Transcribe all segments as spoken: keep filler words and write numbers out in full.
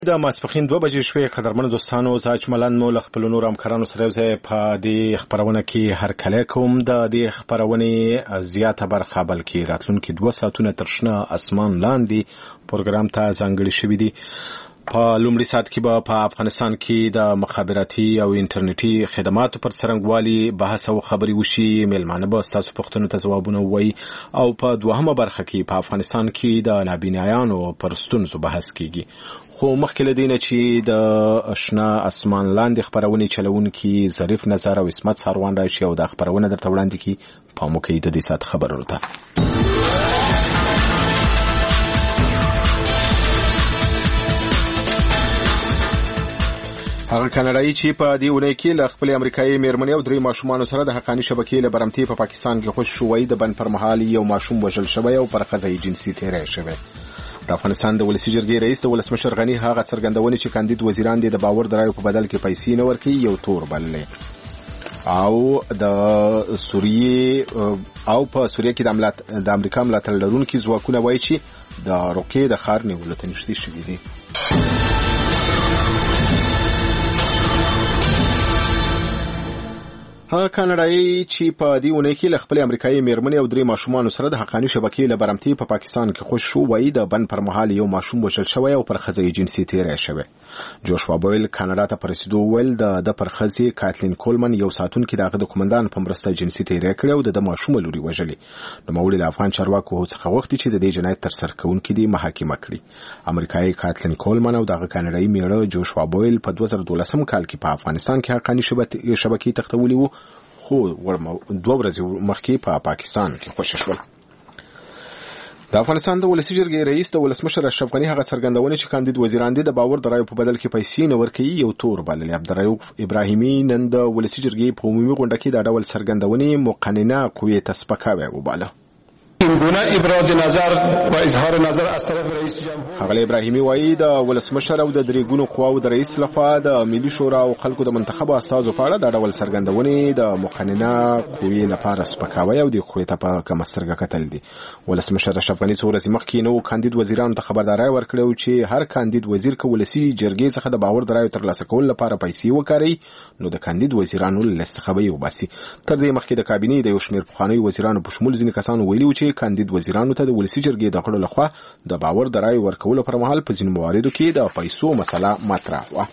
د ماسپښین دوه بجې شوې قدرمنو دوستانو زه اجملن مو له خپلو نورو همکارانو سره یو ځای په دې خپرونه کې هرکلی کوم. د دې خپرونې زیاته برخه بلکې راتلونکي دوه ساعتونه تر شنه اسمان لاندې پروګرام ته ځانګړي شوي دي. په لومړي ساعت کې به په افغانستان کې د مخابراتي او انټرنیټي خدماتو پر څرنګوالي بحث او خبري وشي. میلمانه به ستاسو پوښتنو ته ځوابونه ووایي او په دوهمه برخه کې په افغانستان کې د نابینایانو پر ستونزو بحث کیږي. خو مخکې له دې نه چې د شنه اسمان لاندې خپرونې چلونکي ظریف نظر او عصمت ساروان راشي او دا خپرونه درته وړاندې کړي، پام وکړئ د دې ساعت خبرونو ته. هغه کاناډایي چې په دې اونۍ کې له خپلې امریکایي میرمنې او درې ماشومانو سره د حقاني شبکې له برمتې په پاکستان کې خوش شوی د بند پر مهال یو ماشوم وژل شوی او پر ښځه یې جنسي تېری شوی. د افغانستان د ولسي جرګې رئیس د ولسمشر غني هغه څرګندونې چې کاندید وزیران د باور درایو په بدل کې پیسې نه ورکوي یو تور بللې. او د سوریې او په سوریې کې د املات د امریکا ملاتړ لرونکي ځواکونه وایي چې د روکې د ښار نیولو ته نږدې شوي دي. هغه کاناډایي چې په دې اونۍ کې له خپلې امریکایي میرمنې او درې ماشومانو سره د حقاني شبکې له برمتې په پاکستان کې خوش شو، وایي د بند پر مهال یو ماشوم وژل شوی او پر ښځه یې جنسي تېری شوی. جوشوا بویل کاناډا ته په رسېدو وویل د ده پر ښځې کاتلین کولمن یو ساتونکي د هغه د قومندان په مرسته جنسي تېری کړی او د ده ماشومه لوري وژلې. نوموړي له افغان چارواکو څخه غوښتي چې د دې جنایت ترسره کوونکي دې محاکمه کړي. امریکایي کاتلین کولمن او دغه کاناډایي میړه جوشوا بویل په دوه زره دولسم کال کې په افغانستان کې حقاني شبکې تختولې وو، خو دوه ورځې مخکې په پاکستان کې خوشي شول. د افغانستان د ولسي جرګې رئیس د ولسمشر اشرف غني هغه څرګندونې چې کاندید وزیران دي د باور درایو په بدل کې پیسې نه ورکوي یو تور بللې. عبدالرؤف ابراهیمي نن د ولسي جرګې په عمومي غونډه کې دا ډول څرګندونې مقننه قوې ته سپکاوی وباله. اینگونه ابراز نظر و اظهار نظر از طرف رئیس جمهور هغه ابراهیمي وایي د ولسمشر او د درېګونو قواو د رئیس لخوا د ملي شورا او خلکو د منتخبو استازو په اړه دا ډول څرګندونې د مقننه قوې لپاره سپکاوی او د قوې ته په کمه سترګه کتل دي. ولسمشر اشرف غني څو ورځې مخکې نو کاندید وزیرانو ته خبرداری ورکړی چې هر کاندید وزیر که ولسي جرګې څخه د باور درایو ترلاسه کولو لپاره پیسې وکاروي نو د کاندید وزیرانو له لیست څخه به یې وباسي. تر دې مخکې د کابینې د یو شمېر پخوانیو وزیرانو په شمول ځینې کسانو ویلي وو چې کاندید وزیرانو ته د ولسي جرګې د غړو لخوا د باور د رایو ورکولو پر مهال په ځینو مواردو کې د پیسو مسله مطرح وه.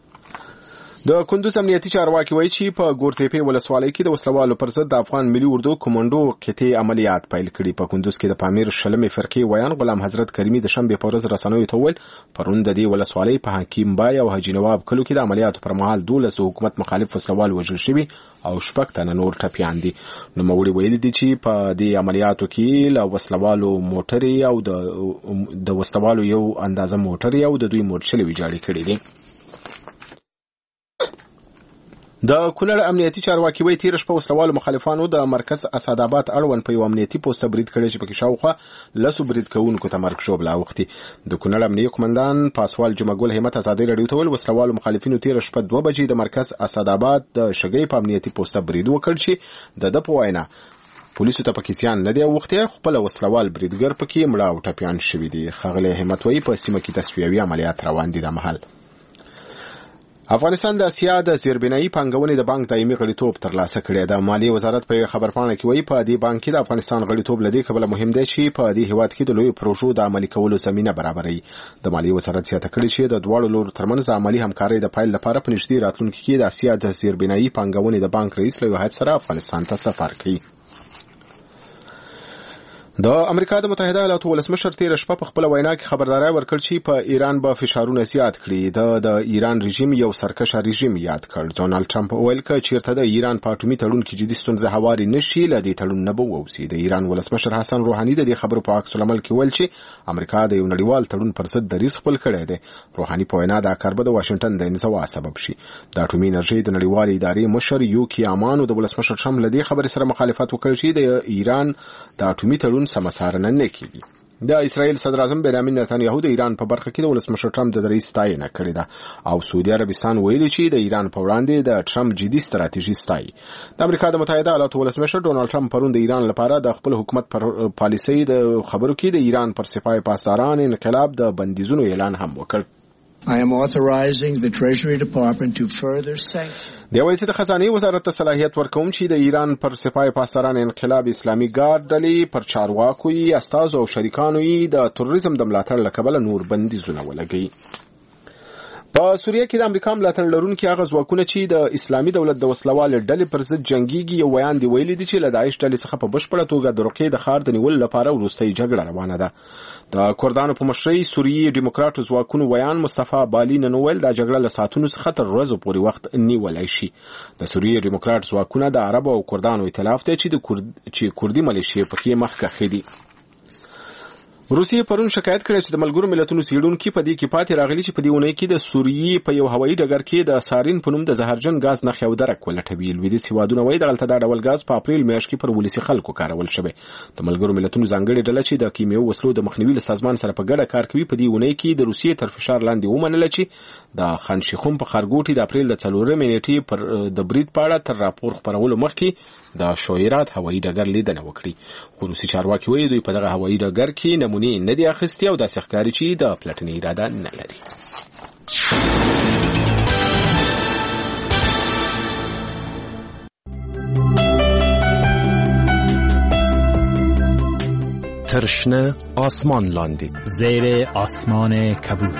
د کندوز امنیتي چارواکي وایي چې په ګورتېپې ولسوالۍ کې د وسلوالو پر ضد د افغان ملي اردو کمانډو قطعې عملیات پیل کړي. په کندوز کې د پامیر شلمې فرقې ویان غلام حضرت کریمي د شنبې په ورځ رسنیو ته وویل پرون د دې ولسوالۍ په حکیم بای او حاجي نواب کلو کې د عملیاتو پر مهال دولس د حکومت مخالف وسلوال وژل شوي او شپږ تنه نور ټپیان دي. نوموړي ویلي دي چې په دې عملیاتو کې له وسلوالو موټرې او د د وسلوالو یو اندازه موټرې او د دوی مورچلې ویجاړې کړي دي. د کونړ امنیتي چارواکي وایي تېره شپه وسلوالو مخالفانو د مرکز اسعدآباد اړوند په یو امنیتي پوسته برید کړی چې پکې شاوخوا لسو برید کوونکو ته مرګ ژوبله اوښتې. د کونړ امنیتي قومندان پاسوال جمعګل همت ازادۍ راډیو ته ویل وسلوالو مخالفینو تېره شپه دوه بجې د مرکز اسعدآباد د شګۍ په امنیتي پوسته برید وکړ چې د ده په وینا پولیسو ته پکې زیان نه دی اوښتی، خپله وسلوال بریدګر پکې مړه او ټپیان شوي دي. ښاغلی همت وایي په سیمه کې تصفیوي عملیات روان دي. د مهال افغانستان د اسیا د زیربنایي پانګونې د بانک دایمي غړیتوب ترلاسه کړی. د مالیې وزارت په خبرپاڼه کې وایي په دې بانک کې د افغانستان غړیتوب له دې کبله مهم دی چې په دې هیواد کې د لویو پروژو د عملي کولو زمینه برابروي. د مالیې وزارت زیاته کړې چې د دواړو لورو ترمنځ د عملي همکارۍ د پیل لپاره په نږدې راتلونکي کې د اسیا د زیربنایي پانګونې د بانک رئیس له یو هیات سره افغانستان ته سفر کوي. د امریکا د متحده ایالاتو ولسمشر تېره شپه په خپله وینا کې خبرداری ورکړ چې په ایران به فشارونه زیات کړي. د د ایران رژیم یو سرکشه رژیم یاد کړ. ډونالډ ټرمپ وویل که چیرته د ایران په اټومي تړون کې جدي ستونزه هواري نشي له دې تړون نه به ووځي. د ایران ولسمشر حسن روحاني د دې خبرو په عکس العمل کې ویل چې امریکا د یو نړیوال تړون پر ضد دریځ خپل کړی دی. روحاني په وینا دا کار به د واشنګټن د انزوا سبب شي. د اټومي انرژۍ د نړیوالې ادارې مشر یوکي امانو د ولسمشر ټرمپ له دې خبرې سره مخالفت وکړ چې د ایران د اټومي تړون سمڅارنه نه کیږي. د اسرائیل صدر اعظم بنیامین نتانیاهو د ایران په برخه کې د ولسمشر ټرمپ د دریځ ستاینه کړې ده او سعودي عربستان ویلي چې د ایران په وړاندې د ټرمپ جدي ستراتیژي ستایي. د امریکا د متحده ایالاتو ولسمشر ډونالډ ټرمپ پرون د ایران لپاره د خپل حکومت پر پالیسۍ د خبرو کې د ایران پر سپاه پاسداران انقلاب د بندیزونو اعلان هم وکړ. I am authorizing the Treasury Department to further sanction. د وایي د خزانه وزارت ته صلاحیت ورکوم چې د ایران پر سپاه پاسداران انقلاب اسلامي ګارد ډلې پر چارواکو یې استازو او شریکانو یې د تروریزم د ملاتړ له کبله نور بندیزونه ولګوي. په سوریه کې د امریکا ملاتړ لرونکي هغه ځواکونه چې د اسلامي دولت د وسلوالې ډلې پر ضد جنګيږي یو بیان دی ویلي دي چې له داعش ډلې څخه په بشپړه توګه د رقې د ښار د نیولو لپاره وروستۍ جګړه روانه ده. د کردانو په مشرۍ سوریې ډیموکراټو ځواکونو ویان مصطفی بالی نن ویل دا جګړه له ساعتونو څخه تر ورځو پورې وخت نیولای شي. د سوریې ډیموکراټ ځواکونه د عرب او کردانو ائتلاف دی چې د کورد چې کوردي ملیشې پکې مخکښ دي. روسیې پرون شکایت کړی چې د ملګرو ملتونو څېړونکي په دې کې پاتې راغلي چې په دې اونۍ کې د سوریې په یو هوایي ډګر کې د سارین په نوم د زهرجن غاز نښې او درک ولټوي. لویدیځ هېوادونه وایي دغلته دا ډول غاز په اپریل میاشت کې پر ولسي خلکو کارول شوی. د ملګرو ملتونو ځانګړې ډله چې د کیمیاوي وسلو د مخنیوي له سازمان سره په ګډه کار کوي په دې اونۍ کې د روسیې تر فشار لاندې ومنله چې د خان شیخون په ښارګوټي د اپریل د څلورمې نیټې پر د برید په اړه تر راپور خپرولو مخکې د شویرات هوایي ډګر لیدنه وکړي. خو روسي چارواکي وایي دوی په دغه هوایي ډګر کې نمونې نه دي اخیستې او داسې ښکاري چې د پلټنې اراده نه لري. ترشنه آسمان لاندې زیر آسمان کبود.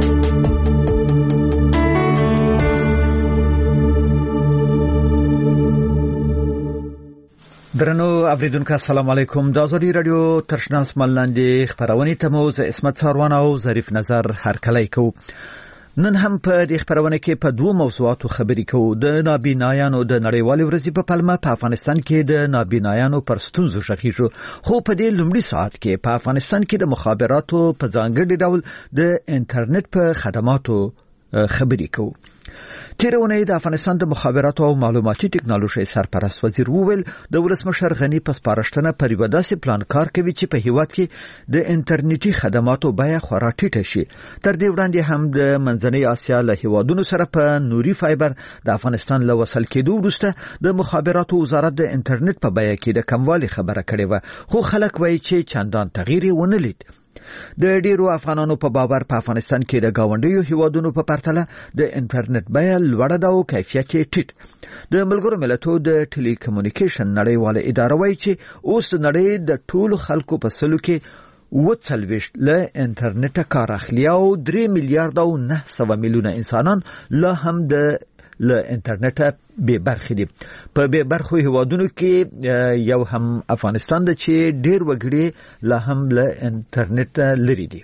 درنو اوریدونکو السلام علیکم. د ازادي رادیو ترشنه آسمان لاندې خبرونه ته مو ز اسمت ساروان او ظریف نظر هرکلی کو. نن هم په دې خبرونه کې په دوه موضوعاتو خبرې کوو. د نابینایانو د نړیوالې ورځې په پلمه په افغانستان کې د نابینایانو پر ستونزو شخیږو. خو په دې لومړي ساعت کې په افغانستان کې د مخابراتو په ځانګړي ډول د انټرنیټ په خدماتو خبرې کوو. تیرونه د افغانستان د مخابراتو او معلوماتي ټکنالوژي سرپرست وزیر وویل د ولسمشر غنی پس پارښتنه پر یو داسې پلان کار کوي چې په هیواد کې د انټرنیټي خدماتو بیه خورا ټیټه شي. تر دې وړاندې هم د منځنۍ اسیا له هیوادونو سره په نوري فایبر د افغانستان له وصل کېدو وروسته د مخابراتو وزارت د انټرنیټ په بیه کې د کموالي خبره کړې و. خو خلک وایي چې چندان تغییر ونه لید. د ډیرو افغانانو په باور په افغانستان کې د گاونډیو هیوادونو په پرتله د انټرنیټ بیه لوړه ده او کیفیت یې ټیټ. د ملګرو ملتونو د ټیلی کمیونیکیشن نړیواله اداره وایي چې اوس د نړۍ د ټولو خلکو په سلو کې وڅلويشت له انټرنیټ کار اخلي او درې میلیارډ او نه سوه میلیونه انسانان لا هم د له انټرنیټ به برخې دي. په به برخو هیوادونو کې یو هم افغانستان د چې ډیر وګړي لا هم له انټرنیټ لري دي.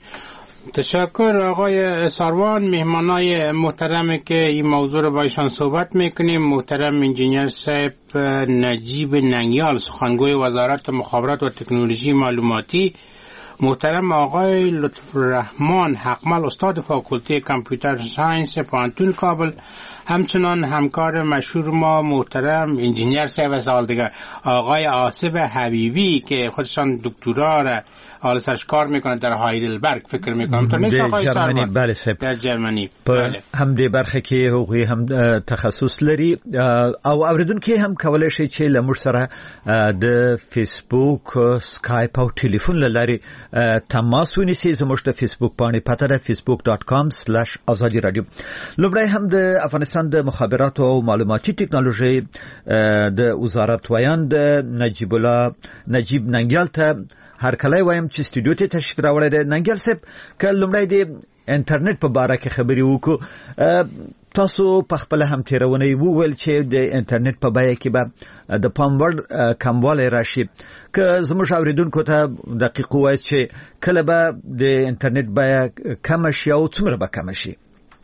تشکر آقای ساروان. مهمانای محترمی که این موضوع رو با ایشان صحبت میکنیم محترم انجینیر صاحب نجیب ننگیال سخنگوی وزارت مخابرات و تکنولوژی معلوماتی، محترم آقای لطف الرحمن حقمل استاد فاکولته کامپیوتر ساینس پانتون کابل، همچنان همکار مشهور ما محترم انجینیر صاحب سال دیگه آقای آصف حبیبی که خودشان دکترا را حال سرش کار میکنه در هایدلبرگ فکر میکنم تو نیست آقای جرمنی. بله صاحب در جرمنی. بله. هم دې برخه کې هغوی هم تخصص لري او اوریدونکو هم کولای شي چې لمر سره د فیسبوک سکایپ او ټلیفون لاري تماس ونیسي. زموږ د فیسبوک باندې پته ده facebook dot com slash azadi radio. لومړی هم د افغانستان د مخابراتو او معلوماتي ټکنالوژي د وزارت ویان د نجیب الله نجیب ننګیال ته هر کله وایم چې استودیو ته تشریف راوړی دی. ننګیال صاحب کله لومړی د انټرنیټ په باره کې خبرې وکړو. تاسو په خپل هم تیرونه وویل چې د انټرنیټ په بیه کې به د پام وړ کموالی راشي. که زموږ اوریدونکو ته دقیق ووایاست چې کله به د انټرنیټ بیه کمه شي او څومره به کمه شي؟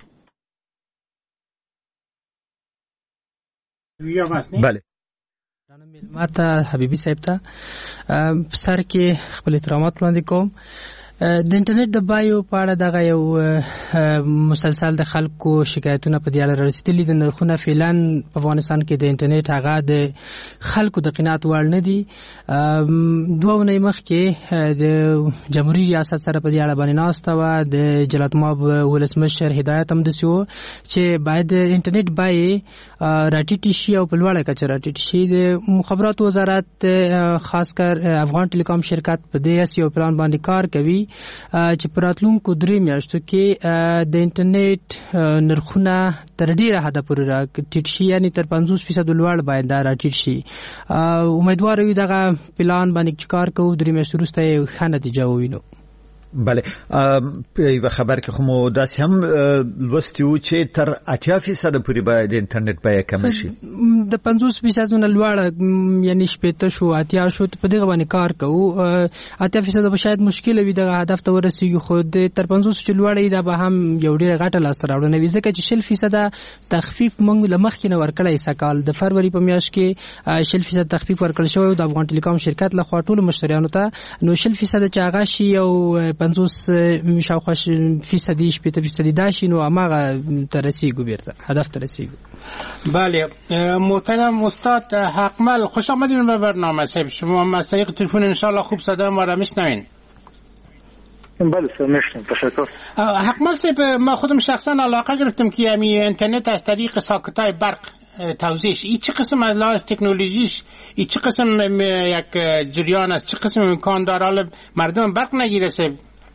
بله. ماته حبیبی صاحب ته سر کې خپل احترامات وړاندې کوم. د انټرنیټ د بایو په اړه دغه یو مسلسل د خلکو شکایتونه په دې اړه رسیدلي دي. نرخونه فعلا په افغانستان کې د انټرنیټ هغه د خلکو د قناعت وړ نه دي. دوه اونۍ مخکې د جمهوریت ریاست سره په دې اړه باندې ناسته وه. د جلالتمآب ولسمشر هدایت هم داسې و چې باید د انټرنیټ بیې راټیټې شي او په لوړه کچه راټیټې شي. د مخابراتو وزارت خاص کر افغان ټلیکام شرکت په دې یو پلان باندې کار کوي چې په راتلونکو درې میاشتو کې د انټرنیټ نرخونه تر ډیره حده پورې را ټیټ شي، یعنی تر پنځوس فیصد لوړ باید دا را ټیټ شي. امیدوار یو دغه پلان باندې کار کوو، درې میاشتې وروسته یې ښه نتیجه ووینو. بله، په خبر کې خو مو داسې هم لوستي وو چې تر اتیا فیصد پورې باید د انټرنیټ بیه کمه شي. د پنځوس فیصد نه لوړه یعنی شپېته شو اتیا شو، په دغه باندې کار کوو. اتیا فیصد به شاید مشکل وي دغه هدف ته ورسېږو، خو د تر پنځوس چې لوړه دا به هم یو ډېره غټه لاسته راوړنه وي، ځکه چې شل فیصده تخفیف موږ له مخکې نه ورکړی سکال د فروری په میاشت کې شل فیصد تخفیف ورکړل شوی د افغان ټلیکام شرکت لخوا ټولو مشتریانو ته. نو شل فیصد چې هغه شي او پنځوس شاوخوا فیصدي شپېته فیصدي دا شي، نو هماغه ته رسېږو، بیرته هدف ته رسېږو. بله محترم استاد حقمل، خوش آمدین به برنامه صاحب. شما از طریق تلفن انشاءالله خوب صدا ما را میشنوین؟ بله سر میشنم، تشکر. حقمل صاحب، ما خودم شخصا علاقه گرفتم که یعنی اینترنت از طریق ساکتای برق توزیعش ای چه قسم از لحاظ تکنولوژیش ای چه قسم یک جریان است، چه قسم امکان داره حالا مردم برق نگیره صاحب؟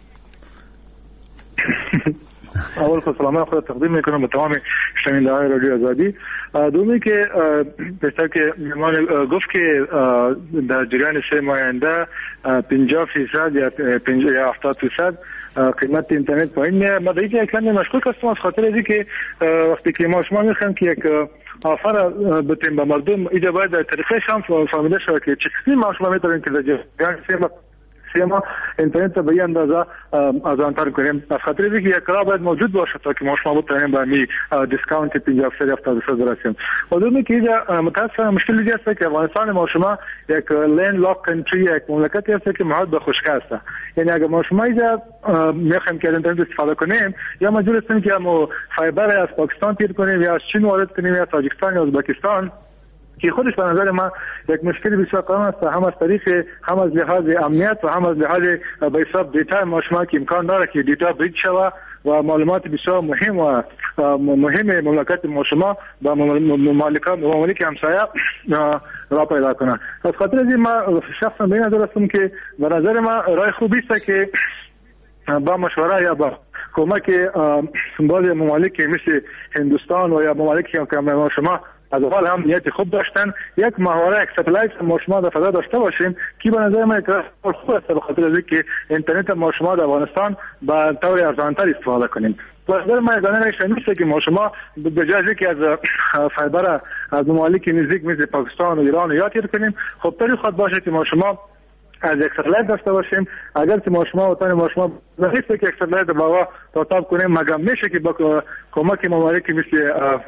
اول خود سلامت خود تقدیم میکنم به تمام شنونده های رادیو آزادی. دومی که بیشتر که میمان گفت که در جریان سه ماه آینده پنجاه فیصد یا هفتاد فیصد قیمت اینترنت پایین میره. ما دیگه یک کمی مشکوک هستم از خاطر اینکه که وقتی که ما شما میخوایم که یک آفر بتیم به مردم، اینجا باید در طریقه شام فهمیده شود که چه قسمی ما شما میتونیم که در جریان سه ماه ما اینترنت به این اندازه ارزان‌تر کنیم. از خاطر اینکه یک راه باید موجود باشه تا که ما شما بتونیم به می دیسکاونت پنجاه درصد یا هفتاد درصد برسیم. و دومی که اینجا متاسفانه مشکل دیگه است که افغانستان ما شما یک لند لاک کنتری، یک مملکتی است که محاط به خشکی است. یعنی اگر ما شما اینجا میخوایم که اینترنت استفاده کنیم، یا مجبور هستیم که ما فایبر از پاکستان پیر کنیم یا از چین وارد کنیم یا تاجیکستان یا ازبکستان، که خودش به نظر ما یک مشکل بسیار قوی است، هم از طریق هم از لحاظ امنیت و هم از لحاظ به حساب دیتا ما شما که امکان داره که دیتا برید شود و معلومات بسیار مهم و مهم مملکت ما شما با مملکت ممالک همسایه را پیدا کنه. از خاطر از این ما شخصا به این نظر هستم که به نظر ما راه خوبی است که با مشوره یا با کمک بعضی ممالک مثل هندوستان و یا ممالکی که ما شما از اول هم نیت خوب داشتن، یک ماهواره یک ستلایت ما شما در فضا داشته باشیم که به نظر من یک راه خوب است، به خاطر اینکه اینترنت ما شما در افغانستان با طور ارزان‌تر استفاده کنیم. به نظر من یگانه راه نیست که ما شما به جای اینکه از فایبر از ممالک نزدیک مثل پاکستان و ایران و یا تیر کنیم، خب طریق خود باشه که ما شما از یک ستلایت داشته باشیم. اگر که ما شما وطن ما شما نیست که یک ستلایت با تاتاب کنیم، مگر میشه که با کمک ممالک مثل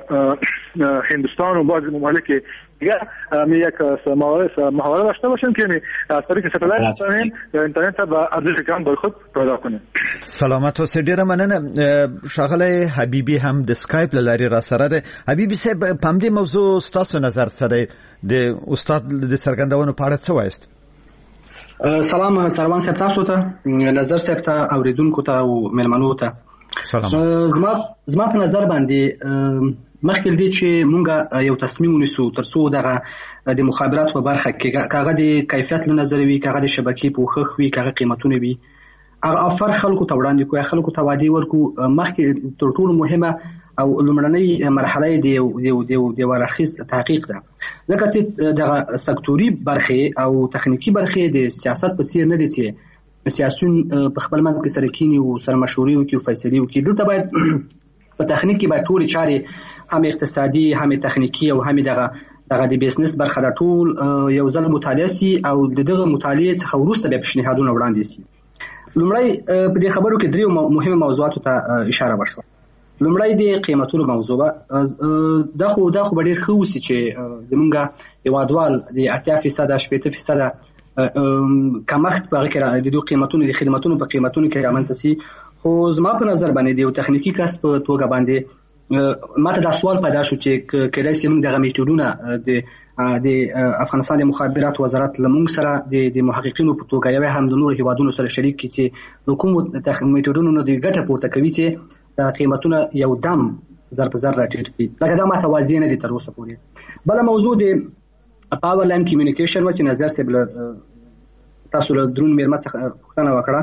هندوستان و بعضی ممالک دیگه می یک ماهواره داشته باشیم که از طریق ستلایت کنیم اینترنت با ارزش کم به خود پیدا کنیم. سلامت اوسئ. ډیره مننه. ښاغلی حبیبي هم د سکایپ له لارې را سره دی. حبیبي صاحب، په همدې موضوع ستاسو نظر څه دی؟ د استاد د څرګندونو په اړه څه وایست؟ سلام سروان صاحب، تاسو ته، نظر صاحب ته، اوریدونکو ته او مېلمنو ته سلام. زما زما په نظر باندې مخکې دې چې مونږ یو تصمیم ونیسو ترڅو دغه د مخابرات په برخه کې کاغه د کیفیت له نظر وي، کاغه د شبکې پوښښ وي، کاغه قیمتونه وي، هغه افر خلکو ته وړاندې کوي، خلکو ته وعده ورکو. مخکې تر ټولو مهمه او لومړنۍ مرحله دی د د ورخیز تحقیق ده، ځکه چې دغه سکتوري برخه او تخنیکی برخه د سیاست په څیر نه دي چې سیاسيون په خپل منځ کې سره کینی او سره مشورې وکړي او فیصلې وکړي. دلته باید په تخنیک کې باید ټول چارې، هم اقتصادي هم تخنیکی او هم دغه دغه د بیزنس برخه د ټول یو ځل مطالعه سي او دغه مطالعه څخه وروسته به پیشنهادونه وړاندې سي. لومړی په دې خبرو کې درې مهمه موضوعات ته اشاره وشوه. لومړی د قیمتونو موضوع دا خو دا خو ډېر ښه وسی چې زمونږ هیوادوال د اتیا فیصد شپېته فیصد کمښت په هغه کې د دوی قیمتونو د خدماتونو په قیمتونو کې رامنځته سي. خو زما په نظر باندې د یو تخنیکی کس په توګه باندې ماته دا سوال پیدا شو چې کله چې موږ دغه میټودونه د د افغانستان د مخابرات وزارت لمونږ سره د محققینو په توګه یو هم د نور هیوادونو سره شریک کړي چې د کوم میټودونو نه د ګټه پورته کوي چې دا قیمتونه یو دم ضرب ضرب راټیټ کړي. لکه دا متوازی نه دي تر اوسه پورې. بل موضوع د پاور لاین کمیونیکیشن و چې نظر صاحب تاسو له درون میرمن څخه پوښتنه وکړه.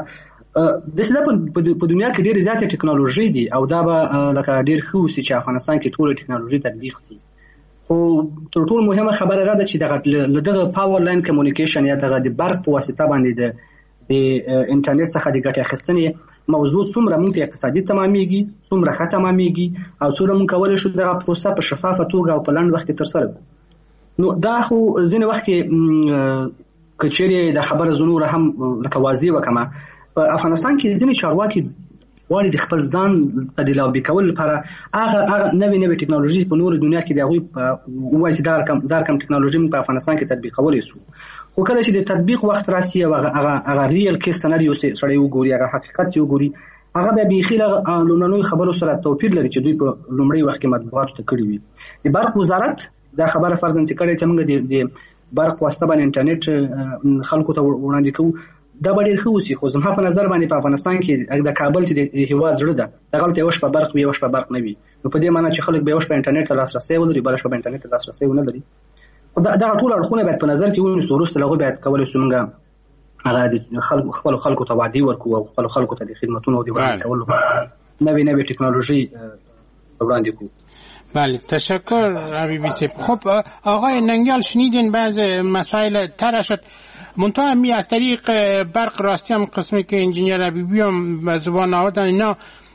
د سده په دنیا کې ډېر زیات ټکنالوژي دي او دا به لکه ډېر ښه وسی چې افغانستان کې ټول ټکنالوژي تطبیق شي. خو تر ټولو مهمه خبره را ده چې دغه دغه پاور لاین کمیونیکیشن یا دغه د برق په واسطه باندې د د انټرنیټ څخه د ګټې اخیستنې موضوع څومره موږ ته اقتصادي تمامېږي، څومره ښه تمامېږي او څومره موږ کولی شو دغه پروسه په شفافه توګه او په لنډ وخت کې ترسره کړو. نو دا خو ځینې وخت کې که چیرې د خبره زه نوره هم لکه واضح وکړم، په افغانستان کې ځینې چارواکي غواړي د خپل ځان ته د لابي کولو لپاره هغه هغه نوې نوې ټکنالوژي په نورو دنیا کې د هغوی ووایي چې دا رقم دا رقم ټکنالوژي موږ په افغانستان کې تطبیقولی شو. خو کله چې د تطبیق وخت راسي او هغه هغه ریل کیس سناریو سړی وګوري، هغه حقیقت وګوري، هغه بیا بیخي له لومړنیو خبرو سره توپیر لري چې دوی په لومړي وخت کې مطبوعاتو ته کړي وي. د برق وزارت دا خبره فرضاً چې کړې چې موږ د برق واسطه باندې انټرنیټ خلکو ته وړاندې کوو، دا به ډېر ښه وسي. خو زما په نظر باندې په افغانستان کې د کابل چې د هېواد زړه ده دغلته یوه شپه برق وي یوه شپه برق نه وي، نو په دې معنی چې خلک به یوه شپه انټرنیټ ته لاسرسی ولري، بله شپه به انټرنیټ ته لاسرسی ونه لري. خو دغه ټول اړخونه باید په نظر کې ونیسو. وروسته له هغوی باید کولی شو موږ هغه د خلکو خپلو خلکو ته وعدې ورکړو او خپلو خلکو ته د خدمتونو د وړاندې کولو نوې نوې ټکنالوژي وړاندې کړو. بله تشکر حبیبی صاحب. خب آقای ننگیال شنیدین بعض مسائل طرح شد، منتها می از طریق برق راستی هم قسمی که انجینیر حبیبی هم به زبان آوردن اینا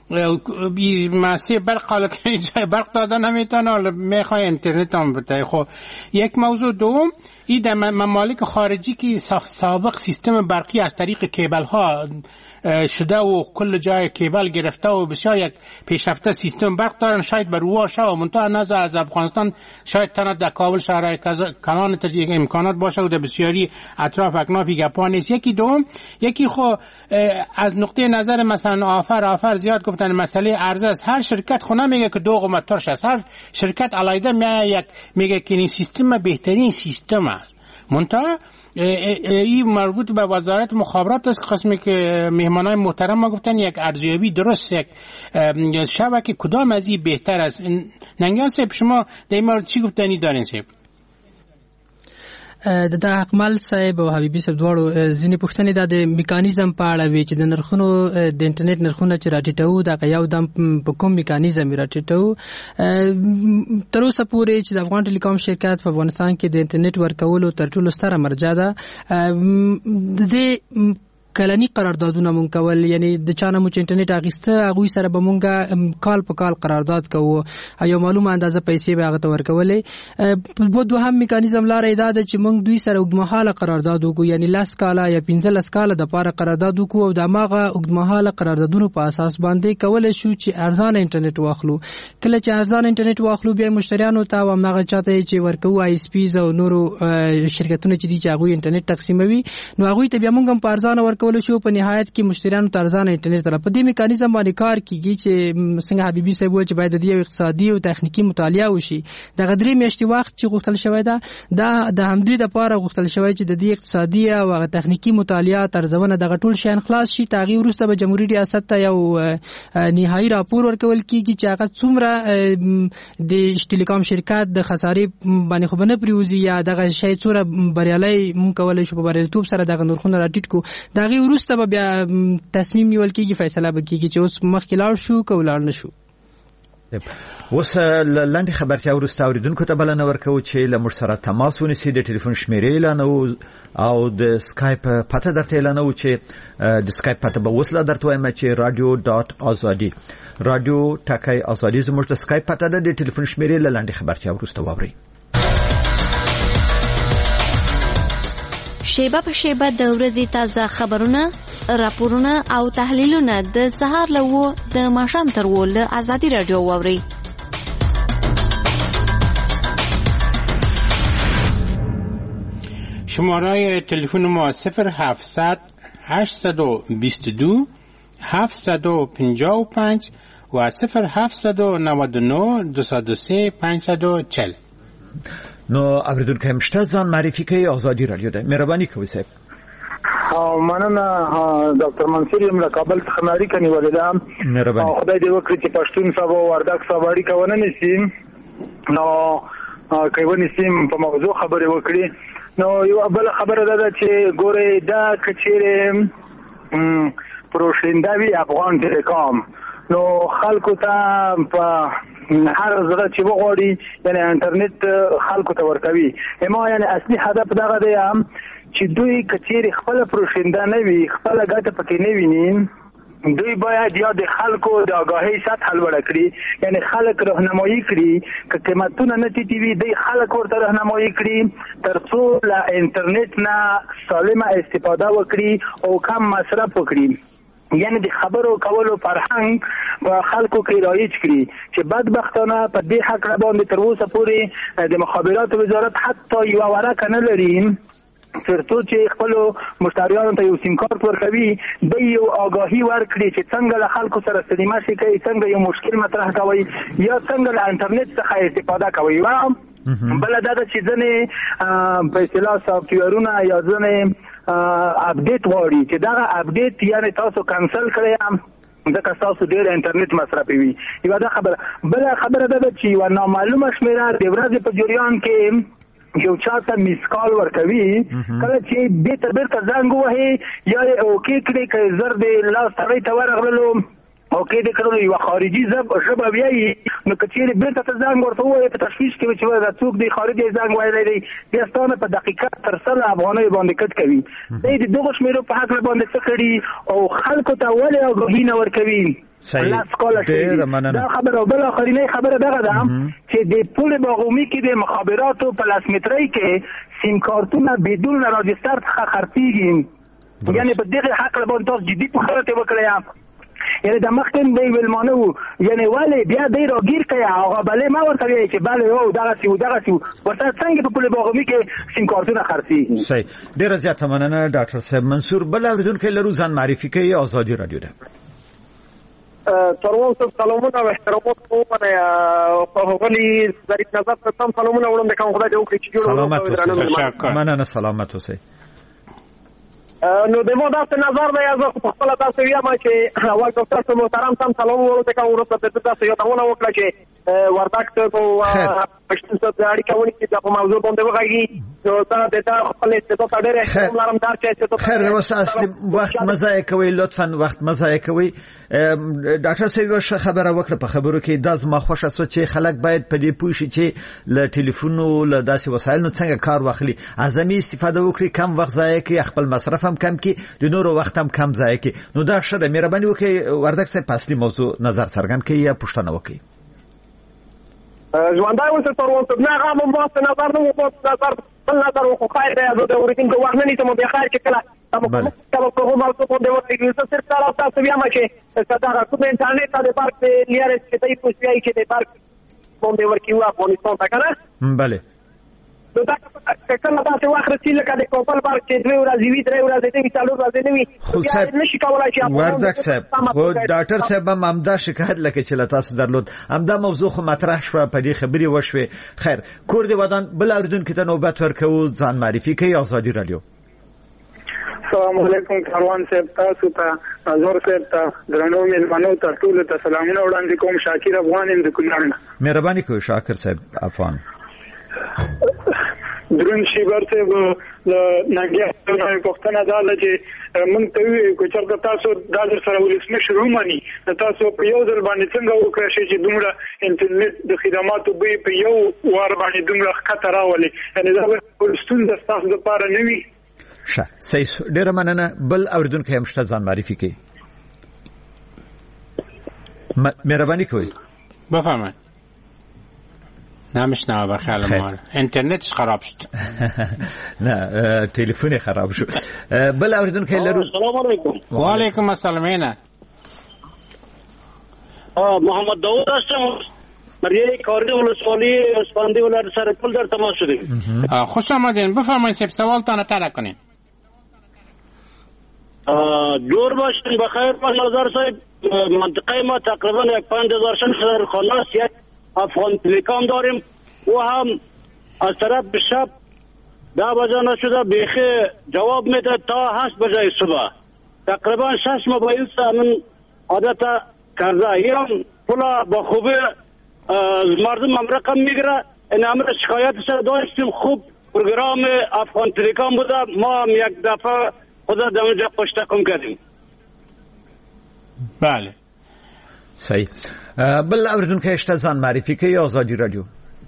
مسئله برق حالا که جای برق دادن نمیتونه، حالا میخوای اینترنت هم بتایی. خب یک موضوع دوم، این در ممالک خارجی که سابق سیستم برقی از طریق کیبل ها شده و کل جای کیبل گرفته و بسیار یک پیشرفته سیستم برق دارن، شاید بر روا شد و منتها نزد از افغانستان شاید تنها در کابل شهرهای کلان تر امکانات باشه و در بسیاری اطراف اکنافی گپا نیست. یکی دوم، یکی خو از نقطه نظر مثلا آفر آفر زیاد گفتن مسئله عرضه است. هر شرکت خو نمیگه که دو قیمت ترش است، هر شرکت علیده میگه یک میگه که این سیستم بهترین سیستم است. منتها این مربوط به وزارت مخابرات است، قسمی که مهمانای محترم ما گفتن یک ارزیابی درست یک شبکه کدام از این بهتر است. ننگیال صاحب شما در این مورد چی گفتنی دارین صاحب؟ د اکمل صاحب او حبیبي صاحب دواړو ځینې پوښتنې د میکانیزم په اړه وی چې د نرخونو د انټرنیټ نرخونه چې راټیټو دا یو دم په کوم میکانیزم راټیټو. تر اوسه پورې چې د افغان ټلیکام شرکت په افغانستان کې د انټرنیټ ورکولو تر ټولو ستره مرجع ده، د دې کلنی قراردادونه مونږ کول، یعنی د چانه مو چې انټرنیټ اغیسته هغوی سره به مونږ کال په کال قرارداد کوو او یو معلومه اندازه پیسې به هغه ته ورکولې. په دوهم میکانیزم لاره دا ده چې مونږ دوی سره اوږدمهاله قرارداد وکړو، یعنی لس کاله یا پنځلس کاله دپاره قرارداد وکړو او د هماغه اوږدمهاله قراردادونو په اساس باندې کولی شو چې ارزانه انټرنیټ واخلو. کله چې ارزانه انټرنیټ واخلو بیا مشتریانو ته او هماغه چاته چې ورکوو آی اس پیز او نورو شرکتونه چې دي چې هغوی انټرنیټ تقسیموي، نو هغوی ته بیا مونږ هم په ارزانه ورکوو شو. په نهایت کې مشتریانو ته ارزانه انټرنیټ تر په دې میکانیزم باندې کار کیږي چې څنګه حبیبي صاحب وایي چې باید د دې اقتصادي او تخنیکی مطالعه وشي. دغه درې میاشتې وخت چې غوښتل شوی ده دا د همدوی لپاره غوښتل شوی چې د دې اقتصادي او تخنیکی مطالعه ترځونه دغه ټول شیان خلاص شي. تغیر وروسته به جمهوریت ریاست ته یو نهایی راپور ورکول کیږي چې هغه څومره د ټلیکام شرکت د خسارې باندې خو نه پریوزي یا دغه شی څومره بریالي مونږ کولای شو په بریالیتوب سره دغه نرخونه راټیټ کو. دغه وروسته به بیا تصمیم نیول کیږي، فیصله به کیږي چې اوس مخکې لاړ شو که ولاړ نه شو. اوس لاندې خبرتیا وروسته اوریدونکو ته بلنه ورکوو چې له موږ سره تماس ونیسي. د ټلیفون شمیرې اعلانوو او د سکایپ پته درته اعلانوو چې د سکایپ پته به اوس لا درته وایم چې رادیو ډاټ ازادي رادیو ټاکای ازادي زموږ د سکایپ پته ده. د ټلیفون شمیرې له لاندې خبرتیا وروسته واورئ. شیبه په شیبه د ورځې تازه خبرونه، راپورونه او تحلیلونه د سهار له وو د ماښام تر وو له ازادي رادیو واورئ. شماره تلفن ما صفر هفتصد هشتصد و بیست و دو هفتصد و پنجاه و پنج و صفر هفتصد و نود و نه دویست و سه پنجصد و چهل. نو اوریدونکو مشته ځان معرفي کوي. آزادي رادیو ده، مهرباني کوئ صاحب. مننه ډاکټر منصور یم له کابل څخه اړیکه نیولې ده. مهرباني. خدای دې وکړي چې پښتون صاحب او وردګ صاحب اړیکه ونه نیسي، نو که یې ونیسي په موضوع خبرې وکړي. نو یوه بله خبره دا ده چې ګورئ دا که چیرې پروشنده وی افغان ټیلیکام نو خلکو ته په هر زړه چې وغواړي یعنی انټرنیټ خلکو ته ورکوي. اما یعنی اصلي هدف دغه دی چې دوی کچېرې خپل پروشنده نه وي، خپل ګټه پکې نه ویني، دوی باید یا د خلکو د آگاهی سطح لوړه کړي، یعنی خلک راهنمایي کړي که قیمتونه نه ټیټي وي دوی خلک ورته راهنمایي کړي تر څو له انټرنیټ نه سالمه استفاده وکړي او کم مصرف وکړي. یعنی د خبرو کولو فرهنګ په خلکو کې رایج کړي چې بدبختانه په دې حق باندې تر اوسه پورې د مخابراتو وزارت حتی یوه ورقه نه لري ترڅو چې خپل مشتریانو ته یو سیم کارت ورکوي د یو آگاهی ورکړي چې څنګه له خلکو سره سلیمه شي کوي، څنګه یو مشکل مطرح کوي یا څنګه له انټرنیټ څخه استفاده کوي. بل دا چې ځنې په اصطلاح سافټویرونه یا ځنې اپډیټ غواړي چې دا اپډیټ یعنی تاسو کانسل کړئ ځکه تاسو ډېر انټرنیټ مصرفوي. یوه دا خبره. بله خبره دا ده چې یوه نامعلومه شمېره د ورځې په جریان کې یو چاته میس کال ورکوي، کله چې بیرته بیرته زنګ ووهي یا یې اوکې کړي که زر د لاس سړی ته ورغللو اوکې دې کړلو یوه خارجي ژبه ویایي نو که چېرې بیرته ته زنګ ورته ووایې په تشویش کې وي چې دا څوک دی خارجي زنګ ویلی دی بیا ستا نه په دقیقه تر سل افغانیو باندې کټ کوي. دی د دغو شمېرو په هکله باندې څه کړي او خلکو ته ولې آګاهي نه ورکوي دا خبره. او بل آخرینۍ خبره دغه ده چې د پول باغومي کې د مخابراتو په لاس مترۍ کې سیم کارتونه بدون راجستر څخه خرڅېږي. یعنی په دغه هکله باندې تاسو جدي پوښتنه ترې وکړئ یعنی د مخکې دی ویلمانه وو یعنی ولې بیا دی راګیر کړی هغه بلې ما ورته وایي چې بلې هو دغسې وو دغسې وو ورته څنګه په پول باغومي کې سیم کارتونه خرڅېږي. صحیح. ډېره زیاته مننه ډاکټر صاحب. منصور بل اورېدونکی لرو، ځان معرفي کوي. ازادي راډیو ده. سروان صاحب سلامونه او احترامات ومنه په غلي ظریف نظر ته تم سلامونه وړم د کوم خدای دې وکړي چې جوړ مننه سلامت اوسئ. نو د مو داسې نظر دی زه خو په خپله داسې ویم چې اول ډاکټر صاحب محترم ته هم سلام ووایو ځکه وروسته د ده داسې یادونه وکړه چې وردګ صاحب او پښتون صاحب اړیکه ونیسي دا په موضوع باندې وغږي نو دا د ده خپل استعداد ته ډېر احترام لرم دا چې استعداد خیر اوس اصلي وخت مه ضایع کوئ لطفا وخت مه ضایع کوئ. ډاکټر صاحب یوه ښه خبره وکړه په خبرو کې دا زما خوښه سوه چې خلک باید په دې پوه شي چې له ټلیفونو له داسې وسایلو څنګه کار واخلي، اعظمي استفاده وکړي، کم وخت ضایع کړي، خپل مصرف هم کم کړي، د نورو وخت هم کم ضایع کړي. نو دا ښه ده. مهرباني وکړئ وردګ صاحب په اصلي موضوع نظر څرګند کړئ یا پوښتنه وکړئ. ژوندی اوسه سروان صاحب نه هغه هم باسته نظر نه و نظر بل نظر و خو خیر دی زه د اورېدونکو وخت نه نیسم بیا خیر چې کله توقع موضوع باندې وکړي زه صرف دا تاسو ویم چې که دغه کوم انټرنیټ ته د پارک لیارس چې دی پوښتیایي چې د پارک باندې ورکړي وو افغانستان ته که نه بله نو دا کله داسې وخت رسي لکه د کابل پارک چې دوې ورځې وي درې ورځې نه وي څلور ورځې نه وي بیا نشي کولی چې وردګ صاحب خو ډاکټر صاحب هم همدا شکایت لکه چې له تاسو درلود همدا موضوع خو مطرح شوه په دې خبرې وشوې. خیر کور د ودان بل اورېدونکي ته نوبت ورکوو. ځان معرفي کوي. ازادي راډیو. السلام علیکم کاروان صاحب تاسو ته نظر صاحب ته درنو مېلمنو ته ټولو ته سلامونه وړاندې کوم. شاکر افغان یم د کونړ نه. مهرباني کوئ شاکر صاحب افغان. درون شیبر صاحب له ننګیال پوښتنه دا ده چې موږ ته ووایي که چېرته تاسو دا در سره ولسمشر ومني نو تاسو په یو ځل باندې څنګه وکړی شئ چې دومره انټرنیټ د خدماتو بیې په یو وار باندې دومره ښکته راولي، یعنې دا به ستونزه ستاسو دپاره نه وي. ښه صحیح. ډېره مننه. بل اورېدونکی هم شته، ځان معرفي کوي. مهرباني کوئ. بفرمایید. نمیشنوه بخیال ما اینترنتش خراب شد. نه تلفن خراب شد. بل اوریدونکو لرو. السلام علیکم. و علیکم السلام. نه محمد داوود هستم. مریه کاری ولسوالی اسپاندی ولر سر پل در تماس شدیم. خوش آمدین. بفرمایید سب سوالتان طرح کنین. جور باشین بخیر. نظر صاحب منطقه ما تقریبا یک پنج هزار شهر خلاص یک افغان تلکام داریم و هم از طرف شب ده بجه نشده بیخی جواب میده تا هشت بجه صبح. تقریبا شش موبایل من عادت کرده. هم پلا با خوبی مردم هم رقم میگره. این امر شکایت سر داشتیم. خوب پروگرام افغان تلکام بوده. ما هم یک دفعه خدا در اونجا پشتکم کردیم. بله صحیح. بل اوریدونکو اشته ځان معرفي کوي آزادی رادیو.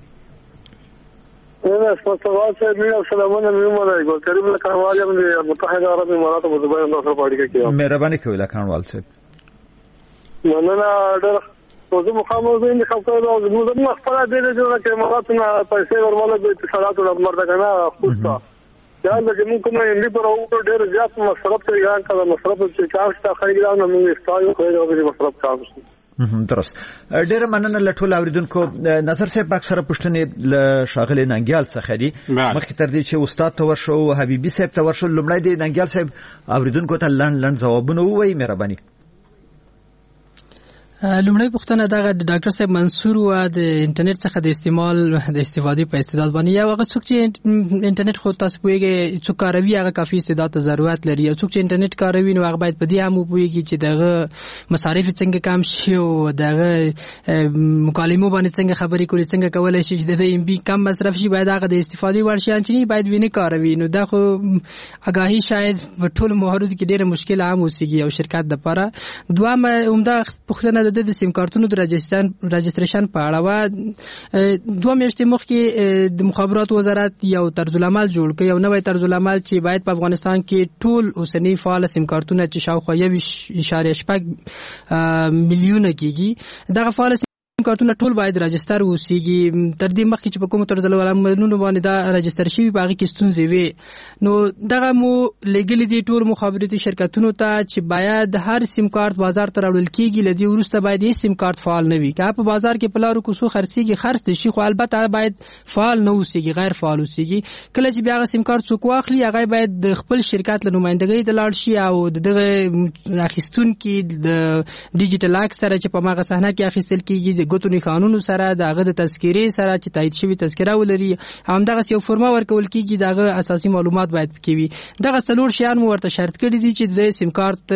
انا اسماعیل صاحب میرا سلامونه میومه ګل کریم لکانوال یم د متحده عرب امارات ابو ظبي انداز په اړه کې کیو. مهرباني کوي لکانوال صاحب. مننه ډېر موضوع مخامخ دي خپل او موږ هم خپل دې جوړه کې امارات نه پیسې ورماله د اتصالات او مرده کنه خوستا. دا د موږ کومه انډي پر او ډېر زیات مصرف کوي ځان کله مصرف چې چارج تا خریدار نه موږ استایو کوي او د مصرف کاوه. درست. ډېر مننه لټول اوریدونکو. نظر صاحب اکثره پښتنې ل شاغله ننګیال څخه دي. مخکې تر دې چې استاد ته ورشو حبيبي صاحب ته ورشو لمړی دی ننګیال صاحب اوریدونکو ته لند لند ځوابونه وایي مهرباني. لومړی پوښتنه دغه د ډاکټر صاحب منصور و د انټرنیټ څخه د استعمال د استفادې په استعداد باندې یو هغه څوک چې انټرنیټ خو تاسو پوهیږئ څوک کاروي هغه کافي استعداد ته ضرورت لري او څوک چې انټرنیټ کاروي نو هغه باید په دې هم وپوهیږي چې دغه مصارف څنګه کم شي او دغه مکالمو باندې څنګه خبرې کوي څنګه کولای شي چې د ایم بي کم مصرف شي باید هغه د استفادې وړ شي چې باید ویني کاروي نو دا خو اگاهي شاید په ټول موارد کې ډېره مشکل عام اوسېږي او شرکت لپاره. دوه عمده پوښتنه د سیم کارتونو د رجستریشن په اړه و. دوه میاشتې مخکې د مخابرات وزارت یو طرزالعمل جوړ کړ یو نوی طرزالعمل چې باید په افغانستان کې ټول اوسنی فعال سیم کارتونه چې شاوخوا یو اشاریه شپږ میلیونه کېږي دغه فعال کارتونه ټول باید راجستر وسیږي. تر دې مخکې چې په کومو طرزالعملونو باندې دا راجستر شوي په هغې کې ستونزې وي نو دغه مو لېږلي دي ټول مخابراتي شرکتونو ته چې باید هر سیم کارت بازار ته راوړل کېږي له دې وروسته باید هېڅ سیم کارت فعال نه وي که په بازار کې په لارو کوڅو خرڅېږي خرڅ شي خو البته باید فعال نه اوسېږي غیر فعال اوسېږي. کله چې بیا هغه سیم کارت څوک واخلي هغه باید د خپل شرکت له نمایندګۍ ته لاړ شي او د دغه اخیستونکي د ډیجیټل عکس سره چې په هماغه صحنه کې اخیستل کېږي د ګوتو قانون سره دغه د تذکرې سره چې تایید شوی تذکره ولري همدغه یو فرما ورکول کېږي دغه اساسي معلومات باید پکې وي. دغه څلور شیان مو ورته شرط کړي دي چې د سیم کارت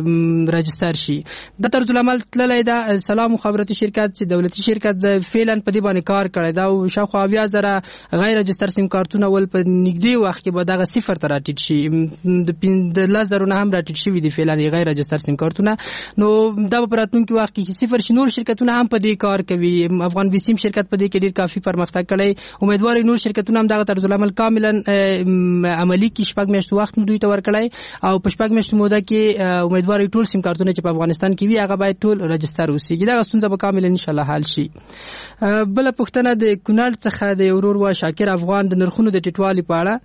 رجستر شي. د طرزالعمل تللی دا سلام مخابراتي شرکت چې دولتي شرکت فعلا په دې باندې کار کړی دا او شاوخوا اویا زره غیر رجستر سیم کارتونه ول په نږدې وخت کې به دغه صفر ته راټیټ شي د لس زرو نه هم راټیټ شوي دي فعلا غیر رجستر سیم کارتونه نو دا به په راتلونکي وخت کې صفر شي. نور شرکتونه هم په دې کار کوي. افغان وسیم شرکت په دې کې ډیر کافي پرمختګ کړی امیدوار نور شرکتونه هم دغه طرزالعمل کاملا عملی کې شپږ میاشتې وخت دوی ته ورکړی او په شپږ میاشتې موده کې امیدوار ټول سیم کارتونه چې په افغانستان کې وي هغه باید ټول رجستر وسیږي. دغه ستونزه به کاملا ان شاء الله حل شي. بل پوښتنه د کونړ څخه د ورور وا شاکر افغان د نرخونو د ټیټوالي په اړه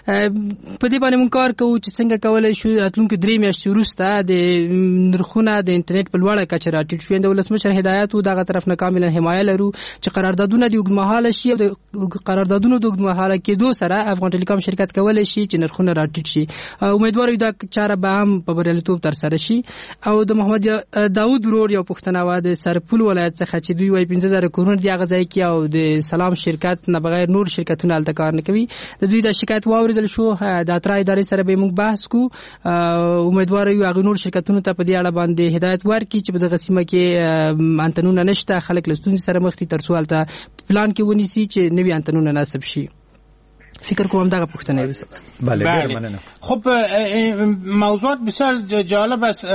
په دې باندې مونږ کار کوو چې څنګه کولای شو راتلونکي درې میاشتې وروسته د نرخونه د انټرنیټ په لوړه کچه راټیټ شي. د ولسمشر هدایت و دغه طرف نه کاملا حمایه لرو چې قراردادونه د اوږدمهاله شي او د قراردادونو د اوږدمهاله کېدو سره افغان ټلیکام شرکت کولای شي چې نرخونه راټیټ شي. امیدوار یو دا چاره به هم په بریالیتوب ترسره شي. او د محمد داود ورور یو پوښتنه و د سرپل ولایت څخه چې دوی وايي پنځه زره کورونه دی هغه ځای کې او د سلام شرکت نه بغیر نور شرکتونه هلته کار نه کوي. د دوی د شکایت واوریدل شو د اترا ادارې سره به موږ بحث کو. امیدوار یو هغه نور شرکتونو ته په دې اړه باندې هدایت ورکړي چې په دغه سیمه کې انتنونه نشته خلک له ستونزې سره مخ دي تر څو هلته پلان کې ونیسي چې نوي انتنونه نصب شي. فکر کوم دغه پوښتنه وي. بله ډېر مننه. خب موضوعات بسیار جالب است.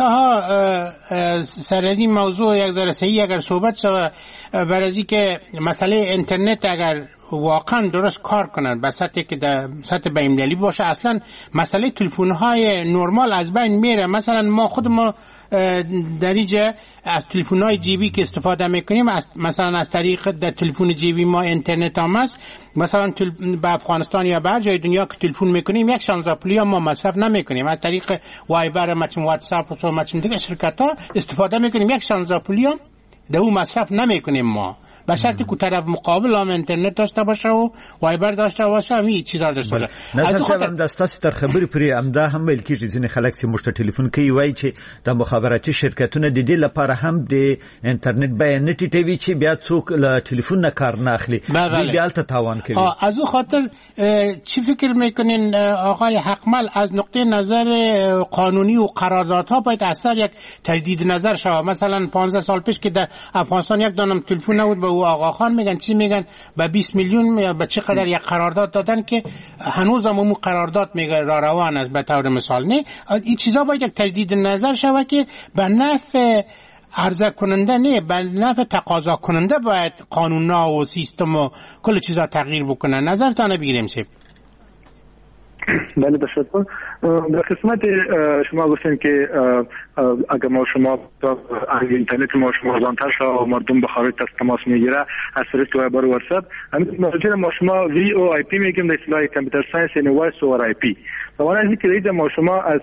منتها سر این موضوع یک ذره صحیح اگر صحبت شود برای اینکه مسئله اینترنت اگر واقعا درست کار کنند به سطحی که در سطح بین‌المللی باشه اصلا مسئله تلفن‌های نرمال از بین میره. مثلا ما خود ما در اینجا از تلفن‌های جیبی که استفاده میکنیم مثلا از طریق در تلفن جیبی ما اینترنت هم است مثلا به افغانستان یا به هر جای دنیا که تلفن میکنیم یک شانزده پولی ما مصرف نمیکنیم از طریق وایبر مثلا واتساپ و مثلا دیگه شرکت ها استفاده میکنیم یک شانزده پولی هم در اون مصرف نمیکنیم ما به شرطی که طرف مقابل هم اینترنت داشته باشه و وایبر داشته باشه همین چیزا داشته باشه. از خاطر هم دستاسی تر خبرې پرې امدا هم ویل کېږي ځینې خلک چې موږ ته ټلیفون کوي وایي چې د مخابراتي شرکتونه د دې لپاره هم د انټرنیټ بیه نه ټیټوي چې بیا څوک له ټلیفون نه کار نه اخلي دوی بیا هلته تاوان کوي. از او خاطر چی فکر میکنین آقای حقمل از نقطه نظر قانونی و قراردادها باید اثر یک تجدید نظر شود؟ مثلا پانزده سال پیش که در افغانستان یک دانم تلفن نبود به و آقاخان میگن چی میگن به بیست میلیون به چه قدر یک قرارداد دادن که هنوز هم اون قرارداد میگه را روان است. به طور مثال نه این چیزا باید یک تجدید نظر شود که به نفع عرضه کننده نه، به نفع تقاضا کننده باید قانونا و سیستم و کل چیزا تغییر بکنه. نظرتان بگیریم سیب. بله تشکر. در قسمت شما گفتین که اگر ما شما اینترنت ما شما زانتر شد و مردم به خارج تماس میگیره از طریق وایبر و واتساپ، همین موضوع ما شما وی او آی پی میگیم در اصطلاح کامپیوتر ساینس، یعنی وایس اوور آی پی. وانا از اینکه ایده ما شما از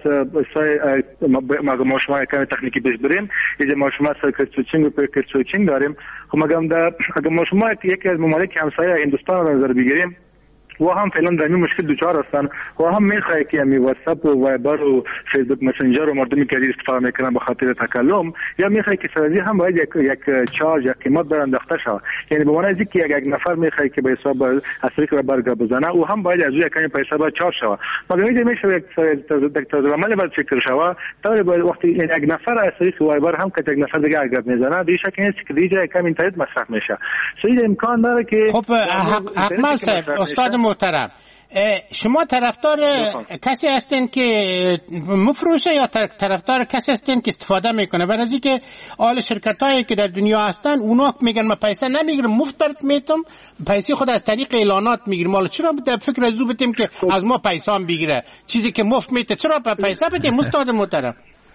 ما شما کمی تکنیکی پیش بریم، ایده ما شما سرکت سویچینگ و پرکت سویچینگ داریم. خب اگر ما شما یکی از ممالک همسایه هندوستان رو نظر بگیریم، و هم فعلا در این مشکل دوچار هستن و هم میخواه که همی واتساپ و وایبر و فیسبوک مسنجر و مردمی که استفاده میکنن به خاطر تکلم، یا میخواه که سرازی هم باید یک یک چارج یک قیمت برانداخته شود. یعنی به معنی از اینکه یک نفر میخواه که به حساب از طریق وایبر بزنه او هم باید از او یک کمی پیسه باید چارج شود. مگر اینکه میشه یک طرز عمل باید فکر شود تا باید وقتی یک نفر از طریق وایبر هم که یک نفر دیگه اگر میزنه دیگه شک نیست که دیگه کم اینترنت مصرف میشه. سید امکان داره که خب حق صاحب استاد محترم، شما طرفدار کسی هستین که مفروشه یا طرفدار کسی هستین که استفاده میکنه؟ برای از اینکه آل شرکت هایی که در دنیا هستن اونا میگن ما پیسه نمیگیرم، مفت برات میتم، پیسه خود از طریق اعلانات میگیرم. حالا چرا در فکر از او بتیم که از ما پیسه هم بگیره؟ چیزی که مفت میته چرا پیسه بدیم؟ استاد محترم،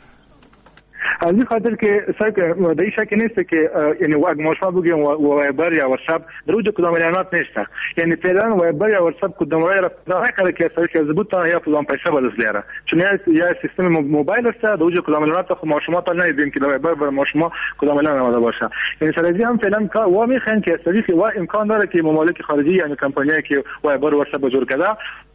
از این خاطر که سعی در این شک نیست که یعنی اگر ما شما بگیم وایبر یا واتساپ در اوج کدام اعلانات نیست. یعنی فعلا وایبر یا واتساپ کدام رای را نکرده که سعی که ضبط یا کدام پیسه بدزلیاره، چون یا سیستم موبایل است در اوج کدام اعلانات خو ما شما تا نمیدیم که وایبر بر ما شما کدام اعلان آماده باشه. یعنی سرازی هم فعلا کار و میخوان که سعی که و امکان داره که ممالک خارجی یعنی کمپانیایی که وایبر و واتساپ جور کرده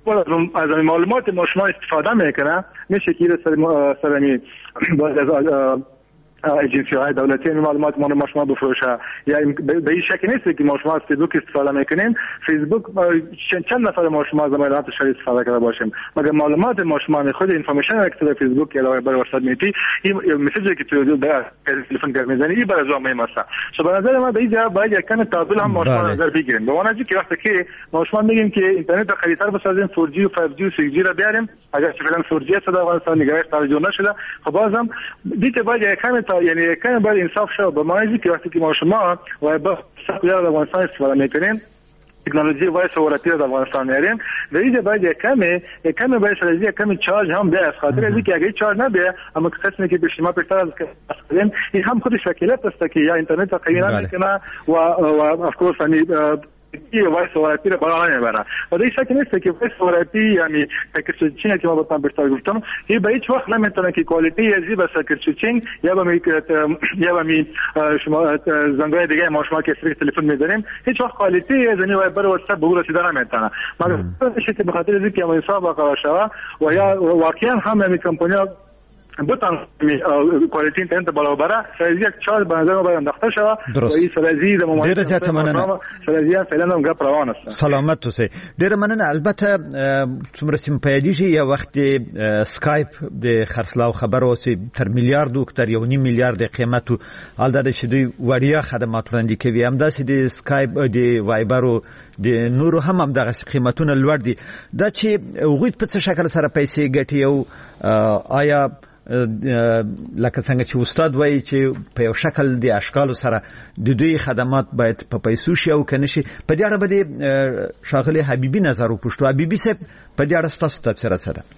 از معلومات ما شما استفاده میکنه، میشه که سرمی باید از ایجنسی های دولتی این معلومات ما رو شما بفروشه. یا به این شک نیست که ما شما از فیسبوک استفاده میکنیم، فیسبوک چند نفر ما شما از معلومات شریف استفاده کرده باشیم، مگر معلومات ما شما خود اینفورمیشن که فیسبوک یا وایبر واتساپ میتی این مسیجی که تو در تلفن گرم میزنی این برای زمان میمسه. سو به نظر من به این جواب باید یک کم تعادل هم ما شما نظر بگیریم. به معنی که وقتی که ما شما میگیم که اینترنت رو قوی‌تر بسازیم، فور جی و فایو جی و سیکس جی رو بیاریم، اگر فعلا فور جی است در افغانستان نگرش توجه نشده، خب بازم دیگه باید یک کم تا یعنی کمی باید انصاف شد. به معنی که وقتی که ما شما وایبر در افغانستان استفاده میکنیم، تکنولوژی وایس اوور آی پی در افغانستان میاریم، در اینجا باید یک کمی یک کمی باید سرازی یک کمی چارج هم بیاد، از خاطر از اینکه اگه چارج نبیاد اما کسی که به شما بیشتر از کردن این هم خودش وکالت است که یا اینترنت قوی نمیکنه و و اف کورس یعنی این وایس اوور آی پی رو بالا نمیبره. و در این شک نیست که وایس اوور آی پی یعنی سرکت سویچینگ که ما بهتون بیشتر گفتم این به هیچ وقت نمیتونه که کوالیتی ازی به سرکت سویچینگ یا به می یا به می شما زنگای دیگه ما شما که سرکت تلفن می‌داریم هیچ وقت کوالیتی از این وایبر و واتساپ به اون رسیدن نمیتونه. مگر اینکه به خاطر اینکه ما حساب واقعا شوا و یا واقعا هم همین کمپانی‌ها بتان کوالیتی اینترنت بالا بره، سرازی یک چارج به نظر ما باید انداخته شود و این سرازی در ممالک ډېره زیاته مننه. سرازی هم فعلا هم ګپ روان است. سلامت اوسئ. ډېره مننه. البته څومره چې پیدایږي یا وخت سکایپ د خرڅلاو خبر اوسې تر میلیارډ تر یو نیم میلیارډ قیمت ال د چې دوی وړیا خدمات وړاندې کوي، همداسې د سکایپ د وایبر او د نورو هم همدغه قیمتونه لوړ دي. دا چې هغوی په څه شکل سره پیسې ګټي او آیا لکه څنګه چې استاد وایي چې په یو شکل د اشکالو سره د دوی خدمات باید په پیسو شي او کنه شي، په دې اړه به شاغلی حبیبي نظر وپوښتو. حبیبي صاحب په دې اړه ستاسو تفسیر څه ده؟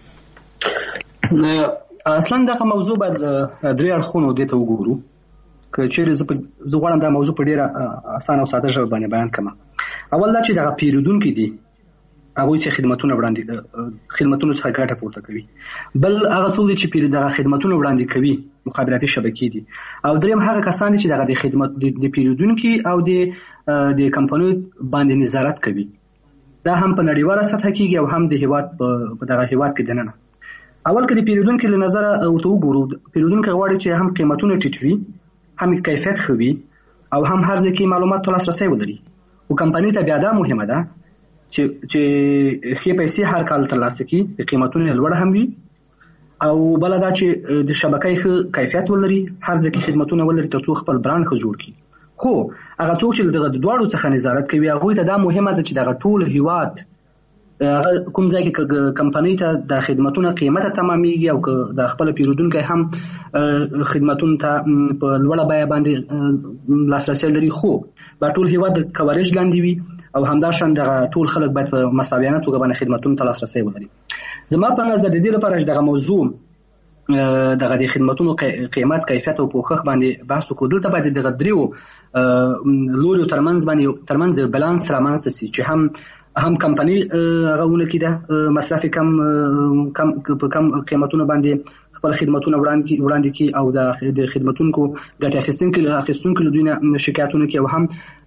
اصلا دغه موضوع باید درې اړخونو دې ته وګورو. که چیرې زه غواړم دا موضوع په ډېره اسانه او ساده ژبه باندې بیان کړم. اول دا چې دغه پیرودونکي دي هغه چې خدماتونه وړاندې خدماتونو څخه ګټه پورته کوي، بل هغه څوک چې پیر دغه خدماتونه وړاندې کوي مخابراتي شبکې دي، او دریم هغه کسان چې دغه د خدمات د پیرودونکو او د د کمپنیو باندې نظارت کوي. دا هم په نړیواله سطح کېږي او هم د هیواد په دغه هیواد کې دننه. اول کې د پیرودونکو له نظر ورته وګورو، پیرودونکو غواړي چې هم قیمتونه ټیټ وي، هم کیفیت ښه وي او هم هر ځای کې معلومات ته لاسرسی ولري. او کمپنی ته بیا دا مهمه ده چې چې ښې پیسې هر کال ترلاسه کړي، د قیمتونو لوړ هم وي، او بل دا چې د شبکې ښه کیفیت ولري، هر ځای کې خدمتونه ولري ترڅو خپل برانډ ښه جوړ کړي. خو هغه څوک چې دغه دواړو څخه نظارت کوي هغه ته دا مهمه ده چې دغه ټول هیواد کوم ځای کې کمپنۍ ته د خدماتونو قیمته تمامېږي او د خپل پیرودونکو هم خدماتونو ته په لوړه بیه باندې لاسرسي لري خو په ټول هیواد د کوریج لاندې وي او همداشان دغه ټول خلک باید په مساویانه توګه باندې خدماتونو ته لاسرسي ولري. زما په نظر د دې لپاره چې دغه موضوع دغه د خدماتونو قیمت کیفیت او پوښښ باندې بحث وکړو دلته باید دغه دریو لوري ترمنځ باندې ترمنځ بالانس رامنځته شي چې هم هم کمپنی غوونه کیده مصرف کم کم کم قیمتونو باندې خپل خدماتونه وړاندې وړاندې کی او د خدماتونکو ګټه اخیستونکو اخیستونکو دوی شکایتونه کوي او هم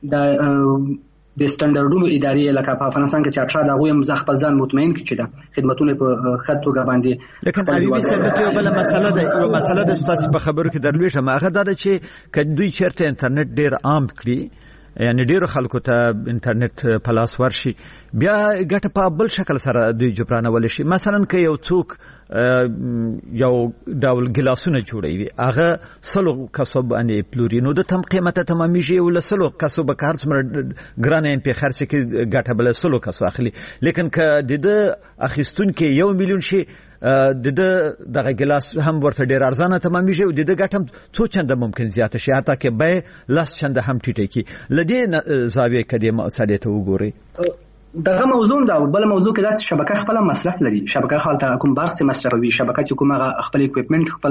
د د سټانډرډونو ادارې لکه په افغانستان کې چې اټرا د غویم ځخ خپل ځان مطمئن کړي چې دا خدماتونه په خط توګه باندې لیکن حبیبي ثابت یو بل مسله ده یو مسله د ستاسو په خبرو کې درلوېشه ما هغه دا چې کله دوی چیرته انټرنیټ ډیر عام کړي یعنی ډیرو خلکو ته انټرنیټ پلاس ورشي بیا ګټه په بل شکل سره د جبرانول شي مثلا که یو څوک یو ډول ګلاسونه جوړوي هغه سلو کسب باندې پلوري نو د تم قیمته تمامېږي او له سلو کسب به کار څومره ګران ان په خرڅ کې ګټه بل سلو کسو اخلي لیکن که د اخیستونکو یو میلیون شي د دغه ګلاس هم ورته ډیر ارزانه تمامېږي او د ګټم څو چنده ممکن زیاته شي حتی کې به لاس چنده هم ټیټه کی لدې زاویه کدي مسالې ته وګوري. دغه موضوع دا بل موضوع کې داسې شبکه خپل مصرف لري شبکه خپل کوم برخه مصرفوي شبکه چې کومه خپل اکوپمنت خپل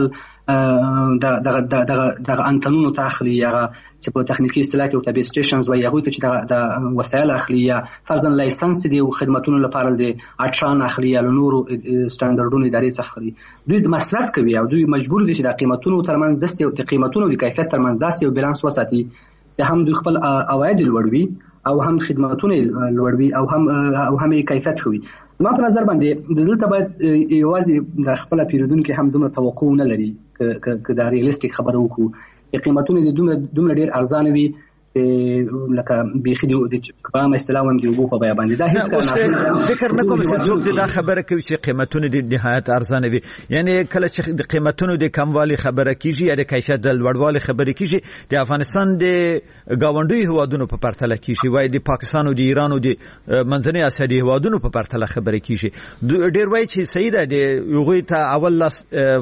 دغه دغه دغه انټنونو ته اخلي هغه چې په تخنیکی اصطلاح کې او تبي سټیشنز وایي هغه ته چې د وسایل اخلي یا فرضاً لایسنس دی او خدماتونو لپاره د اټران اخلي یا نورو سټانډرډونو ادارې څخه اخلي دوی مصرف کوي او دوی مجبور دي چې د قیمتونو ترمنځ د قیمتونو د کیفیت ترمنځ داسې یو بالانس وساتي چې هم دوی خپل عواید لوړوي او هم خدماتونه لوړوي او هم او هم کیفیت خوي. ما په نظر باندې دلته باید یوازې د خپل پیرودونکو هم دومره توقع نه لري ک دا ریالیستیک خبره وکړو قیمتونه د دومره دومره ډیر ارزانه وي لکه بيخي د کوم اصطلاح هم دی وګو په بیان باندې دا هیڅ کار فکر نه کوم چې څوک دا خبره کوي چې قیمتونه د نهایت ارزانه وي یعنی کله چې د قیمتونو د کموالي خبره کیږي یا د کیفیت د لوړوالي خبره کیږي د افغانستان د گاونډي هوادونو په پرتله کیږي وای د پاکستان او د ایران او د منځنۍ اسیا د هوادونو په پرتله خبره کیږي ډیر وای چې صحیح ده د یوغي ته اول لاس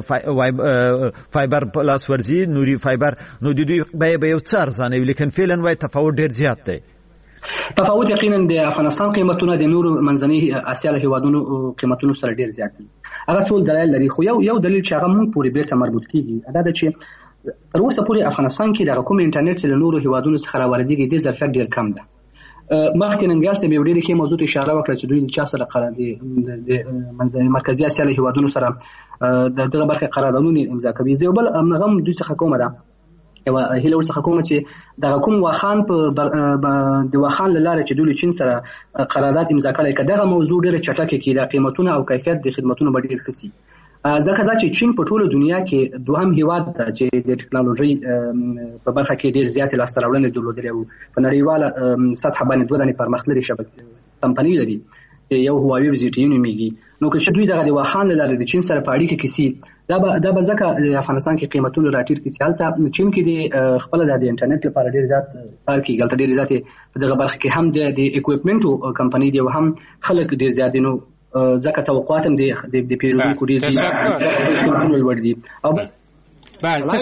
فایبر پلاس ورزي نوري فایبر نو د دوی به یو څه ارزانه لیکن فعلا وای تفاوت ډیر زیات دی. تفاوت یقینا د افغانستان قیمتونه د نورو منځنۍ اسیا له هیوادونو قیمتونو سره ډیر زیات دي. هغه ټول دلایل لري خو یو یو دلیل چې هغه مونږ پورې بیرته مربوط کیږي دا د چې تر اوسه پورې افغانستان کې د کوم انټرنیټ له نورو هیوادونو څخه راوړديږي د ظرفیت ډیر کم ده. مخکې ننګال سه به ډیر کې موضوع ته اشاره وکړه چې دوی چا سره قرارداد د منځنۍ مرکزی اسیا له هیوادونو سره د دغه برخه قراردادونه امضا کوي. زه بل هغه دوی څخه کومه ده یو هیله ورڅخه کوم چې د کوم واخان په د واخان لاره چې دوی چین سره قرارداد امضا کړی کداغه موضوع ډیره چټکه کې د قیمتونو او کیفیت د خدماتونو ډیر خسي ځکه دا چې چین په ټوله دنیا کې دوهم هیواد دی چې د ټکنالوژي په برخه کې ډیر زیات لاسته راوړنې درلودلې او په نړیواله سطح باندې دوه دانې پرمختللي شبکې کمپنی لري یو هواوی وزیټیون میږي نو که دوی دغه د واخان لاره د چین سره په اړیکه کې سي دا به دا به ځکه د افغانستان کې قیمتونه راټیر کې چالتہ چین کې د خپل د انټرنیټ لپاره ډیر زیات کار کوي ګلته ډیر زیات دغه برخه کې هم د اکوپمنټو کمپنی دی او هم خلک ډیر زیات نو ځکه توقعات هم د پیرودونکو ډیر زیات لوړ دي او بله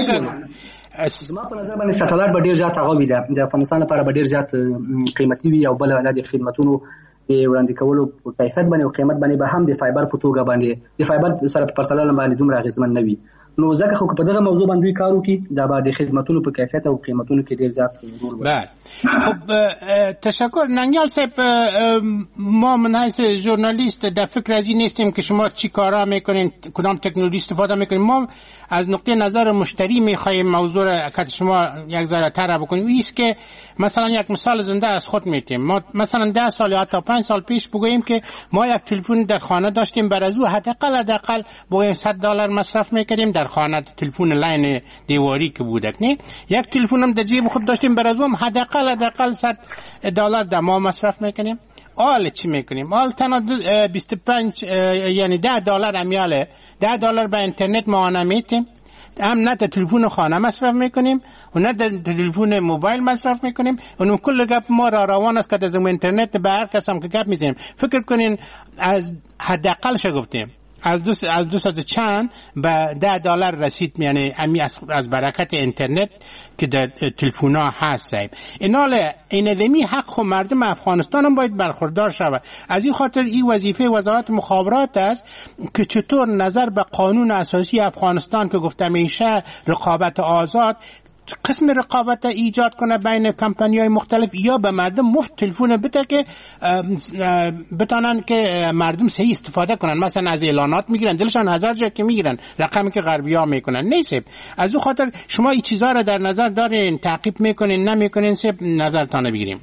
زما په نظر باندې سټلایټ به ډیر زیات هغه وي د افغانستان لپاره به ډیر زیات قیمتي وي او بل د خدماتونو وړاندې کولو په کیفیت باندې او قیمت باندې به هم د فایبر په توګه باندې د فایبر سره په پرتله باندې دومره اغیزمن نه وي نو ځکه خو په دغه موضوع باندې کار وکړي دا به د خدماتونو په کیفیت او قیمتونو کې ډیر زیات رول بله خب تشکر ننگیال صاحب ما من حیث ژورنالیست در فکر از این نیستیم که شما چی کارا میکنین کدام تکنولوژی استفاده میکنین ما از نقطه نظر مشتری میخوایم موضوع که شما یک ذره طرح بکنیم ایست که مثلا یک مثال زنده از خود میتیم ما مثلا ده سال یا حتی پنج سال پیش بگوییم که ما یک تلفن در خانه داشتیم بر از او حداقل حداقل بگوییم صد دلار مصرف میکردیم در خانه تلفن لاین دیواری که بودک نه یک تلفن هم در جیب خود داشتیم بر از او حداقل حداقل صد دلار در ماه مصرف میکنیم آل چی میکنیم آل تنها بیست و پنج یعنی ده دلار امیاله ده دلار به اینترنت ماهانه میتیم هم نه تلفن خانه مصرف میکنیم و نه تلفن موبایل مصرف میکنیم. اون کل گپ ما را روان است که از اینترنت به هر کس هم که گپ میزنیم فکر کنین از حداقل ش گفتیم از دو از دو صد چند به ده دلار رسید، یعنی امی از, از برکت اینترنت که در تلفونا هست. ایناله این دمی حق خو مردم افغانستان هم باید برخوردار شود. از این خاطر این وظیفه وزارت مخابرات است که چطور نظر به قانون اساسی افغانستان که گفتم میشه رقابت آزاد قسم رقابت ایجاد کنه بین کمپانی‌های مختلف یا به مردم مفت تلفن بده که بتانن که مردم صحیح استفاده کنن. مثلا از اعلانات میگیرن دلشان هزار جا که میگیرن رقمی که غربی‌ها میکنن. نیست از اون خاطر شما این چیزا رو در نظر دارین، تعقیب میکنین نمیکنین، سب نظرتان بگیریم.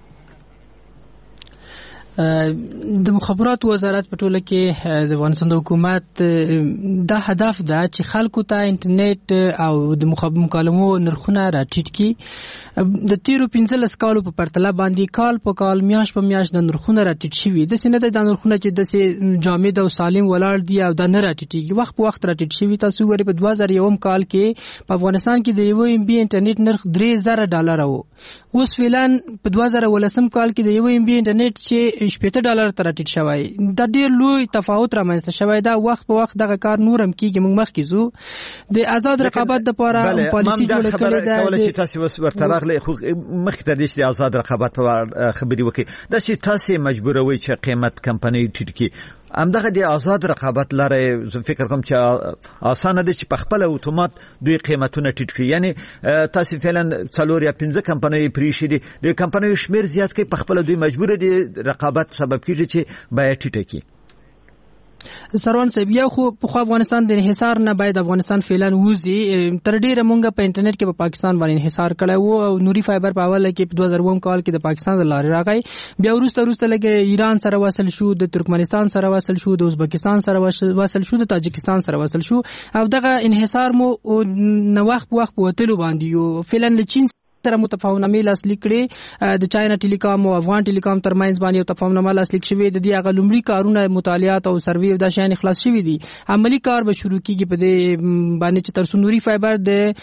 د مخابرات وزارت په ټوله کې د افغانستان د حکومت دا هدف ده چې خلکو ته انټرنیټ او د مکالمو نرخونه راټیټ کړي. د تیرو پنځلس کالو په پرتله باندې کال په کال میاش په میاش د نرخونه راټیټ شوي. داسې نه ده د نرخونه چې داسې جامد او سالم ولاړ دي او دا نه راټیټېږي، وخت په وخت راټیټ شوي. تاسو ګورئ په دوه زره یوم کال کې په افغانستان کې د یو ایم بي انټرنیټ نرخ درې زره ډالره و. اوس فعلا په دوه زره ولسم کال کې د یو ایم بي انټرنیټ چې شپږ ډالر ته راټیټ شوی. دا ډېر لوی تفاوت رامنځته شوی. دا وخت په وخت دغه کار نور هم کیږي. موږ مخکې ځو د آزاد رقابت لپاره پالیسي جوړه کړې ده. کله چې تاسو وس ورته راغلي خو مخکې د دې آزاد رقابت په خبري وکړي دا چې تاسو مجبوروي چې قیمت کمپنۍ ټیټ کړي. همدغه د آزاد رقابت لاره زه فکر کوم چې اسانه ده چې په خپل اتومات دوی قیمتونه ټیټ کړي. یعنی تاسو فعلا څلور یا پنځه کمپنۍ پریشي دي د کمپنۍ شمیر زیات کوي په خپل دوی مجبور دي رقابت سبب کیږي چې بیه ټیټه کړي. سروان صاحب یو خو په افغانستان د انحصار نه باید افغانستان فعلا وځي. تر ډیره مونږ په انټرنیټ کې په پاکستان باندې انحصار کړی وو او نوري فایبر په اوله کې په دوه زره اووم کال کې د پاکستان د لارې راغی. بیا وروسته وروسته لګي ایران سره وصل شو، د ترکمنستان سره وصل شو، د ازبکستان سره وصل شو، د تاجکستان سره وصل شو او دغه انحصار مو نو وخت په وخت په وتلو باندې یو فعلا له چین سره متفاهمنامه لاسلیک کړي. د چاینا ټیلیکام او افغان ټیلیکام ترمنځ باندې یو تفاهمنامه لاسلیک شوې. د دې هغه لومړي کارونه مطالعات او سروې او د شان خلاص شوې دي. عملی کار به شروع کیږي په دې باندې چې تر سنوري فایبر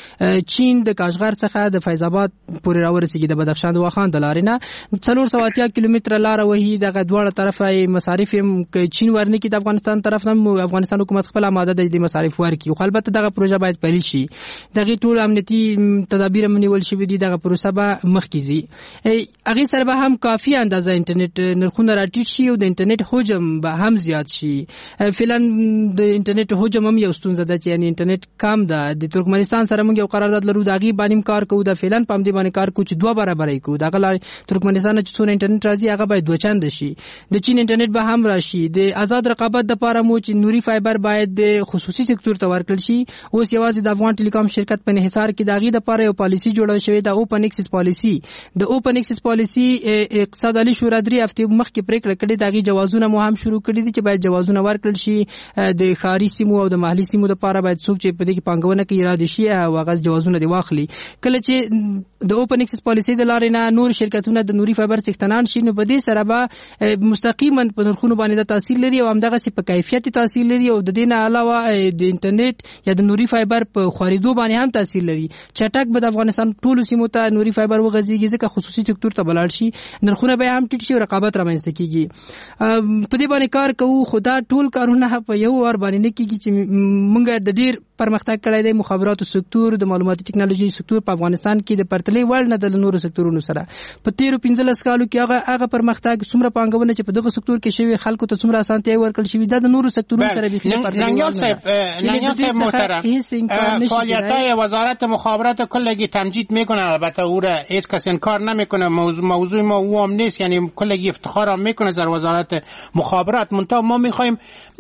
د چین د کاشغر څخه د فیض آباد پورې راورسیږي. د بدخشان د واخان د لارې نه څلور سوه اتیا کیلومتره لار وهي. دغه دواړه طرفه مصارف چین ورنه کې د افغانستان طرف نه افغانستان حکومت خپل آماده د مصارف ورکړي. خو البته دغه پروژه باید پیل شي. دغه ټول امنیتي تدابیر منول شوي دي. دغه پروسه به مخکېزي. هغه سره به هم کافي اندازه انټرنیټ نرخونه راټیټ شي او د انټرنیټ حجم به هم زیات شي. فعلا د انټرنیټ حجم هم یو ستونزه ده چې یعنی انټرنیټ کم ده. د ترکمنستان سره موږ یو قرارداد لرو، دغه باندې کار کوو. د فعلا په دې باندې کار کوو چې دوه برابرې کوو. دغه لار ترکمنستان چې څونه انټرنیټ راځي هغه باید دوه چند شي. د چین انټرنیټ به هم راشي. د آزاد رقابت لپاره مو چې نوري فایبر باید د خصوصي سکتور ته ورکړل شي. اوس یوازې د افغان ټیلیکام شرکت په انحصار کې دغه لپاره یو پالیسي جوړه شوې ده، اوپن اکسس پالیسی. د اوپن اکسس پالیسی اقتصاد علی شورا درې هفته مخکې پریکړه کړې. دغه جوازونه مو هم شروع کړي دي چې باید جوازونه ورکړل شي. د ښاري سیمو او د محلي سیمو لپاره باید څوک چې په دې کې پانګونه کوي اراده شي او هغه جوازونه دی واخلي. کله چې د اوپن اکسس پالیسی د لارې نه نور شرکتونه د نوري فایبر څښتنان شي نو په دې سره به مستقیما په نرخونو باندې تاثیر لري او همدغه سي په کیفیت تاثیر لري او د دې نه علاوه د انټرنیټ یا د نوري فایبر په خریدو باندې هم تاثیر لري. چټک به د افغانستان ټولو سیمو ته نوري فایبر وغځيږي ځکه خصوصي سکتور ته بلاړ شي، نرخونه به هم ټیټ شي او رقابت رامنځته کیږي. په دې باندې کار کوو. خدا ټول کارونه په یو ور باندې نه کیږي چې موږ د ډیر پرمختګ کړی دی. مخابراتو سکتور، د معلوماتي ټکنالوژي سکتور په افغانستان کې د پرتلې وړ نه د نورو سکتورونو سره. په تیرو پنځلس کالو کې هغه هغه پرمختګ څومره پانګونه چې په دغه سکتور کې شوی خلکو ته څومره اسانتیا ورکړل شوی دا د نورو سکتورونو سره به خلاف پرتلې. ننګیال صاحب ننګیال صاحب محترم، فعالیت‌های وزارت مخابرات کلگی تمجید میکنه. البته او را هیچ کس انکار نمیکنه. موضوع موضوع ما او هم نیست، یعنی کلگی افتخار هم میکنه در وزارت مخابرات. منتها ما میخوایم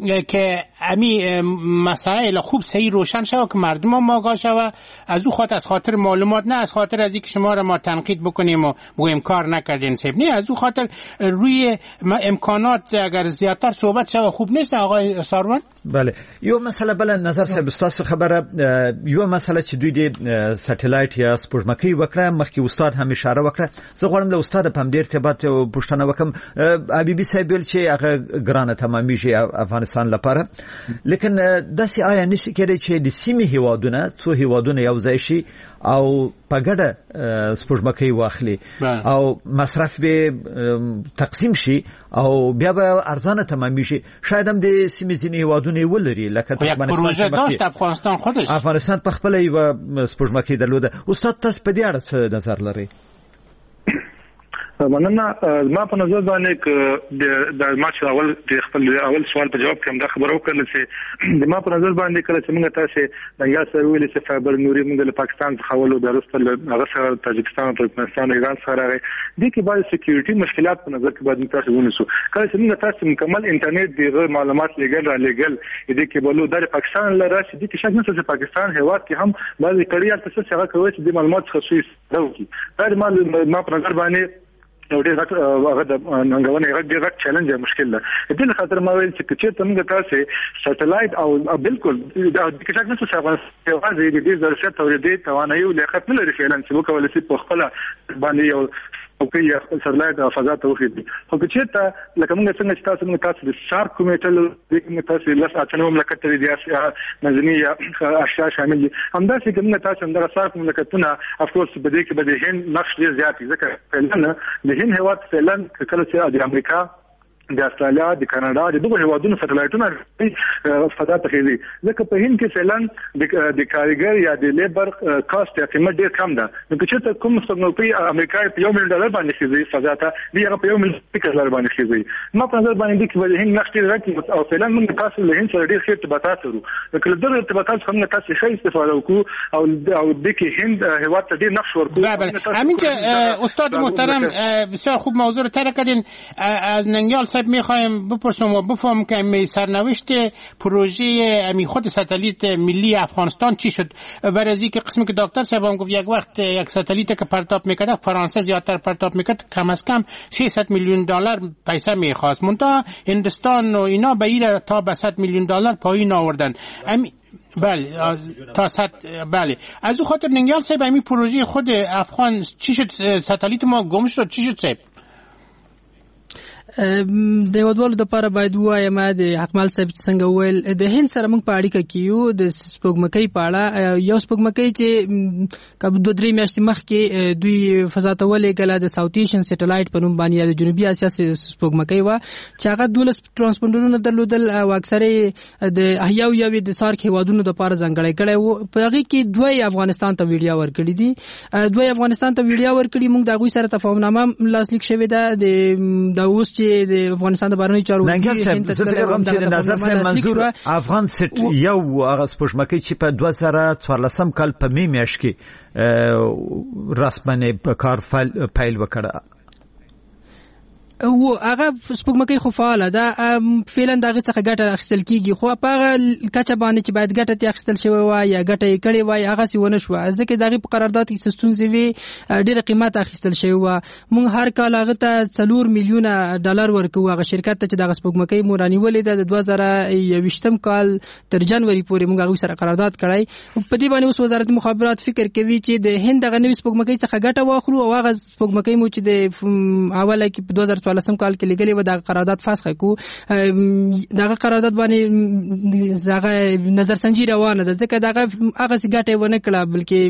که امی مسائل خوب صحیح روشن شود که مردم هم آگاه شود. از او خاطر از خاطر معلومات نه از خاطر از اینکه شما را ما تنقید بکنیم و بگویم کار نکردین صاحب، نه از او خاطر روی امکانات اگر زیادتر صحبت شود خوب نیست. آقای ساروان بله یو مسئله بل نظر صاحب استاد خبره یو مسئله چې دوی د سټلایټ یا سپوږمکۍ وکړه مخکې استاد هم اشاره وکړه زه غواړم له استاد په دې ارتباط پوښتنه وکم حبیبي صاحب چې هغه ګرانه تمامېږي افغانستان لپاره لیکن داسې آیا نشي کېدای چې د سیمې هیوادونه څو هیوادونه یو ځای شي او په ګډه سپوږمکۍ واخلي او مصرف به تقسیم شي او بیا به ارزانه تمامي شي شاید هم د سیمې ځینې هیوادونه ولري لکه افغانستان داشت افغانستان خودش افغانستان په خپل یو سپوږمکۍ درلوده استاد تاسو په دې اړه څه نظر لرئ مننه ما په نظر باندې د ما چې اول د خپل اول سوال په جواب کې هم دا خبرو کړل چې د ما په نظر باندې کله چې موږ تاسو د یا سره ویل چې فایبر نوري موږ له پاکستان څخه ولو د رسل هغه سره تاجکستان او ترکمنستان ایران سره راغی د کې بعض سکیورټي مشکلات په نظر کې باندې تاسو ونیسو کله چې موږ تاسو مکمل انټرنیټ د معلومات لګل را لګل د کې بولو د پاکستان لاره چې د کې شک نه چې پاکستان هیواد کې هم بعض کړي تاسو څنګه کوي چې د معلومات خصوصي راوځي دا ما په نظر باندې نو ډېر هغه د ننګونې هغه ډېر چیلنج مشکل ده د دې خاطر ما ویل چې چې تمګه تاسو سټلایټ او بالکل دا د کښه نه څه هغه یوازې د دې ضرورت او د دې توانایي او لیاقت نه لري فعلا چې وکولای شي په خپل باندې یو او کې یو سټلایټ د فضا ته وخیږي خو چې ته لکه موږ څنګه چې تاسو موږ تاسو د شارک کومیټل د کوم تاسو لاس اچنو مملکت د ریاست مدنيه اشیاء شامل دي همدا چې موږ تاسو همدا شارک مملکتونه اف کورس په دې کې به د هند نقش ډیر زیات ځکه فعلا د هند هیواد فعلا کله چې د امریکا د استرالیا د کاناډا د دغه هیوادونو سټلایټونه فضا ته خېږي ځکه په هند کې فعلا د کارګر یا د لیبر کاست یا قیمت ډیر کم ده نو چې کوم څنګه امریکا په یو میلیون ډالر باندې خېږي فضا ته دی هغه په یو میلیون ډالر باندې خېږي ما په نظر باندې کې د هند نقش ډیر راکې او فعلا موږ تاسو له هند سره ډیر ښه ارتباطات لرو لکه دغه ارتباطات څنګه تاسو ښه استفاده وکړو او او د کې هند هیواد ته ډیر نقش ورکړو همین چې استاد محترم بسیار خوب موضوع رو طرح کردین از ننگیال میخوایم بپرسم و بفهم که می سرنوشت پروژه امی خود ستلیت ملی افغانستان چی شد برای از اینکه قسمی که دکتر صاحب هم گفت یک وقت یک ستلیت که پرتاب میکرد فرانسه زیادتر پرتاب میکرد کم از کم سیصد میلیون دلار پیسه میخواست منتها هندستان و اینا به این تا به صد میلیون دلار پایین آوردن امی بله تا صد بله از اون خاطر ننگیال صاحب امی پروژه خود افغان چی شد ستلیت ما گم شد چی شد صاحب د ودوالو د لپاره باید وایم د حکمل صاحب څنګه ویل د هند سره موږ په اړیکه کې یو د سپوږمکۍ په اړه یو سپوږمکۍ چې کب دوه درې میاشتې مخکې دوی فضا ته ولېږله د ساوث ایشین سټلایټ په نوم باندې د جنوبي اسیا سپوږمکۍ وه چې هغه دولس ټرانسپونډرونه درلودل او اکثره د احیاو یوې د سارک هیوادونو دپاره ځانګړی کړی و په هغې کې دوه افغانستان ته ویډیا ورکړي دي دوه افغانستان ته ویډیا ورکړي موږ د هغوی سره تفاهمنامه لاسلیک شوې ده د اوس د افغانستان د بهرنیو چارو وزیر هند ته د نظر سره منظور افغان سټ یو هغه سپوږمکۍ چې په دوه زره څوارلسم کال په می میاشت کې رسمنه په کار پیل وکړه او هغه سپوږمکۍ خو فعاله ده فعلا دغه څخه ګټه اخیستل کیږي خو په هغه کچه باندې چې باید ګټه ته اخیستل شوی وای یا ګټه یې کړې وای هغه سی ونه شو ځکه دغه په قرارداد کې ستونزې وي ډېر قیمت اخیستل شوی و موږ هر کال هغه ته څلور میلیونه ډالر ورکو هغه شرکت ته چې دغه سپوږمکۍ مورانی ولې د دوه زره یوویشتم کال تر جنوري پورې موږ هغه سره قرارداد کړی په دې باندې اوس وزارت مخابرات فکر کوي چې د هند دغه نوې سپوږمکۍ څخه ګټه واخلو او هغه سپوږمکۍ مو چې د اوله کې په دوه زره څوارلسم کال کې لګلې و د قرارداد فسخ کو دغه قرارداد باندې دغه نظر سنجي روانه ده ځکه دغه هغه څنګه ونه کړه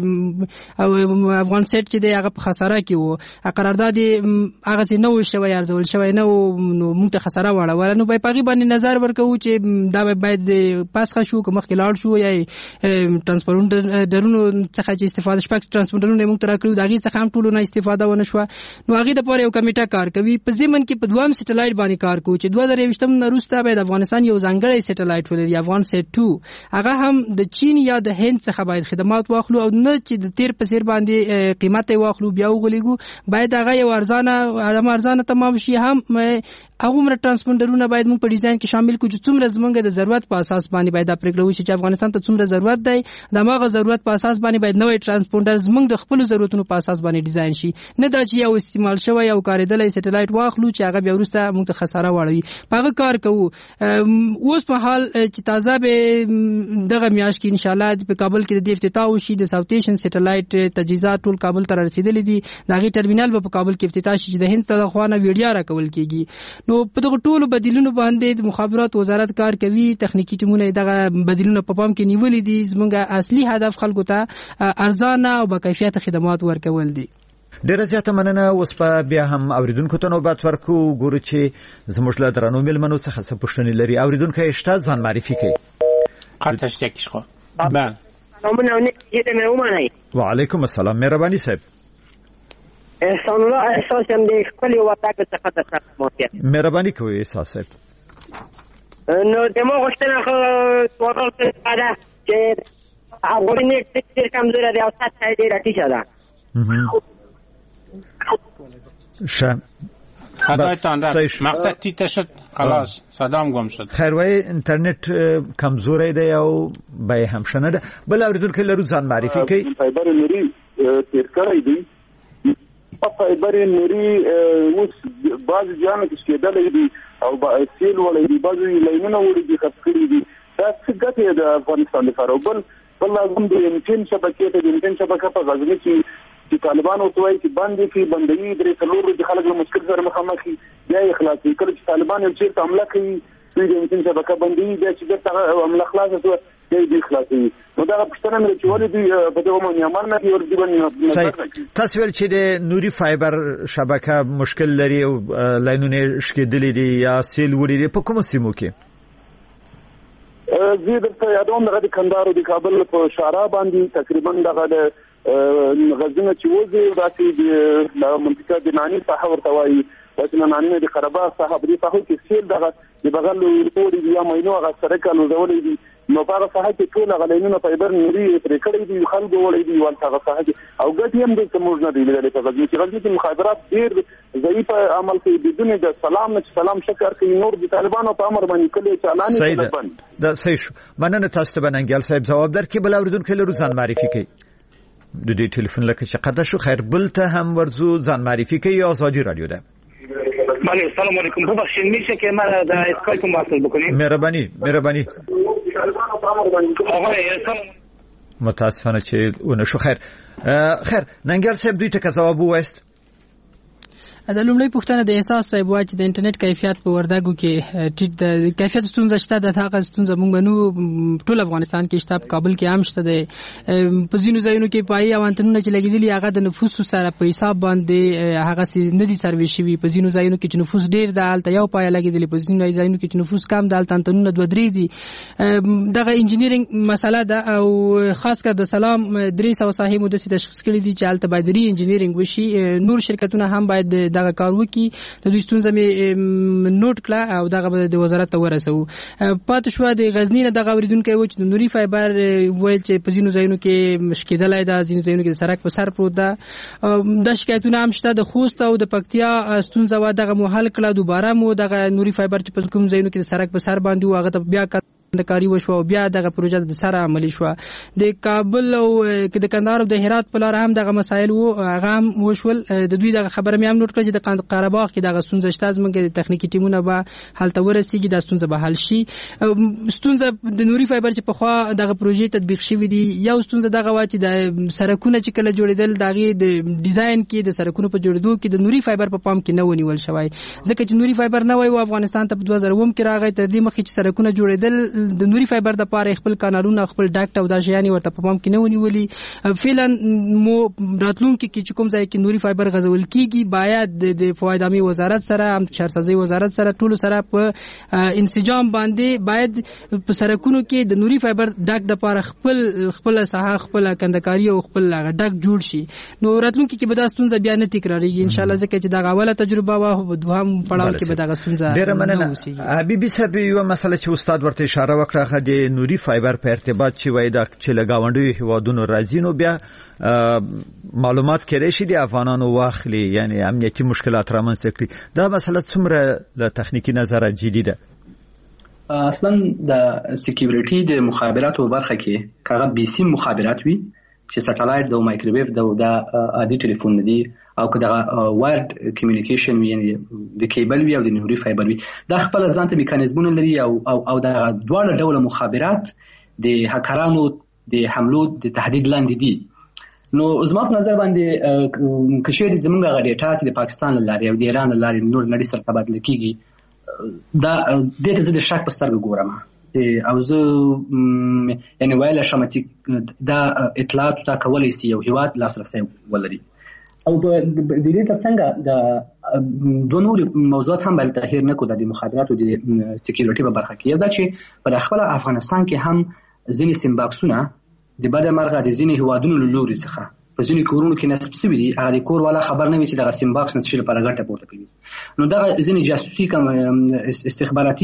بلکې افغان سټ چې دغه په خساره کې وو قرارداد هغه څه نو شوی ارزول شوی نو موږ ته خساره وړه نو په پاغي باندې نظر ورکو چې دا باید فسخ شو کوم مخکې لاړ شو یا ترانسپورټ درونو څخه چې استفاده شپږ ترانسپورټرونه موږ تر کړو دغه څخه هم ټولو نه استفاده ونه شو نو هغه د پاره یو کمیټه کار کوي په ځمن کې په دوام سټلایټ باندې کار کوي چې دوه زره یوویشتم نه وروسته باید افغانستان یو ځانګړی سټلایټ ولري افغان سټ دوه هغه هم د چین یا د هند څخه باید خدمات واخلو او نه چې د تیر په سیر باندې قیمت واخلو بیا وغلیګو باید هغه یو ارزانه ارزانه تمام شي هم هغه مر ترانسپونډرونه باید موږ په ډیزاین کې شامل کړو چې څومره زمونږ د ضرورت په اساس باندې باید پرېکړه وشي چې افغانستان ته څومره ضرورت دی د ماغه ضرورت په اساس باندې باید نوې ترانسپونډر زمونږ د خپل ضرورتونو په اساس باندې ډیزاین شي نه دا چې یو استعمال شوی او کارېدلې سټلایټ واخلو واخلو چې هغه بیا وروسته موږ ته خساره واړوي په هغه کار کوو. اوس په حال چې تازه به دغه میاشت کې ان شاء الله په کابل کې د افتتاح وشي د ساوث ایشن سټلایټ تجهیزات ټول کابل ته رسیدلي دي. دغه ټرمینل په کابل کې افتتاح شي چې د هند ته خوانه ویډیا راکول کیږي. نو په دغه ټولو بدیلونو باندې د مخابرات وزارت کار کوي. تخنیکی ټیمونه دغه بدیلونه په پام کې نیولې دي. زموږ اصلي هدف خلکو ته ارزانه او با کیفیت خدمات ورکول دي. ډیره زیاته مننه. اوس په بیا هم اوریدونکو ته نوبت ورکو. ګورو چې زموږ له درنو مېلمنو څخه څه پوښتنې لري. اوریدونکو اشته ځان معرفي کړئ. قطعش یکیش خو بله سلامونه یې مې ومنئ. وعلیکم السلام. مهرباني صاحب. احسان الله احساس هم د خپل وطن څخه د خدمات. مهرباني کوئ احساس صاحب. نو د مو غوښتنه خو ورته ده چې افغاني ډېر کمزوری دی او سطح یې ډېره ټیټه ده. شه صدایتان رفت. مقصد تیته شد خلاص صدام گم شد. خیر وای اینترنت کمزوری دی او به هم شنه. بل اوریدونکو لرو ځان معرفي کوي. فایبر نوري تیر کړی دی. فایبر نوري اوس بعض ځان کې کېدل دي او سیل ولې دي بعض لینونه وړي دي خاص کړی دي. دا څه ګټه ده افغانستان لپاره. بل بل لازم د انټرنیټ شبکې ته د انټرنیټ شبکه په غزنی کې چې طالبان وتوي چې باندې کې بندي درې څلور د خلکو مشکل سره مخامخ دي. بیا اخلاصي کله چې طالبان یو چیرته حمله کوي دوی د انټرنیټ شبکه بندي بیا چې دغه حمله خلاصه شو دی اخلاصي. نو دا پښتنه مې چې ولې دی په دغه باندې امر نه دی ورته باندې تاسو ول چې د نوري فایبر شبکه مشکل لري او لاینونه شکېدلې دي یا سیل وړي دي په کوم سیمو کې؟ زه درته یادوم دغه د کندهار د کابل په شارع باندې تقریبا دغه د غزنه چې وځي داسې د منطقه د نانی ساحه ورته وایي وایي نانی د قرباغ ساحه په دې ساحه کې سیل دغه د بغل وړي یا مینو هغه سره کالو ډولې دي. نو په هغه ساحه کې ټول غلینونه فایبر نوري پرې کړی دي خلکو وړي دي ولته هغه ساحه او ګټ هم د موږ نه دی لیدل. په غزنه کې غزنه کې مخابرات ډېر ضعیف عمل کوي بدون د سلام نه سلام شکر کوي. نور د طالبانو په امر باندې کله چالانې کړي بند. دا صحیح شو. مننه تاسو ته بننګیال صاحب جواب درکې. بل اوریدونکو لرو ځان معرفي کوي. د دې ټلیفون لکه چې قطع شو. خیر بل ته هم ورزو ځان معرفي کوي. آزادی رادیو ده. بله سلام علیکم. ببخشید میشه که من در اسکایپ مواصل بکنیم؟ مهربانی مهربانی. آقای متاسفانه چې ونه شو. خیر خیر ننګیال صاحب دوی ته که جواب وایست. د لومړی پوښتنه د احساس صاحب وایي چې د انټرنیټ کیفیت په وردګو کې ټیټ د کیفیت ستونزه شته. د هغه ستونزه موږ منو ټول افغانستان کې شته، کابل کې هم شته. د په ځینو ځایونو کې پای او انټرنیټ چې لګیدلی هغه د نفوس سره په حساب باندې هغه نه دي سرویس شوي. په ځینو ځایونو کې چې نفوس ډیر ده هلته یو پای لګیدلی، په ځینو ځایونو کې چې نفوس کم ده هلته انټرنیټ دوه درې دي. دغه انجینیرینګ مسله ده او خاص کر د سلام درې سوه ساحې مو داسې تشخیص کړي دي چې هلته باید ری انجینیرینګ وشي. نور شرکتونه هم باید دغه کار وکړي. د دوی ستونزه مې نوٹ کړه او دغه د وزارت ته ورسو. پاتې شو د غزنی نه دغه اوریدونکو و چې د نوري فایبر ویل چې په ځینو ځایونو کې مشکلات ده، ځینو ځایونو کې د سړک په سر پروت ده. د شکایتونه هم شته. د خوست او د پکتیا ستونزه و دغه مو حل کړه. دوباره مو دغه نوري فایبر چې په کوم ځایونو کې د سړک په سر باندې و هغه ته بیا د کاری وشو او بیا دغه پروژه د سره عملی شو. د کابل او د کندهار او د هرات په لار هم دغه مسایل وو هغه هم وشول. د دوی دغه خبره مې هم نوٹ کړه چې د قرهباغ کې دغه ستونزه شته. زموږ د تخنیکی ټیمونه به هلته ورسیږي، د ستونزه به حل شي. ستونزه د نوري فایبر چې په خوا دغه پروژې تطبیق شوی دی. یو ستونزه دغه وا چې د سرکونه چې کله جوړیدل دغه د ډیزاین کې د سرکونو په جوړېدو کې د نوري فایبر په پام کې نه ونیول شوی، ځکه چې نوري فایبر نه وای او افغانستان ته په دوه زره اووه کې راغی. تر دې مخکې چې سرکونه جوړېدل د نوري فایبر د پاره خپل کانالونه خپل ډاکټ او دا شیان ورته په پام کې نه ونیولي. فعلا مو راتلونکي کې چې کوم ځای کې نوري فایبر غځول کیږي باید د فواید عامه وزارت سره هم شهرسازي وزارت سره ټول سره په انسجام باندې باید په سرکونو کې د نوري فایبر ډاک د پاره خپل خپل ساحه خپل کندکاری او خپل ډاک جوړ شي. نو راتلونکي کې به دا ستونزه بیا نه تکراریږي ان شاء الله، ځکه چې دا اوله تجربه وا او دوهم پړاو کې به دا ستونزه ډیره مننه. حبیبي صاحب یو مسله چې استاد ورته اشاره وکړه د نوري فایبر په ارتباط چې وای دا چې لګاونډي هوادونو راځي نو بیا معلومات کړي شي د افغانانو واخلي، یعنی امنیتي مشکلات رامنځته کړي. دا مسله څومره له تخنیکی نظره جدي ده؟ اصلا د سکیورټي د مخابراتو برخه کې کاغه بي سي مخابرات وي چې سټلایټ د مایکروویو د عادي ټلیفون دي او که د وایرډ کمیونیکیشن وي یعنی د کیبل وي او د نوري فایبر وي دا خپل ځانته میکانیزمونه لري او او د دواړه ډول مخابرات د هکرانو د حملو د تهدید لاندې دي. نو زما په نظر باندې کشیر زمونږ غا ډیټا چې د پاکستان لاري او د ایران لاري نور نړۍ سره تبادله کیږي دا د دې د شک په سترګه ګورم او زه یعنی ویل شم چې دا اطلاعات تا کولای شي یو هیواد لاسرسي ولري او د دې ترڅنګ د دوه نور موضوعات هم بل تغیر نه کوي د مخابرات او د سکیورټي په برخه کې دا چې په خپل افغانستان کې هم ځینې سیم باکسونه د بده مرغه د ځینې هیوادونو له لوري څخه په ځینې کورونو کې نصب شوي دي هغه د کور والا خبر نه وي چې دغه سیم باکس نشي لپاره ګټه پورته کوي نو دغه ځینې جاسوسي کوم استخباراتي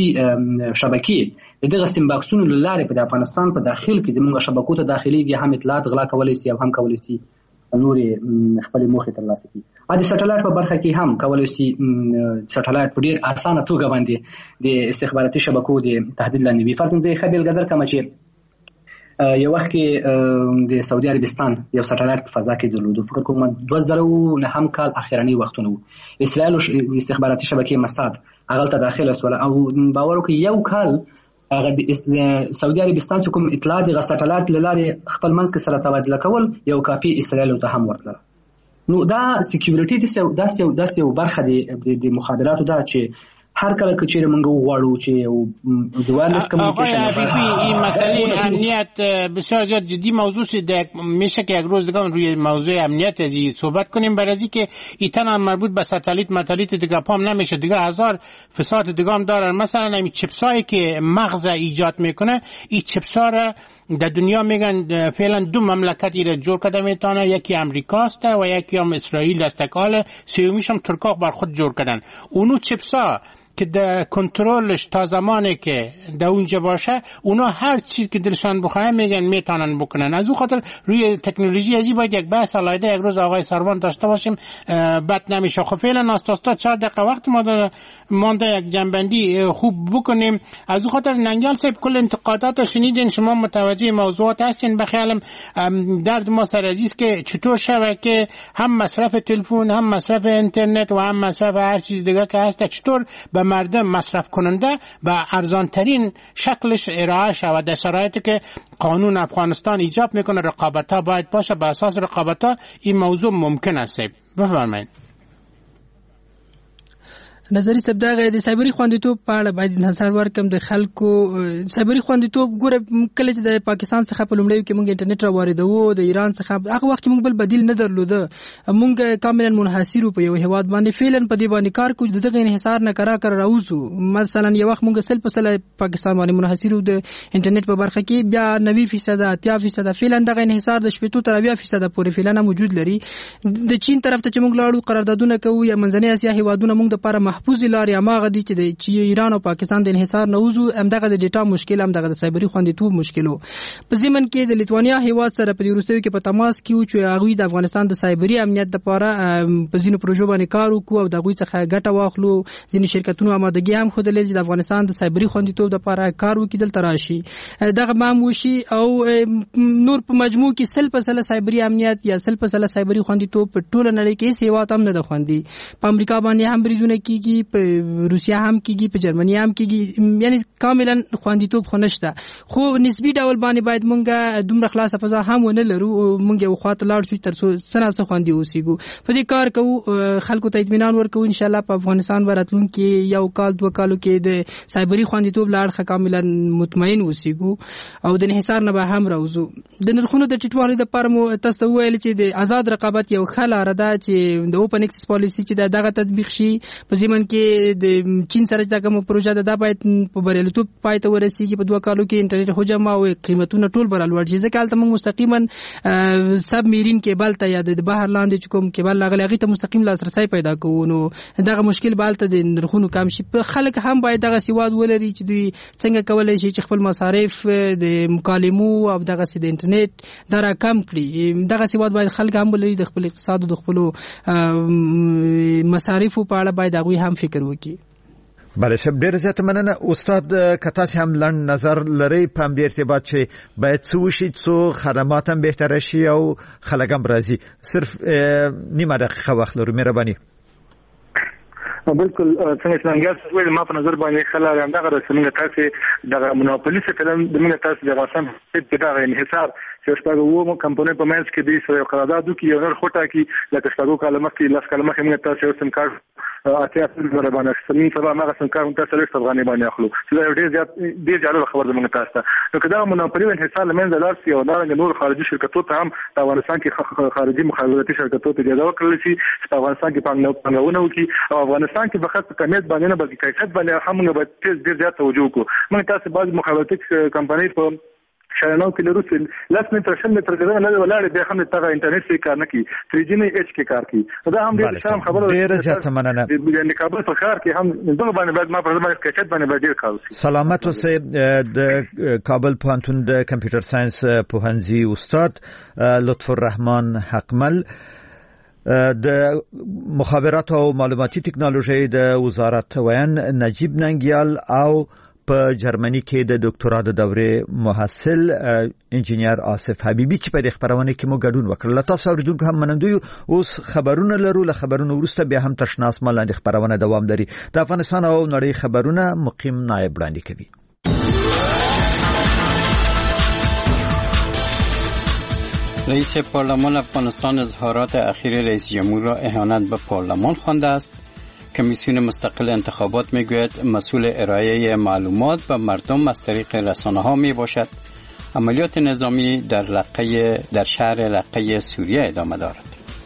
شبکې دغه سیم باکسونو له لارې په افغانستان په داخل کې زموږ شبکو ته داخليږي هم اطلاعات غلا کولای شي او هم کولای شي نورې خپل موخې ترلاسه کړي. ا د سټلایټ په برخه کې هم کولای شي سټلایټ په ډیر اسانه توګه باندې د استخباراتي شبکو د تهدید لاندې وي. فرضاً زه خبر ګذر کوم چې یو وخت کې د سعودي عربستان یو سټلایټ په فضا کې درلود فکر کوم دوه زره نه هم کال اخیرنی وختونه وو اسرائیل استخباراتي شبکې مساد هغه ته داخله سول او باور وکړ یو کال هغه د سعودي عربستان چې کوم اطلاع د سټلایټ لاره خپل منځ کې سره تبادله کول یو کاپی اسرائیل ته هم ورتله. نو دا سکیورټي د داسې یو برخه د مخابراتو دا چې هر کله که چیرې موږ وغواړو چې د وایرلس کمیونیکیشن این مسئله امنیت بسیار زیاد جدی موضوع است. میشه که یک روز دیگه روی موضوع امنیت ازی صحبت کنیم برای اینکه این تنها مربوط به ساتلیت متلیت دیگه پام نمیشه دیگه هزار فساد دیگه هم دارن. مثلا این چپسایی که مغز ایجاد میکنه این چپسا را در دنیا میگن فعلا دو مملکتی را جور کرده میتونه یکی امریکاست و یکی هم اسرائیل است که سومیش هم ترکا بر خود جور کردن. اونو چپسا که در کنترلش تا زمانی که در اونجا باشه اونا هر چیز که دلشان بخواه میگن میتونن بکنن. از اون خاطر روی تکنولوژی ازی باید یک بحث علایده یک روز آقای سروان داشته باشیم بد نمیشه. خب فعلا استاستا چهار دقیقه وقت ما مانده یک جنبندی خوب بکنیم. از اون خاطر ننگیال صاحب کل انتقادات شنیدین شما متوجه موضوعات هستین. بخیالم درد ما سر عزیز که چطور شبکه هم مصرف تلفن هم مصرف اینترنت و هم مصرف هر چیز دیگه که هست چطور به مردم مصرف کننده به ارزان ترین شکلش ارائه شود در شرایطی که قانون افغانستان ایجاب میکنه رقابت ها باید باشه. به اساس رقابت ها این موضوع ممکن است. بفرمایید. نظری صاحب دا د سایبری خوندیتوب په اړه باید انحصار ورکم د خلکو سایبری خوندیتوب ګوره کله چې د پاکستان څخه په لومړیو کې موږ انټرنیټ را واردوو د ایران څخه هغه وخت کې موږ بل بدیل نه درلوده موږ کاملا منحصر په یو هیواد باندې فعلا په دې باندې کار کوو دغه انحصار نه کرا کر راوځو. مثلا یو وخت موږ سل په سل پاکستان باندې منحصر وو د انټرنیټ په برخه کې بیا نوي فیصد اتیا فیصد فعلا دغه انحصار د شپږ تر اویا فیصد پورې فعلا موجود لري. د چین طرف ته چې موږ لاړو قراردادونه کوو یا منځنۍ اسیا هیوادونه موږ د لپاره محفوظ لارې اماغه دي چې د ایران او پاکستان د انحصار نه وځو همدغه د ډیټا مشکل همدغه د سایبری خوندیتوب مشکل وو. په ضمن کې د لیتوانیا هیواد سره په وروستیو کې په تماس کې و چې هغه د افغانستان د سایبری امنیت لپاره په ځینو پروژو باندې کار وکړو او دغه څخه ګټه واخلو. ځینې شرکتونو آمادګي هم خوده لري د افغانستان د سایبری خوندیتوب لپاره کار وکړي دلته راشي دغه مام وشي او نور په مجموع کې سل په سل سایبری امنیت یا سل په سل سایبری خوندیتوب په ټوله نړۍ کې هیڅ هیواد هم نه د خوندي. په امریکا باندې هم بریدونه کیږي په روسیا هم کیږي په جرمني هم کیږي یعنی کاملا خوندیتوب خو نشته. خو نسبی ډول باندې باید مونږه دومره خلاصه فضا هم ونه لرو مونږ یو خاطر لاړ شو تر څو سناسه خوندي اوسېګو. په دې کار کوو خلکو ته اطمینان ورکوو ان شاء الله په افغانستان براتلون کې یو کال دوه کالو کې د سایبری خوندیتوب لاړ کاملا مطمئن اوسېګو او د انحصار نه به هم راوځو. د نرخونو د ټیټوالي د پاره مو تاسو ته ویل چې د آزاد رقابت یو خلاره ده چې د اوپن اکسس پالیسی چې دغه تطبیق شي په ځمن کې د چین سره چې کوم پروژه ده دا باید په بریالیتوب پای ته ورسیږي. په دوه کالو کې انټرنیټ حجم او قیمتونه ټول بر لوړ شي ځکه هلته موږ مستقیما سب میرین کیبل ته یا د بهر لاندې کوم کیبل لاغلی هغې ته مستقیم لاسرسی پیدا کوو نو دغه مشکل به هلته د نرخونو کم شي. خلک هم باید دغه سواد ولري چې دوی څنګه کولی شي چې خپل مصارف د مکالمو او دغسې د انټرنیټ دا را کم کړي. دغه سواد باید خلک هم ولري د خپل اقتصاد او د خپلو مصارفو په اړه باید هغوی هم فکر وکړي. بله شب ډیر زیات مننه استاد کتاس هم لن نظر لري په دې ارتباط چې باید څه وشي څو خدمات هم بهتر شي او خلک هم راضي صرف نیمه دقیقه وخت لرو مهرباني بالکل څنګه چې څنګه ویل ما په نظر باندې خلک هم دغه څنګه تاسو دغه مناپولی څخه د موږ تاسو د افغانستان په دغه انحصار چې شپږ وو کمپنۍ په منځ کې د سره قرارداد وکړي یو نور خوټه کې لکه شپږ کلمه کې لاس کلمه کې موږ تاسو سم کار اتیا سره باندې سمین سبا ما سم کار تاسو لږ افغاني باندې اخلو چې ډېر زیات ډېر جالب خبر زموږ تاسو نو کدا مناپولی انحصار لمنځه لار سی او دا نور خارجي شرکتو ته هم د افغانستان کې خارجي مخابراتي شرکتو ته اجازه ورکړل شي چې په افغانستان کې پنګونه وکړي او افغانستان کې فقط په کمیت باندې نه بلکې کیفیت باندې هم موږ به تیز ډېر زیات توجه وکړو موږ تاسو بعض مخابراتي کمپنۍ په شاینو کې لروسل لاس متر شل متر ګرځنه نه ولاړ به هم ته انټرنیټ سي کار نه کی تری جی نه اچ کې کار کی دا هم ډېر شرم خبره ډېر زیات مننه د کابل په ښار کې هم دغه باندې بعد ما په ځمانه کې کچت باندې ډېر کار وسی سلامت اوسه د کابل پوهنتون د کمپیوټر ساينس پوهنځي استاد لطف الرحمن حقمل د مخابرات او معلوماتي ټکنالوژي د وزارت ویان نجیب ننګیال او په جرمني کې د ډاکټرا د دورې محصل انجینیر آصف حبیبي چې په دې خبرونه کې مو ګډون وکړل. تاسو اوریدونکو هم منندوی اوس خبرونه لرو له خبرونو وروسته بیا هم تشناس ملاندې خبرونه دوام لري. د افغانستان او نړۍ خبرونه مقیم نائب وړاندې کوي. رئیس پارلمان افغانستان اظهارات اخیر رئیس جمهور را اهانت به پارلمان خوانده است. کمیسیون مستقل انتخابات میگوید مسئول ارائه معلومات به مردم از طریق رسانه ها می باشد. عملیات نظامی در لقه در شهر لقه سوریه ادامه دارد.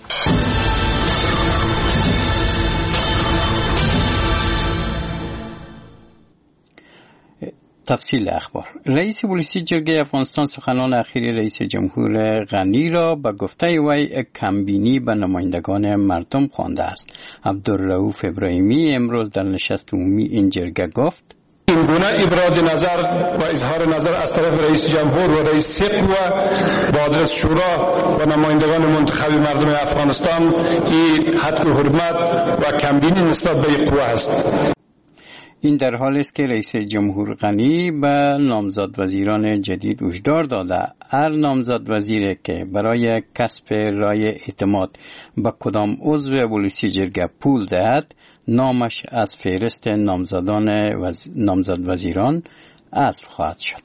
تفصیل اخبار. رئیس پلیسی جرگه افغانستان سخنان اخیر رئیس جمهور غنی را به گفته وی کمبینی به نمایندگان مردم خوانده است. عبدالرؤوف ابراهیمی امروز در نشست عمومی این جرگه گفت این گونه ابراز نظر و اظهار نظر از طرف رئیس جمهور و رئیس سه قوه با آدرس شورا و نمایندگان منتخب مردم افغانستان این حد حرمت و کمبینی نسبت به این قوه است. این در حالی است که رئیس جمهور غنی به نامزد وزیران جدید هشدار داده هر نامزد وزیری که برای کسب رای اعتماد به کدام عضو پلیسی جرگه پول دهد نامش از فهرست نامزدان وز... نامزد وزیران حذف خواهد شد.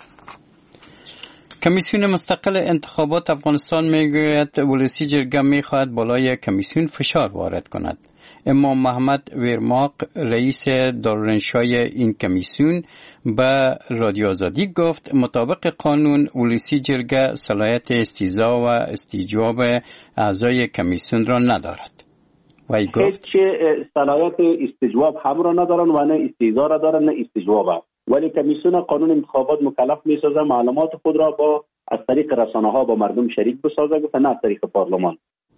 کمیسیون مستقل انتخابات افغانستان میگوید پلیسی جرگه میخواهد بالای کمیسیون فشار وارد کند. امام محمد ویرماق رئیس دارالانشای این کمیسیون به رادیو آزادی گفت مطابق قانون پلیسی جرگه صلاحیت استیضاح و استجواب اعضای کمیسیون را ندارد. وی گفت هیچ صلاحیت استجواب هم را ندارن و نه استیضاح را دارن نه استجواب، ولی کمیسیون قانون انتخابات مکلف می‌سازه معلومات خود را با از طریق رسانه‌ها با مردم شریک بسازه و نه از طریق پارلمان.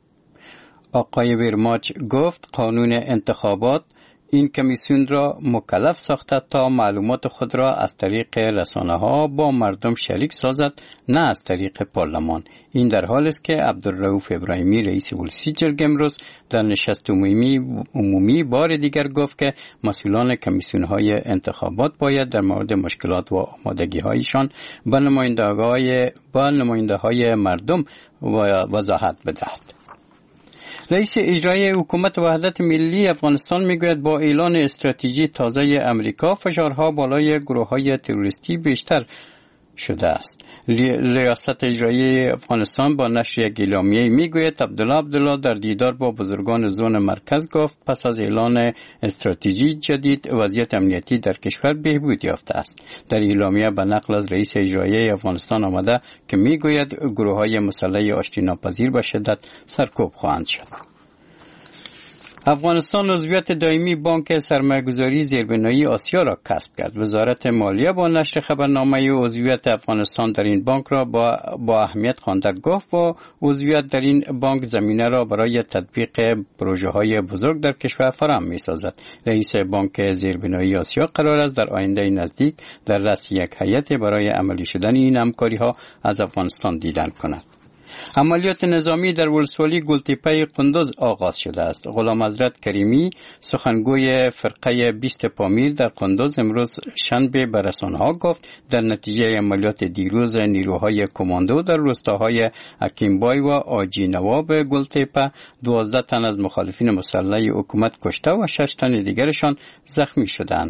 آقای ویرماچ گفت قانون انتخابات این کمیسیون را مکلف ساخته تا معلومات خود را از طریق رسانه ها با مردم شریک سازد نه از طریق پارلمان. این در حالی است که عبدالرؤوف ابراهیمی رئیس پلیسی جرگه امروز در نشست عمومی عمومی بار دیگر گفت که مسئولان کمیسیون های انتخابات باید در مورد مشکلات و آمادگی هایشان به نماینده های با نماینده های مردم وضاحت بدهد. رئیس اجرایی حکومت وحدت ملی افغانستان میگوید با اعلان استراتژی تازه امریکا فشارها بالای گروه‌های تروریستی بیشتر شده است. ریاست اجرایی افغانستان با نشر یک اعلامیه میگوید عبدالله عبدالله در دیدار با بزرگان زون مرکز گفت پس از اعلان استراتژی جدید وضعیت امنیتی در کشور بهبود یافته است. در اعلامیه به نقل از رئیس اجرایی افغانستان آمده که میگوید گروه‌های مسلح آشتی ناپذیر به شدت سرکوب خواهند شد. افغانستان عضویت دائمی بانک سرمایه‌گذاری زیربنایی آسیا را کسب کرد. وزارت مالیه با نشر خبرنامه عضویت افغانستان در این بانک را با, با اهمیت خوانده گفت و عضویت در این بانک زمینه را برای تطبیق پروژه‌های بزرگ در کشور فراهم می‌سازد. رئیس بانک زیربنایی آسیا قرار است در آینده نزدیک در رأس یک هیئت برای عملی شدن این همکاری‌ها از افغانستان دیدن کند. عملیات نظامی در ولسوالی گلتپه قندوز آغاز شده است. غلام حضرت کریمی سخنگوی فرقه بیست پامیر در قندوز امروز شنبه به رسانه‌ها گفت در نتیجه عملیات دیروز نیروهای کماندو در روستاهای حکیمبای و آجی نواب گلتپه دوازده تن از مخالفین مسلح حکومت کشته و شش تن دیگرشان زخمی شدند.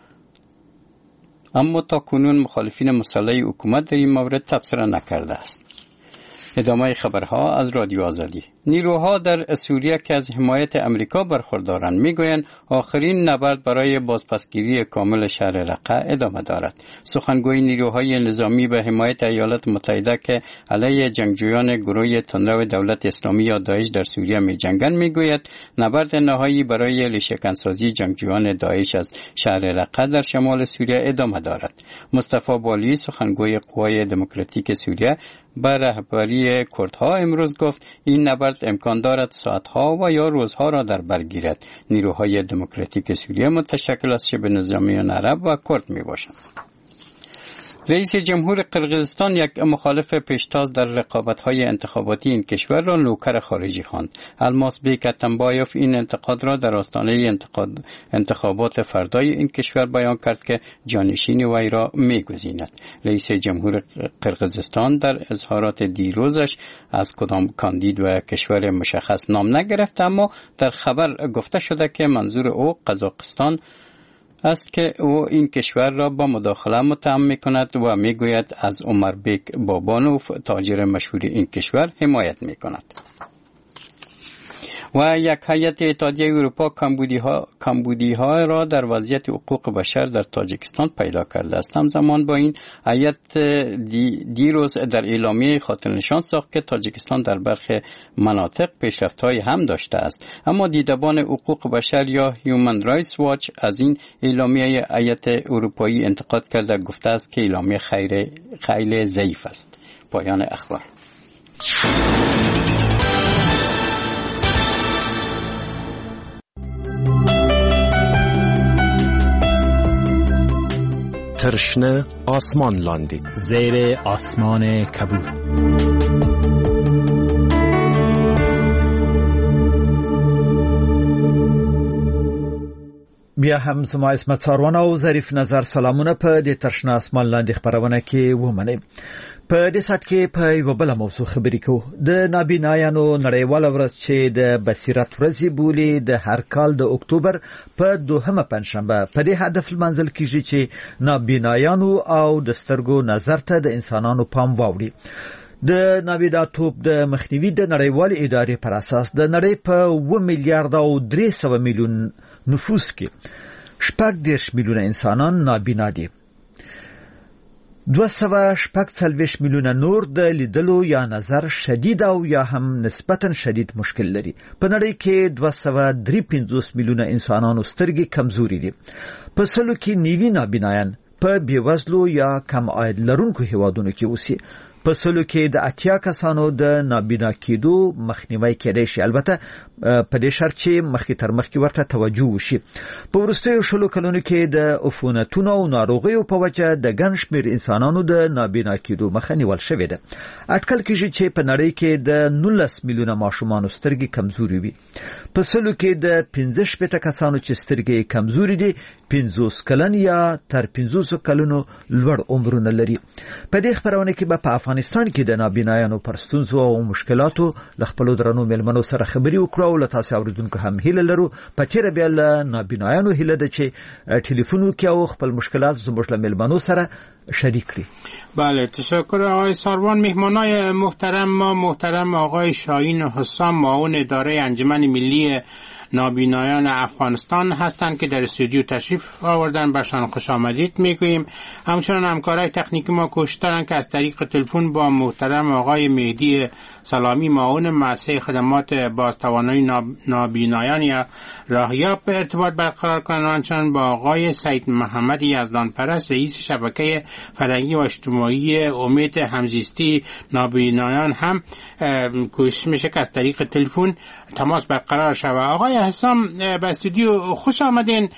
اما تا کنون مخالفین مسلح حکومت در این مورد تبصره نکرده است. ادامه خبرها از رادیو آزادی. نیروها در سوریه که از حمایت امریکا برخوردارند میگویند آخرین نبرد برای بازپسگیری کامل شهر رقه ادامه دارد. سخنگوی نیروهای نظامی به حمایت ایالات متحده که علیه جنگجویان گروه تندرو دولت اسلامی یا داعش در سوریه میجنگند میگوید نبرد نهایی برای لیشک‌اندازی جنگجویان داعش از شهر رقه در شمال سوریه ادامه دارد. مصطفی بالی سخنگوی قوای دموکراتیک سوریه به رهبری کردها امروز گفت این نبرد امکان دارد ساعتها و یا روزها را در بر گیرد. نیروهای دموکراتیک سوریه متشکل از شبه نظامیان عرب و کرد می باشند. رئیس جمهور قرقیزستان یک مخالف پیشتاز در رقابت‌های انتخاباتی این کشور را نوکر خارجی خواند. الماس بیک اتنبایوف این انتقاد را در آستانه انتقاد انتخابات فردای این کشور بیان کرد که جانشین وی را می‌گزیند. رئیس جمهور قرقیزستان در اظهارات دیروزش از کدام کاندید و کشور مشخص نام نگرفت، اما در خبر گفته شده که منظور او قزاقستان است که او این کشور را با مداخله متهم می‌کند و می‌گوید از عمر بیک بابانوف تاجر مشهور این کشور حمایت می‌کند. و یک هیئت اتحادیه اروپا کمبودی‌ها کمبودی‌ها را در وضعیت حقوق بشر در تاجیکستان پیدا کرده است. همزمان با این هیئت دی دیروز در اعلامیه خاطرنشان ساخت که تاجیکستان در برخی مناطق پیشرفت‌های هم داشته است، اما دیدبان حقوق بشر یا هیومن رایتس واچ از این اعلامیه هیئت اروپایی انتقاد کرده، گفته است که اعلامیه خیر خیلی ضعیف است. پایان اخبار. ترشنه آسمان لاندی زیر آسمان کبود. بیا هم زما اسمت ساروان او ظریف نظر سلامونه په د ترشنه آسمان لاندې خبرونه کې ومنئ. په دې سات کې په یو بل موضوع خبرې کوو. د نابینایانو نړیواله ورځ چې د بصیرت ورځ بولي د هر کال د اکتوبر په دوهمه پنځشنبه په دې هدف لمانځل کیږي چې نابینایانو او د سترګو نظر ته د انسانانو پام واوړي. د نابیناتوب د مخنیوي د نړیوالې ادارې پر اساس د نړۍ په اوه میلیارډ او درې سوه میلیون نفوس کې شپږ دېرش میلیونه انسانان نابینا دي. دوه سوه شپږ څلوېښت میلیونه نور د لیدلو یا نظر شدید او یا هم نسبتا شدید مشکل لري. په نړۍ کې دوه سوه درې پنځوس میلیونه انسانانو سترګې کمزوري دي. په سلو کې نیوي نابینایان په بیوزلو یا کم عاید لرونکو هیوادونو کې اوسي. په سلو کې د اتیا کسانو د نابینا کېدو مخنیوي کېدای شي، البته په دې شرط چې مخکې تر مخکې ورته توجه وشي. په وروستیو شلو کلونو کې د عفونتونو او ناروغیو په وجه د ګڼ شمېر انسانانو د نابینا کېدو مخه نیول شوې ده. اټکل کېږي چې په نړۍ کې د نولس میلیونه ماشومانو سترګې کمزوري وي. په سلو کې د پنځه شپېته کسانو چې سترګې کمزوري دي پنځوس کلن یا تر پنځوسو کلونو لوړ عمرونه لري. په دې خبرونه کې به په افغانستان کې د نابینایانو پر ستونزو او مشکلاتو له خپلو درنو مېلمنو سره خبرې وکړو او له تاسو اورېدونکو هم هیله لرو. په تېره بیا له نابینایانو هیله ده چې ټلیفون وکړي او خپل مشکلات زموږ له مېلمنو سره شریک کړي. بله، تشکر آقای ساروان. مهمانای محترم ما محترم آقای شاهین حسام، معاون اداره انجمن ملی نابینایان افغانستان هستند که در استودیو تشریف آوردن. برشان خوش آمدید میگوییم. همچنان همکارای تکنیکی ما کوشش دارن که از طریق تلفن با محترم آقای مهدی سلامی، معاون مؤسسه خدمات بازتوانایی نابینایان یا راهیاب به ارتباط برقرار کنند. همچنان با آقای سید محمد یزدان پرست، رئیس شبکه فرهنگی و اجتماعی امید همزیستی نابینایان هم کوشش میشه که از طریق تلفن تماس برقرار شود. آقای حسام به استودیو خوش آمدین.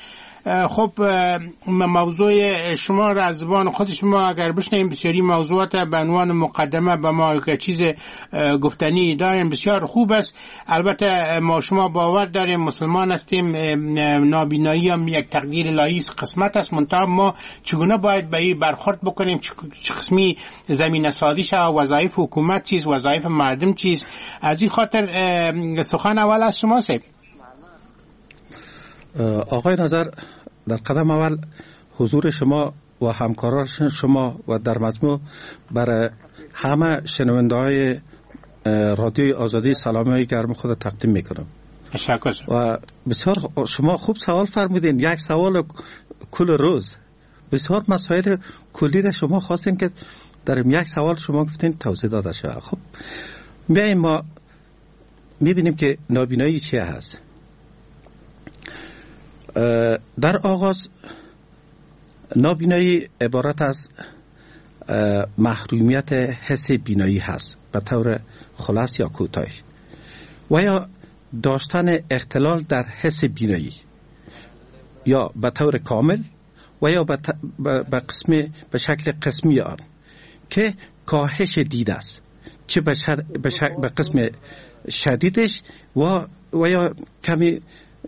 خب موضوع شما را از زبان خود شما اگر بشنیم بسیاری موضوعات به عنوان مقدمه به ما که چیز گفتنی داریم بسیار خوب است. البته ما شما باور داریم مسلمان هستیم، نابینایی هم یک تقدیر الهی قسمت است، منتها ما چگونه باید به این برخورد بکنیم، چه قسمی زمینه سازی شود، وظایف حکومت چیز، وظایف مردم چیز. از این خاطر سخن اول از شما سید. آقای نظر، در قدم اول حضور شما و همکاران شما و در مجموع برای همه شنونده‌های رادیوی آزادی سلامی گرم خود تقدیم میکنم. تشکر. و بسیار شما خوب سوال فرمودین، یک سوال کل روز. بسیار مسائل کلی را شما خواستین که در یک سوال شما گفتین توضیح داده شود. خب بیاییم ما میبینیم که نابینایی چیه هست. در آغاز نابینایی عبارت از محرومیت حس بینایی هست به طور خلاص یا کوتاه، و یا داشتن اختلال در حس بینایی یا به طور کامل و یا به قسم به شکل قسمی آن که کاهش دید است، چه به, به, به قسم شدیدش و و یا کمی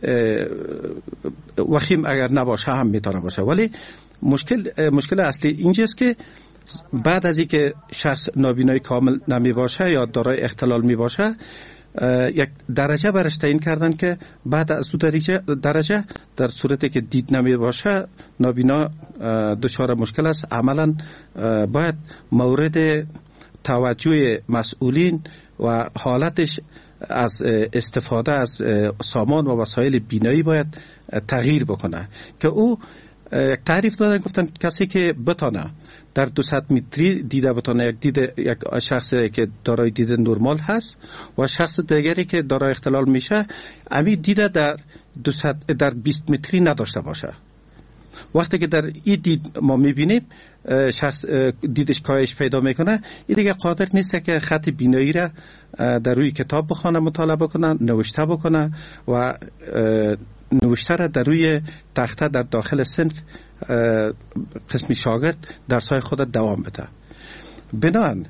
وخیم اگر نباشه هم میتونه باشه. ولی مشکل مشکل اصلی اینجاست که بعد از اینکه شخص نابینایی کامل نمی باشه یا دارای اختلال می باشه، یک درجه برش تعیین کردن که بعد از دو درجه درجه در صورتی که دید نمی باشه نابینا دچار مشکل است. عملا باید مورد توجه مسئولین و حالتش از استفاده از سامان و وسایل بینایی باید تغییر بکنه که او تعریف دادن، گفتن کسی که بتانه در دویست متری دیده بتانه، یک دید یک شخصی که دارای دید نرمال هست و شخص دیگری که دارای اختلال میشه امی دیده در دویست در بیست متری نداشته باشه. وقتی که در این دید ما میبینیم شخص دیدش کاهش پیدا میکنه، این دیگه قادر نیست که خط بینایی را در روی کتاب بخونه، مطالعه بکنه، نوشته بکنه و نوشته را در روی تخته در داخل صنف قسم شاگرد درسای خود دوام بده. بنابراین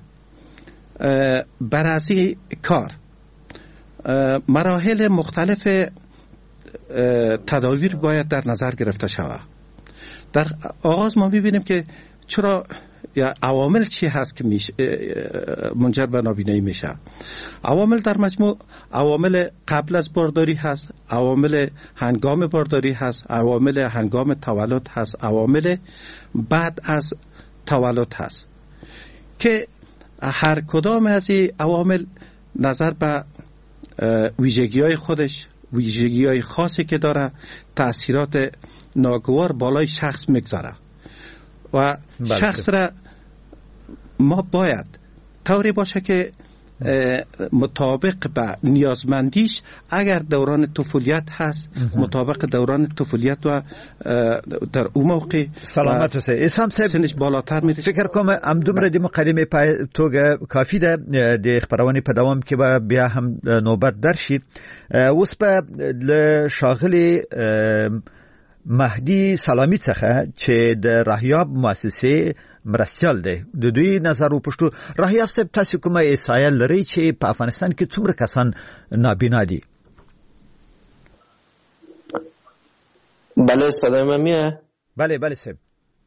برای کار مراحل مختلف تدابیر باید در نظر گرفته شود. در آغاز ما میبینیم که چرا یا عوامل چی هست که میشه منجر به نابینایی میشه. عوامل در مجموع عوامل قبل از بارداری هست، عوامل هنگام بارداری هست، عوامل هنگام تولد هست، عوامل بعد از تولد هست که هر کدام از این عوامل نظر به ویژگی‌های خودش، ویژگی‌های خاصی که داره، تأثیرات ناگوار بالای شخص میگذاره و بلکه. شخص را ما باید طوری باشه که مطابق به نیازمندیش، اگر دوران طفولیت هست مطابق دوران طفولیت و در اون موقع سلامت و اسلام صاحب سنش بالاتر میره. فکر کوم ام دومره د مقدمه په توګه کافی ده د خبرونه په دوام کې به بیا هم نوبت درشي. اوس په شاغلي مهدی سلامی څخه چې د راهیاب مؤسسه مرستیال دی د دوی نظر وپښتو. راهیاب صاحب تاسو کومه احصایه لرئ چې په افغانستان کې څومره کسان نابینا دي؟ بله صدای من میاد؟ بله بله صاحب.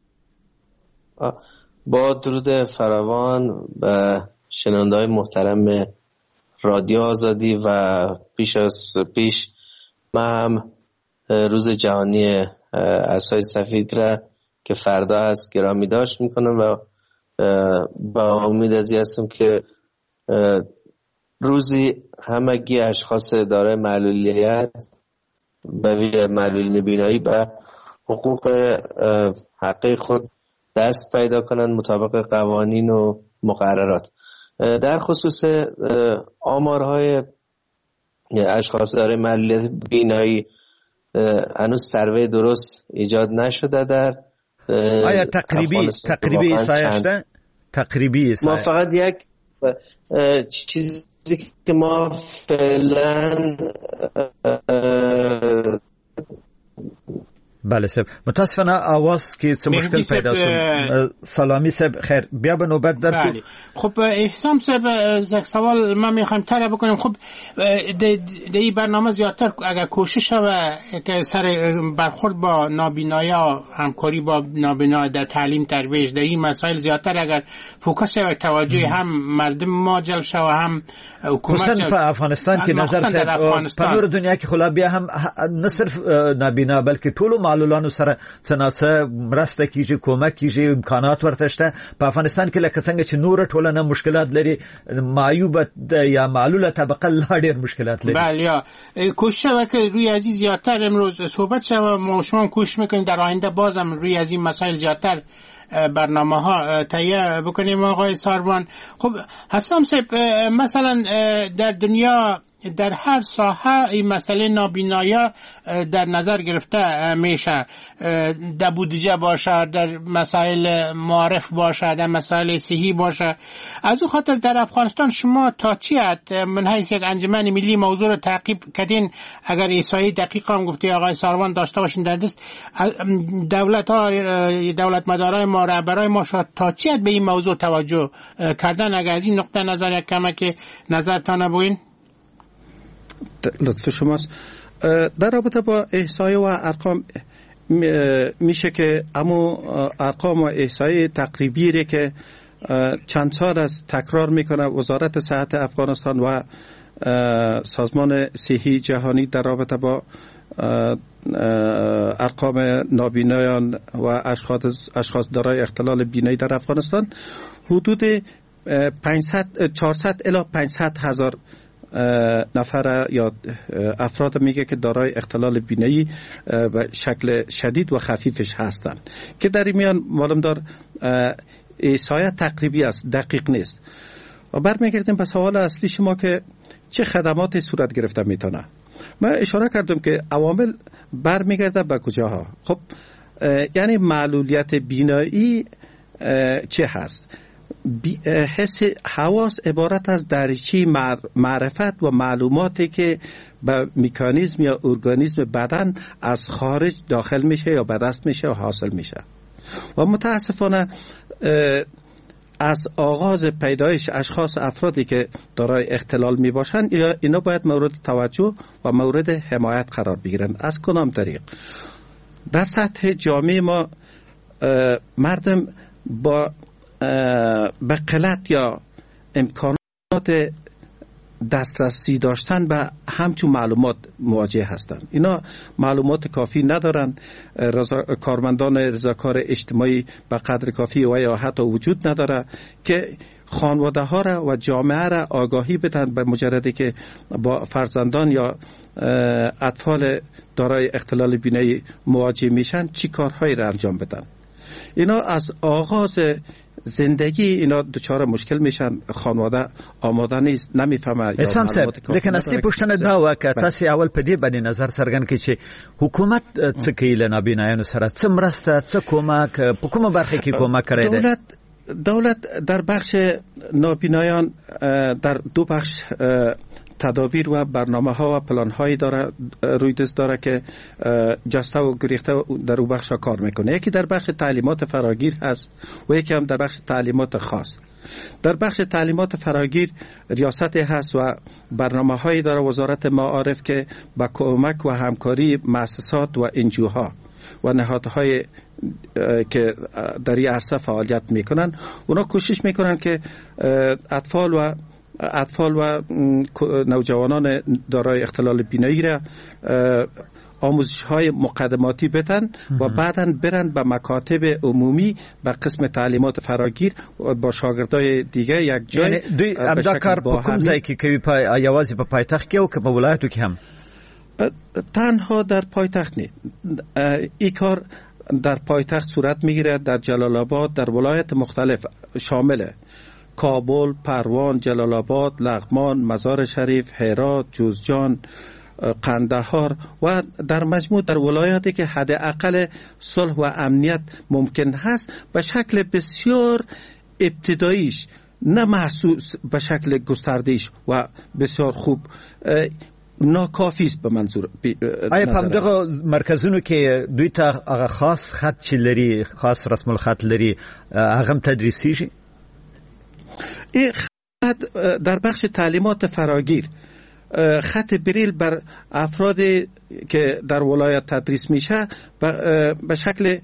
با درود فراوان به شنونده‌های محترم رادیو آزادی و پیش از پیش من روز جهانی عصای سفید را که فردا هست گرامی داشت میکنم و با امید از این هستم که روزی همگی اشخاص دارای معلولیت به ویژه معلول بینایی به حقوق حقی خود دست پیدا کنند مطابق قوانین و مقررات. در خصوص آمارهای اشخاص دارای معلولیت بینایی هنوز سروی درست ایجاد نشده. در آیا تقریبی تقریبی احصایه تقریبی احصایه ما فقط یک چیزی که ما فعلا بله صاحب متاسفانه آواز که چه مشکل پیدا شد. سلامی صاحب خیر بیا به نوبت در بله. خب احسان صاحب یک سوال ما میخوایم طرح بکنیم. خب در این برنامه زیادتر اگر کوشش و که سر برخورد با نابینایا همکاری با نابینا در تعلیم ترویج در این مسائل زیادتر اگر فوکس و توجه هم مردم ما جلب شد و هم حکومت جلب په افغانستان کې نظر صاحب په نور دنیا کې خلا بیا هم نه صرف نابینا بلکې ټولو معلولانو سره څنګه مرسته کیږي کومک کیږي امکانات ورته شته. په افغانستان کې لکه څنګه چې نور ټولنه مشکلات لري معیوبه یا معلوله طبقه لا ډېر مشکلات لري. بله یا کوشش وکړي روی از این زیادتر امروز صحبت شد و ما شما کوشش میکنیم در آینده بازم روی از این مسائل زیادتر برنامه ها تهیه بکنیم. آقای ساروان خب حسام صاحب مثلا در دنیا در هر ساحه این مسئله نابینایا در نظر گرفته میشه، در بودجه باشه، در مسائل معرف باشه، در مسائل صحی باشه. از او خاطر در افغانستان شما تا چی حد من حیث یک انجمن ملی موضوع رو تعقیب کردین؟ اگر احصایه دقیق هم گفتی آقای ساروان داشته باشین در دست دولت ها دولت مدارای ما رهبرای ما تا چی حد به این موضوع توجه کردن؟ اگر از این نقطه نظر یک کمک نظرتان بگوین. لطف شماست. در رابطه با احصایه و ارقام میشه که اما ارقام و احصایه تقریبی ره که چند سال از تکرار میکنه وزارت صحت افغانستان و سازمان صحی جهانی در رابطه با ارقام نابینایان و اشخاص اشخاص دارای اختلال بینایی در افغانستان حدود پانصد چهارصد الی پانصد هزار نفر یا افراد میگه که دارای اختلال بینایی به شکل شدید و خفیفش هستند که در این میان معلوم دار احصایه تقریبی است، دقیق نیست. و برمیگردیم به سوال اصلی شما که چه خدماتی صورت گرفته میتونه. من اشاره کردم که عوامل برمیگرده به کجاها. خب یعنی معلولیت بینایی چه هست؟ حس حواس عبارت از دریچه معرفت و معلوماتی که به مکانیزم یا ارگانیسم بدن از خارج داخل میشه یا به دست میشه و حاصل میشه. و متاسفانه از آغاز پیدایش اشخاص افرادی که دارای اختلال می باشند اینا باید مورد توجه و مورد حمایت قرار بگیرند. از کدام طریق؟ در سطح جامعه ما مردم با به قلت یا امکانات دسترسی داشتن به همچون معلومات مواجه هستند. اینا معلومات کافی ندارن، رضا... کارمندان رضاکار اجتماعی به قدر کافی و یا حتی وجود نداره که خانواده ها را و جامعه را آگاهی بدن به مجردی که با فرزندان یا اطفال دارای اختلال بینایی مواجه میشن چی کارهایی را انجام بدن. اینا از آغاز زندگی اینا دچار مشکل میشن، خانواده آماده نیست، نمیفهمه. اسلام صاحب لیکن اصلي پوښتنه دا و که تاسو اول په دې باندې نظر څرګند کړئ چې حکومت څه کوي له نابینایانو سره، څه مرسته، څه کومک په کومه برخه کې کومک کړی دی؟ دولت دولت در بخش نابینایان در دو بخش تدابیر و برنامه ها و پلان هایی داره روی دست داره که جسته و گریخته در اون بخش کار میکنه. یکی در بخش تعلیمات فراگیر هست و یکی هم در بخش تعلیمات خاص. در بخش تعلیمات فراگیر ریاست هست و برنامه هایی داره وزارت معارف که با کمک و همکاری مؤسسات و انجوها و نهادهای که در این عرصه فعالیت میکنن اونا کوشش میکنن که اطفال و اطفال و نوجوانان دارای اختلال بینایی را آموزش های مقدماتی بدن و بعداً برن به مکاتب عمومی به قسم تعلیمات فراگیر و با شاگردای دیگه یک جای. یعنی دوی امدا کار په کوم ځای کې کوي؟ په یوازې په پایتخت کې او که په ولایتو کې هم؟ تنها در پایتخت نه. این کار در پایتخت صورت میگیره، در جلال آباد، در ولایت مختلف شامله کابل، پروان، جلال آباد، لغمان، مزار شریف، هرات، جوزجان، قندهار و در مجموع در ولایاتی که حداقل صلح و امنیت ممکن هست به شکل بسیار ابتداییش، نه محسوس به شکل گسترده‌ایش و بسیار خوب ناکافی است به منظور. آیا په دغه مرکزونو کې دوی ته هغه خاص خط چې لري، خاص رسم الخط لري، هغه تدریسی شي؟ این خط در بخش تعلیمات فراگیر خط بریل بر افرادی که در ولایت تدریس میشه به شکل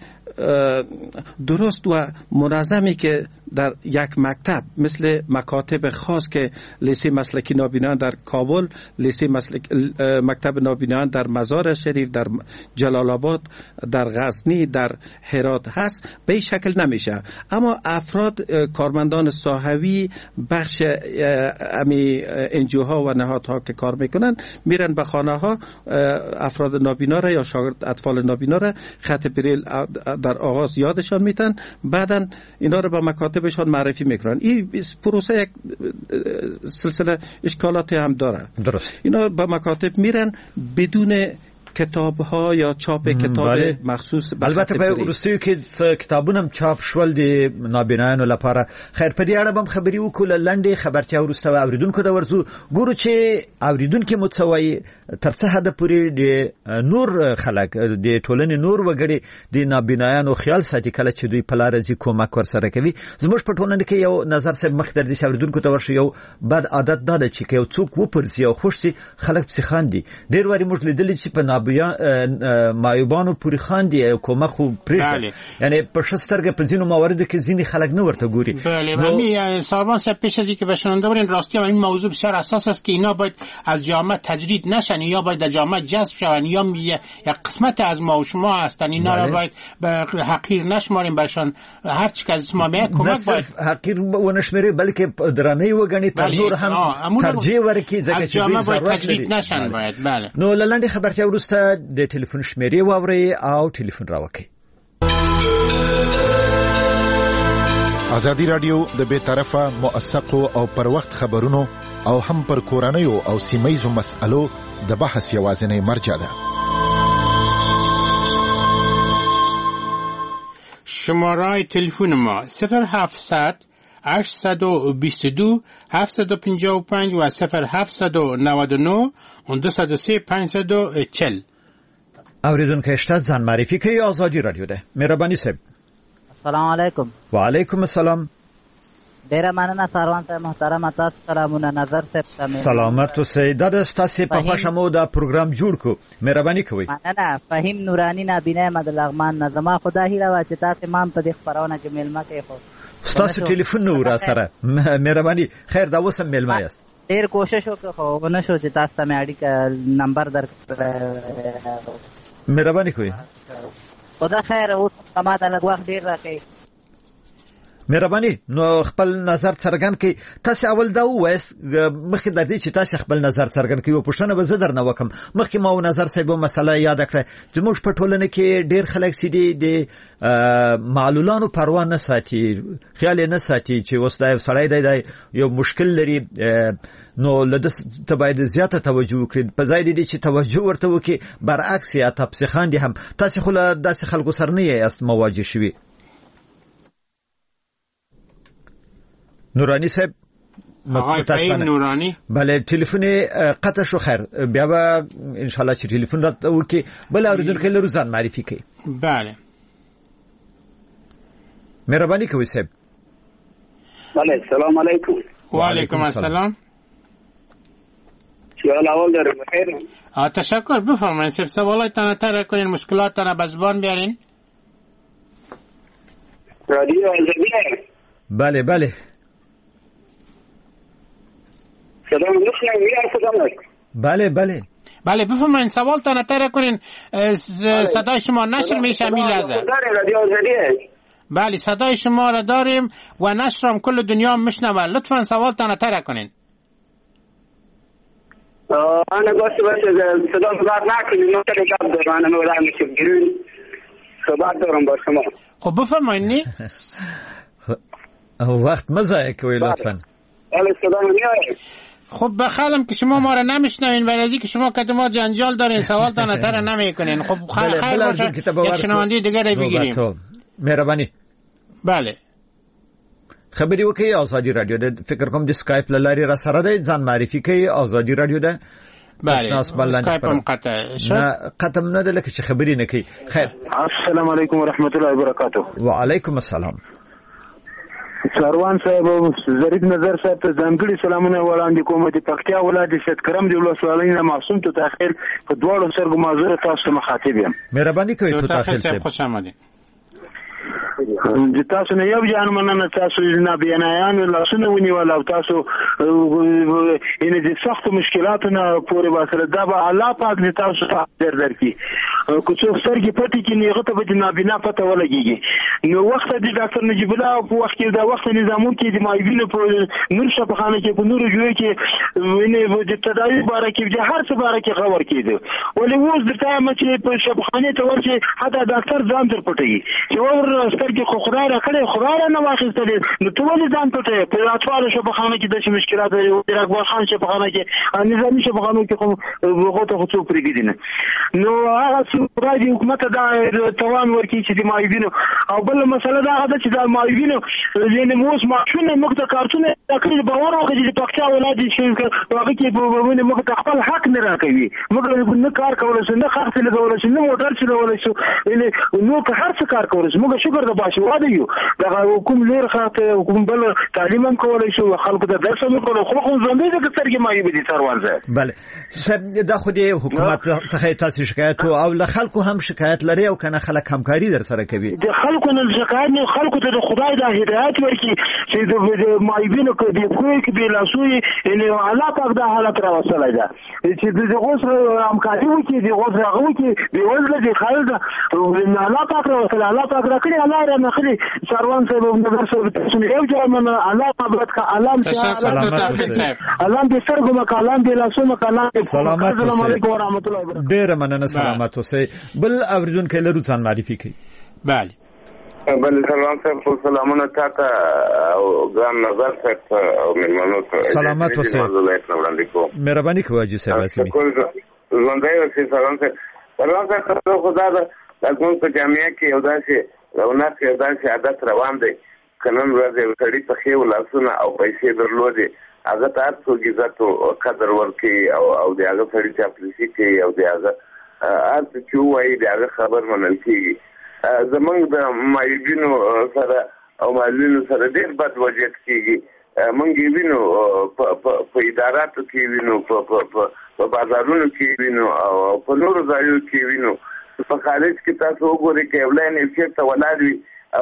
درست و منظمی که در یک مکتب مثل مکاتب خاص که لیسه مسلکی نابینایان در کابل، لیسه مسلک مکتب نابینایان در مزار شریف، در جلال آباد، در غزنی، در هرات هست، به این شکل نمیشه. اما افراد کارمندان ساحوی بخش امی انجوها و نهادها که کار میکنن میرن به خانه ها افراد نابینا را یا شاگرد اطفال نابینا را خط بریل در آغاز یادشان میتن، بعداً اینا رو به مکاتبشان معرفی میکنن. این پروسه یک سلسله اشکالاتی هم داره. درست. اینا به مکاتب میرن بدون کتاب ها یا چاپ کتاب بله. مخصوص. البته په روسیه کې کتابونه هم چاپ شول د نابینایانو لپاره. خیر په دې اړه هم خبري وکړه، لنډه خبرتیا ورسته اوریدونکو ته ورزو ګورو چې اوریدونکو متسوي تر څه حد پورې د نور خلک د ټولنې نور وګړي د نابینایانو خیال ساتي کله چې دوی په لار ځي کومک ورسره کوي. زموږ په ټولنه کې یو نظر صاحب مخ در دي اوریدونکو ته ورشي، یو بد عادت دا ده چې یو څوک وپرسي او خوشي خلک پسې خاندي. ډیر واري موږ لیدل چې په مایوبانو پوری خاندي او کومه خو پرې، یعنی په شسترګه په ځینو مواردو کې ځینی خلک نه ورته ګوري. بله همین سازمان صاحب پیش از اینکه به شنونده برین راستی این موضوع بسیار اساس است که اینا باید از جامعه تجرید نشن یا باید در جامعه جذب شون یا یک قسمت از ما و شما هستن. اینا را باید به حقیر نشماریم، بهشان هر چی که از ما میاد کمک باید حقیر و نشمری بلکې درانه وګڼي تر نور هم ترجیح ورکړي ځکه چې جامعه باید تجرید نشن باید. بله نو لاندې خبرتیا ورسته د ټلیفون شمیرې واوري او ټلیفون راوکړي. ازادي رادیو د بې طرفه موثقو او پر وخت خبرونو او هم پر کورنیو او سیمایزو مسألو د بحث یوازینی مرجع ده. شماره تلفن ما صفر هفتصد هشتصد و بیست و دو هفتصد و پنجاه و پنج و صفر هفتصد و نود و نه دویست و سه پانصد و چهل. اوریدونکو شته ځان معرفي کوي. آزادي رادیو ده. مهرباني صاحب. السلام علیکم. وعلیکم السلام. ډیره مننه سروان صاحب محترم، تاسو سلامونه. نظر صاحب سلامت اوسئ. دا د تاسو په خوښمو دا پروګرام جوړ کو. مهرباني کوئ. مننه. فهیم نورانی نابینه مدلغمان نظم خدا هیله وا چې تاسو مان په دې خبرونه کې ملما کې خو تاسو ټلیفون نو را سره. مهرباني. خیر دا وسم ملما یاست. ډیر کوشش وکړو خو نه شو چې تاسو ته مې اړیکه نمبر درکړم. مهرباني کوئ. خدا خیر اوس کما ته لږ وخت ډیر راکړئ. مهرباني. نو خپل نظر څرګند کړئ. تاسو اول دا وایس مخکې د دې چې تاسو خپل نظر څرګند کړئ او پوښتنه به زه درنه وکم. مخکې ما و نظر صاحب مسله یاد کړه. زموږ په ټولنه کې ډیر خلک سړي د معلولانو پروا نه ساتي، خیال نه ساتي چې اوس دا سړی دی یو مشکل لري، نو لدس ته باید زیاته توجه وکړي. په ځای دي چې توجه ورته وکړي برعکس یا تاسو خاندي هم. تاسو خو له داسې خلکو سره نه یاست مواجه شوي. نورانی صاحب متاسفانه نورانی بله ټلیفون قطع شو. خیر بیا به ان شاء الله چې ټلیفون راته وکي بل اوریدونکو له ځان معرفي کوي. بله مهرباني کوئ صاحب. بله سلام علیکم. و علیکم السلام. سوال اول دارم. بخیر. تشکر. بفرمایید صاحب سوالاتتان طرح کنین، مشکلاتتان به زبان بیارین. رادیو آزادی. بله بله. سلام علیکم. بله بله بله بفرمایید سوالتان طرح کنین. صدای شما نشر میشه می لحظه. رادیو آزادی. بله صدای شما را داریم و نشرم کل دنیا میشنوه. لطفا سوالتان طرح کنین. انا باشه باشه صدا صحبت نکنید. من تلگرام دارم. انا مولای میشم گیرون صحبت دارم با شما. خب بفرمایید. نی وقت مزایه کوي لطفا. بله صدا میاد. خب بخالم که شما ما را نمیشنوین و از اینکه شما کد ما جنجال دارین سوالتان طرح نمیکنین. خب خیر باشه یک شنونده دیگه را بگیریم. مهرباني. بله خبري وکي. آزادي رادیو ده. فکر کوم د سکایپ لاري را سره ده. ځان معرفي کوي. آزادي رادیو ده. تشناس ملنډي سکایپ قطع شو نه ختم نه ده لکه چې خبرې نه کوي. خیر السلام علیکم ورحمت الله وبرکاته. وعلیکم السلام. سروان صاحب ظریف نظر صاحب ته ځانګړي سلامونه وړاندې کوم. د پکتیا ولایت شتکرم د ولسوالۍ نه معصوم ته تاخیر په دواړو سرګو معذور تاسو مخاطب یم. مهرباني کوئ تو تاخیر صاحب. خوش آمدید. د تاسو نه یو ځان مننه تاسو نه بیانایان لاسونه ونیول او تاسو ان دي سخت مشکلاتو نه پورې واسره دا به الله پاک دې تاسو ته در درکړي. کو څو سرګي پټي کې نیغه ته به نابینا پته ولګيږي. نو وخت د ډاکټر نجیب الله په وخت کې دا وخت نظامو کې د مایوینو په نور شفاخانه کې په نور جوړ کې وینې د تداوی باره کې د هر څه باره کې خبر کېده. ولې اوس د تایم چې په شفاخانه ته ورشي حتی ډاکټر ځان تر پټي چې ور سترګې خو خدای را کړې خدای نه واخیستلې نو ته ولې ځان پټې په اطفال شفاخانه کې د مشکلات لري. د اکبر خان شفاخانه کې نظامی شفاخانه کې خو هغه ته خو څوک پرېږدي نه. نو هغه څه د حکومت دا توان ورکړي چې د مایوینو او بل مسله دا ده چې د مایوینو یعنې موږ ماشونه موږ ته کارتونه راکړي باور وکړي چې د پکتیا ولایت چې هغه کې به موږ ته خپل حق نه راکوي. موږ نه کار کولی شو نه خرڅ لګولی شو نه موټر چلولی شو یعنې نو که هر څه کار کولی شو. موږ شکر د باسواده یو دغه کوم لور خاطر کوم بل تعلیم هم کولی شو خلکو ته درس هم وکړو خو خو ژوندی ده که سترګې مایع به دي سروان صاحب. بله صاحب دا خو د حکومت څخه تاسو شکایت او له خلکو هم شکایت لري او کنه خلک همکاري در سره کوي. د خلکو نه شکایت نه خلکو ته د خدای د هدایت ورکړي چې د مایبینو کې د کوی کې به لاسوي ان الله پاک د حالت را وصله ده چې د غوس همکاري وکړي د غوس راغو کې د وزله د خالد الله پاک را وصله الله پاک را کړی الله را نخلي سروان صاحب نظر صاحب تاسو یو ځای من الله قبرت کا علام علام دې سرګو مکالام دې لاسو مکالام السلام علیکم ورحمت الله وبرکاته. ډیر مننه سلامت اوسئ. بل اوریدون کې لرو ځان معرفي کوي. بله بله سلام صاحب خو سلامونه تاته او ګران نظر صاحب او مېلمنو ته سلامت اوسئ. مهرباني کوئ حاجي صاحب اسمي ژوندی اوسئ. سلام صاحب سلام صاحب خدا ده زموږ په جامعه کې یو داسې رونق یو داسې عادت روان دی که نن ورځ یو سړي په ښې لاسونه او پیسې درلودې هغه ته هر څوک عزت او قدر ورکوي او او د هغه سړي چاپلوسي کوي او د هغه هر څه چې ووایي د هغه خبر منل کېږي. زمونږ د مایوبینو سره او معلولینو سره ډېر بد وضعیت کېږي. مونږ یې وینو په اداراتو کې وینو په بازارونو کې وینو او په نورو ځایونو کې وینو. په کالج کې تاسو وګورئ که یو لاین یې چېرته ولاړ وي او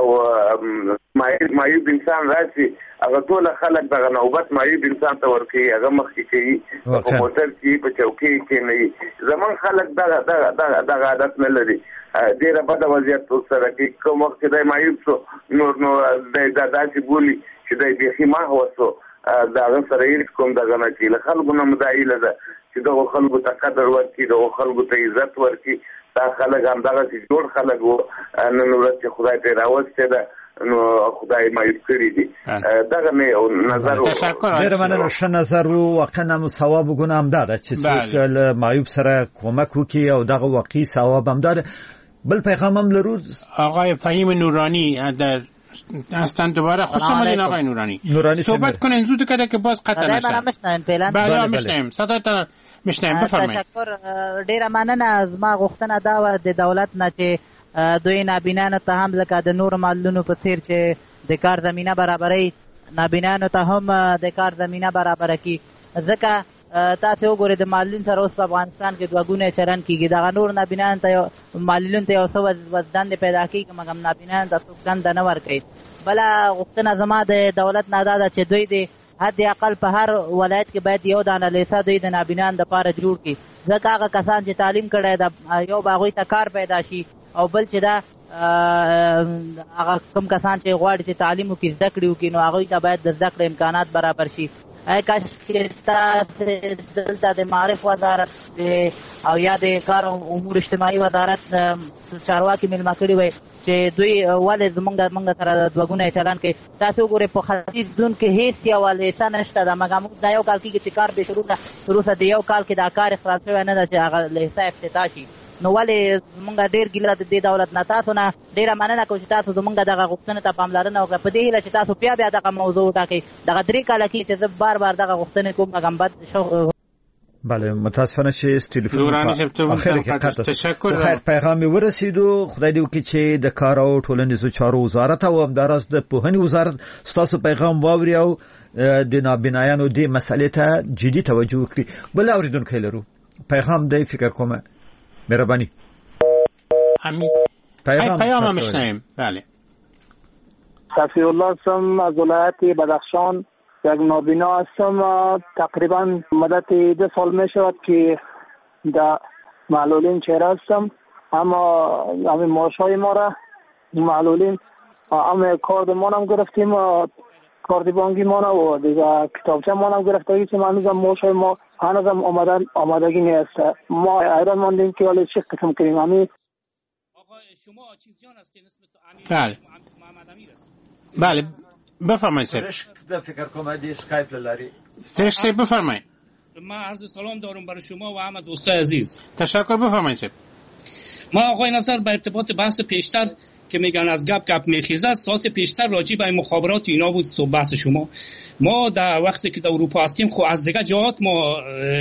معیوب انسان راشي هغه ټول خلک دغه نوبت معیوب انسان ته ورکوي هغه مخکې کوي په موټر کې په چوکۍ کې نه وي. زمونږ خلک دغه دغه دغه عادت نه لري. ډېره بده وضعیت سره کوي. کوم وخت چې دی معیوب شو نور نو دی دا داسې بولي چې دی بیخي محو شو د هغه سره هېڅ کوم دغه نه کوي. له خلکو نه مو دا هیله ده چې دغو خلکو ته قدر ورکړي دغو خلکو ته عزت ورکړي. دا خلک همدغسې جوړ خلک وو نن ورځ چې خدای ته یې راوستې ده نو خدای معیوب کړي دي. دغه مې یو نظر و. ډېره مننه. ښه نظر و. واقعا هم ثواب ګونه همدا ده چې څوک له معیوب سره کومک وکړي او دغه واقعي ثواب همدا ده. بل پیغام هم لرو. آقای فهیم نورانی در هستند دوباره. خوش آمدین آقای نورانی. نورانی صحبت کنین زود کرده که باز قطع نشد. صدای میشنوین فعلا؟ بله میشنویم. صدایتان میشنویم. بفرمایید. تشکر. ډیره مننه. از ما غوښتنه دا و د دولت نه چې دوی نابینانو ته هم لکه د نور معلولینو په څیر چې د کار زمینه برابرۍ نابینانو ته هم د کار زمینه برابره کړي. ځکه تاسو وګورئ د معلولین سره اوس په افغانستان کې دوه ګونی چلن کېږي. دغه نور نابینانو ته معلولینو ته یو څه دندې پیدا کېږي مګر نابینانو ته څوک دنده نه ورکوي. بله غوښتنه زما د دولت نه دا ده چې دوی د حد اقل په هر ولایت کې باید یو دانه لیسه دوی د نابینانو دپاره جوړ کړي. ځکه هغه کسان چې تعلیم کړی ده یو به هغوی ته کار پیدا شي او بل چې دا هغه کوم کسان چې غواړي چې تعلیم وکړي زده کړې وکړي نو هغوی ته باید د زده کړې امکانات برابر شي. ای کاش چې تاسې دلته د معارف وزارت او یا د کار امور اجتماعي وزارت چارواکي مېلمه کړي وی چې دوی ولې زمونږ موږ سره دوه ګونی چلن کوي. تاسې وګورئ په ختیځ زون کې هېڅ یوه لیسه نشته ده مګر موږ دا یو کال کېږي چې کار بې شروع ده. وروسته د یو کال کې دا کار اخراج شوی نه ده چې هغه لیسه افتتاح شي. نو ولې زمونږ ډېر ګیله د دې دولت نه. تاسو نه ډېره مننه کوم چې تاسو زمونږ دغه غوښتنې ته پاملرنه وکړه. په دې هیله چې تاسو بیا بیا دغه موضوع وټاکئ. دغه درې کاله کې چې زه بار بار دغه غوښتنې کوم مګر بد بله متاسفانه چې تلفن تشکر خیر پیغام ورسید و خدای دې وکړي چې د کار او ټولنیزو چارو وزارت او همداراز د پوهنې وزارت ستاسو پیغام واوري او د نابینایانو د مسلې ته جدي توجه وکړي. بل اوریدونکو لرو پیغام دی فکر کوم مهرباني همین پیغام پیغام میشنیم. بله صفی الله سم از ولایت بدخشان یک نابینا هستم. تقریبا مدت دو سال می شود که در معلولین چهره هستم، اما همین معاشای ما را معلولین همه کارد ما هم گرفتیم، کارد بانکی ما و دیگه کتابچه ما هم گرفته که من میگم معاشای ما هنوز هم آمدن آمادگی نیست. ما ایران ماندیم که حالا چه قسم کنیم. همین شما چیزیان هستین اسمت بله بله بفرمایید سر د فکر کوم دی اسکایپ لاری سرش بفرمایید. ما عرض سلام دارم برای شما و هم از دوستای عزیز. تشکر بفرمایید سر. ما آقای نظر به ارتباط بحث پیشتر که میگن از گپ گپ میخیزه، ساعت پیشتر راجع به مخابرات اینا بود صحبت شما. ما در وقتی که در اروپا هستیم خب از دیگه جهات ما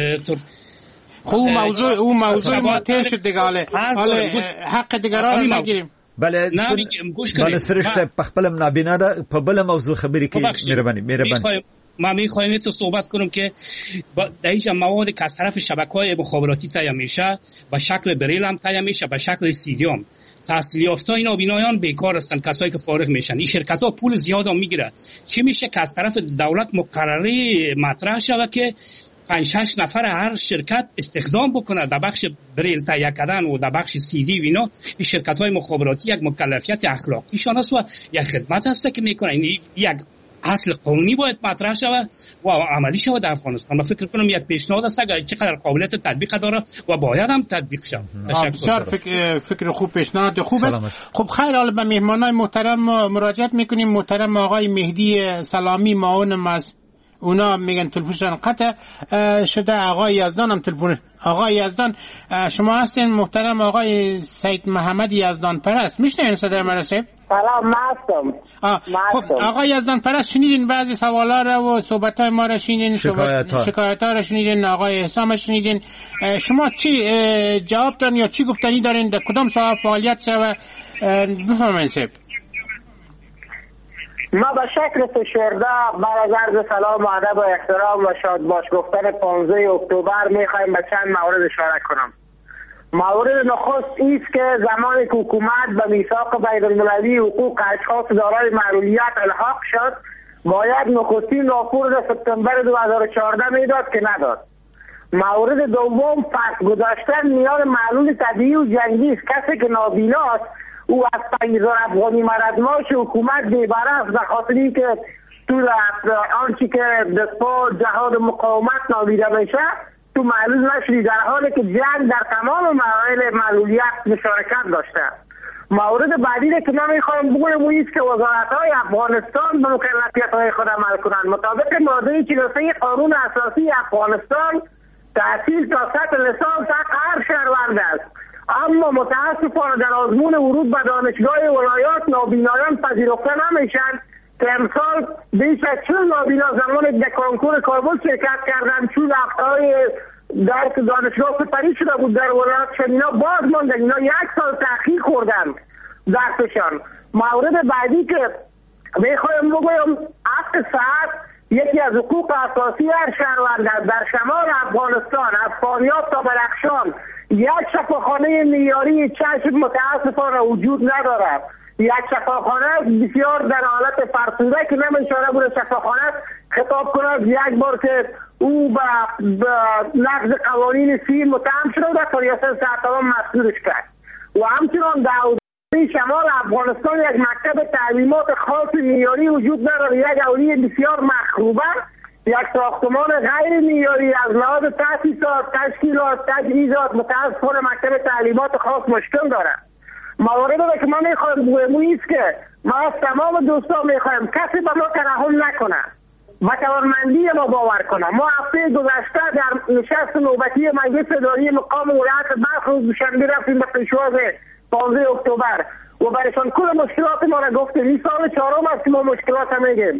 خب موضوع اون موضوع ما تیر شد دیگه. حالا حق دیگران رو نگیریم. بله بله سرش په خپل نابینا ده په بل موضوع خبرې کوي. مهرباني مهرباني ما میخوایم تو صحبت کنم که در اینجا مواد که از طرف شبکه‌های مخابراتی تهیه میشه به شکل بریل هم تهیه میشه، به شکل سی دی هم. تحصیل یافته این نابینایان بیکار هستن، کسایی که فارغ میشن. این شرکت ها پول زیاد هم میگیره. چی میشه که از طرف دولت مقرری مطرح شود که پنج شش نفر هر شرکت استخدام بکنه در بخش بریل تهیه کردن و در بخش سی دی و اینا. این شرکت های مخابراتی یک مکلفیت اخلاقیشان است و یک خدمت هست که میکنه. این یک اصل قانونی باید مطرح شود و عملی شود در افغانستان. من فکر کنم یک پیشنهاد است که چقدر قابلیت تطبیق داره و باید هم تطبیق شود. تشکر. فکر فکر خوب، پیشنهاد خوب است. خب خیر، حالا به مهمانای محترم مراجعت میکنیم. محترم آقای مهدی سلامی معاون از اونا میگن تلفنشان قطع شده. آقای یزدان هم تلفن. آقای یزدان شما هستین؟ محترم آقای سید محمد یزدان پرست میشنین صدای من رسید؟ سلام مستم. خب آقای یزدان پرست شنیدین بعضی سوالا رو و صحبت های ما رو شنیدین، شکایت ها رو شنیدین، آقای حسام شنیدین. شما چی جواب دارین یا چی گفتنی دارین در کدام سوال فعالیت شو بفرمایید سید؟ ما به شکل فشرده بر از عرض سلام و ادب و احترام و شاد باش گفتن پانزده اکتبر میخوایم به چند مورد اشاره کنم. مورد نخست ایست که زمانی که حکومت به میثاق بین‌المللی حقوق اشخاص دارای معلولیت الحاق شد باید نخستین راپور سپتامبر دو هزار و چهارده میداد که نداد. مورد دوم پس گذاشتن میان معلول طبیعی و جنگی است. کسی که نابیناست او از پنج هزار افغانی مردماش حکومت بیبره است به خاطری که تو آنچه که دسپا جهاد مقاومت نامیده میشه تو معلول نشدی، در حالی که جنگ در تمام مراحل معلولیت مشارکت داشته. مورد بعدی که من میخوام بگویم اون است که وزارت‌های افغانستان به مکلفیت‌های خود عمل کنند. مطابق ماده چهل و سه قانون اساسی افغانستان تحصیل تا سطح لیسانس حق هر شهروند است، اما متاسفانه در آزمون ورود به دانشگاه ولایات نابینایان پذیرفته نمیشن که امسال بیش از چهل نابینا زمان در کنکور کابل شرکت کردن چون هفته‌های در دانشگاه سپری شده بود در ولایاتشان، اینا باز ماندن، اینا یک سال تأخیر خوردن درسشان. مورد بعدی که میخوایم بگویم حق صحت یکی از حقوق اساسی هر شهروند است. در شمال افغانستان از فاریاب تا بدخشان یک شفاخانه معیاری چشم متاسفانه وجود ندارد. یک شفاخانه بسیار در حالت فرسوده که نمی‌شود بود شفاخانه خطاب کند یک بار که او به نقض قوانین سی متهم شده و در ریاست سرطان مسئولش کرد. و همچنان در شمال افغانستان یک مکتب تعلیمات خاص معیاری وجود ندارد. یک اولیه بسیار مخروبه، یک ساختمان غیر معیاری از لحاظ تاسیسات، تشکیلات، تجهیزات متاسفانه مکتب تعلیمات خاص مشکل دارد. مواردی که من میخوایم بگویم این است که ما از تمام دوستان میخوایم کسی به ما ترحم نکنه، به توانمندی ما باور کنه. ما هفته گذشته در نشست نوبتی مجلس اداری مقام ولایت بلخ روز دوشنبه رفتیم به پیشواز پانزده اکتبر و برایشان کل مشکلات ما را گفتیم. این سال چهارم است که ما مشکلات میگیم.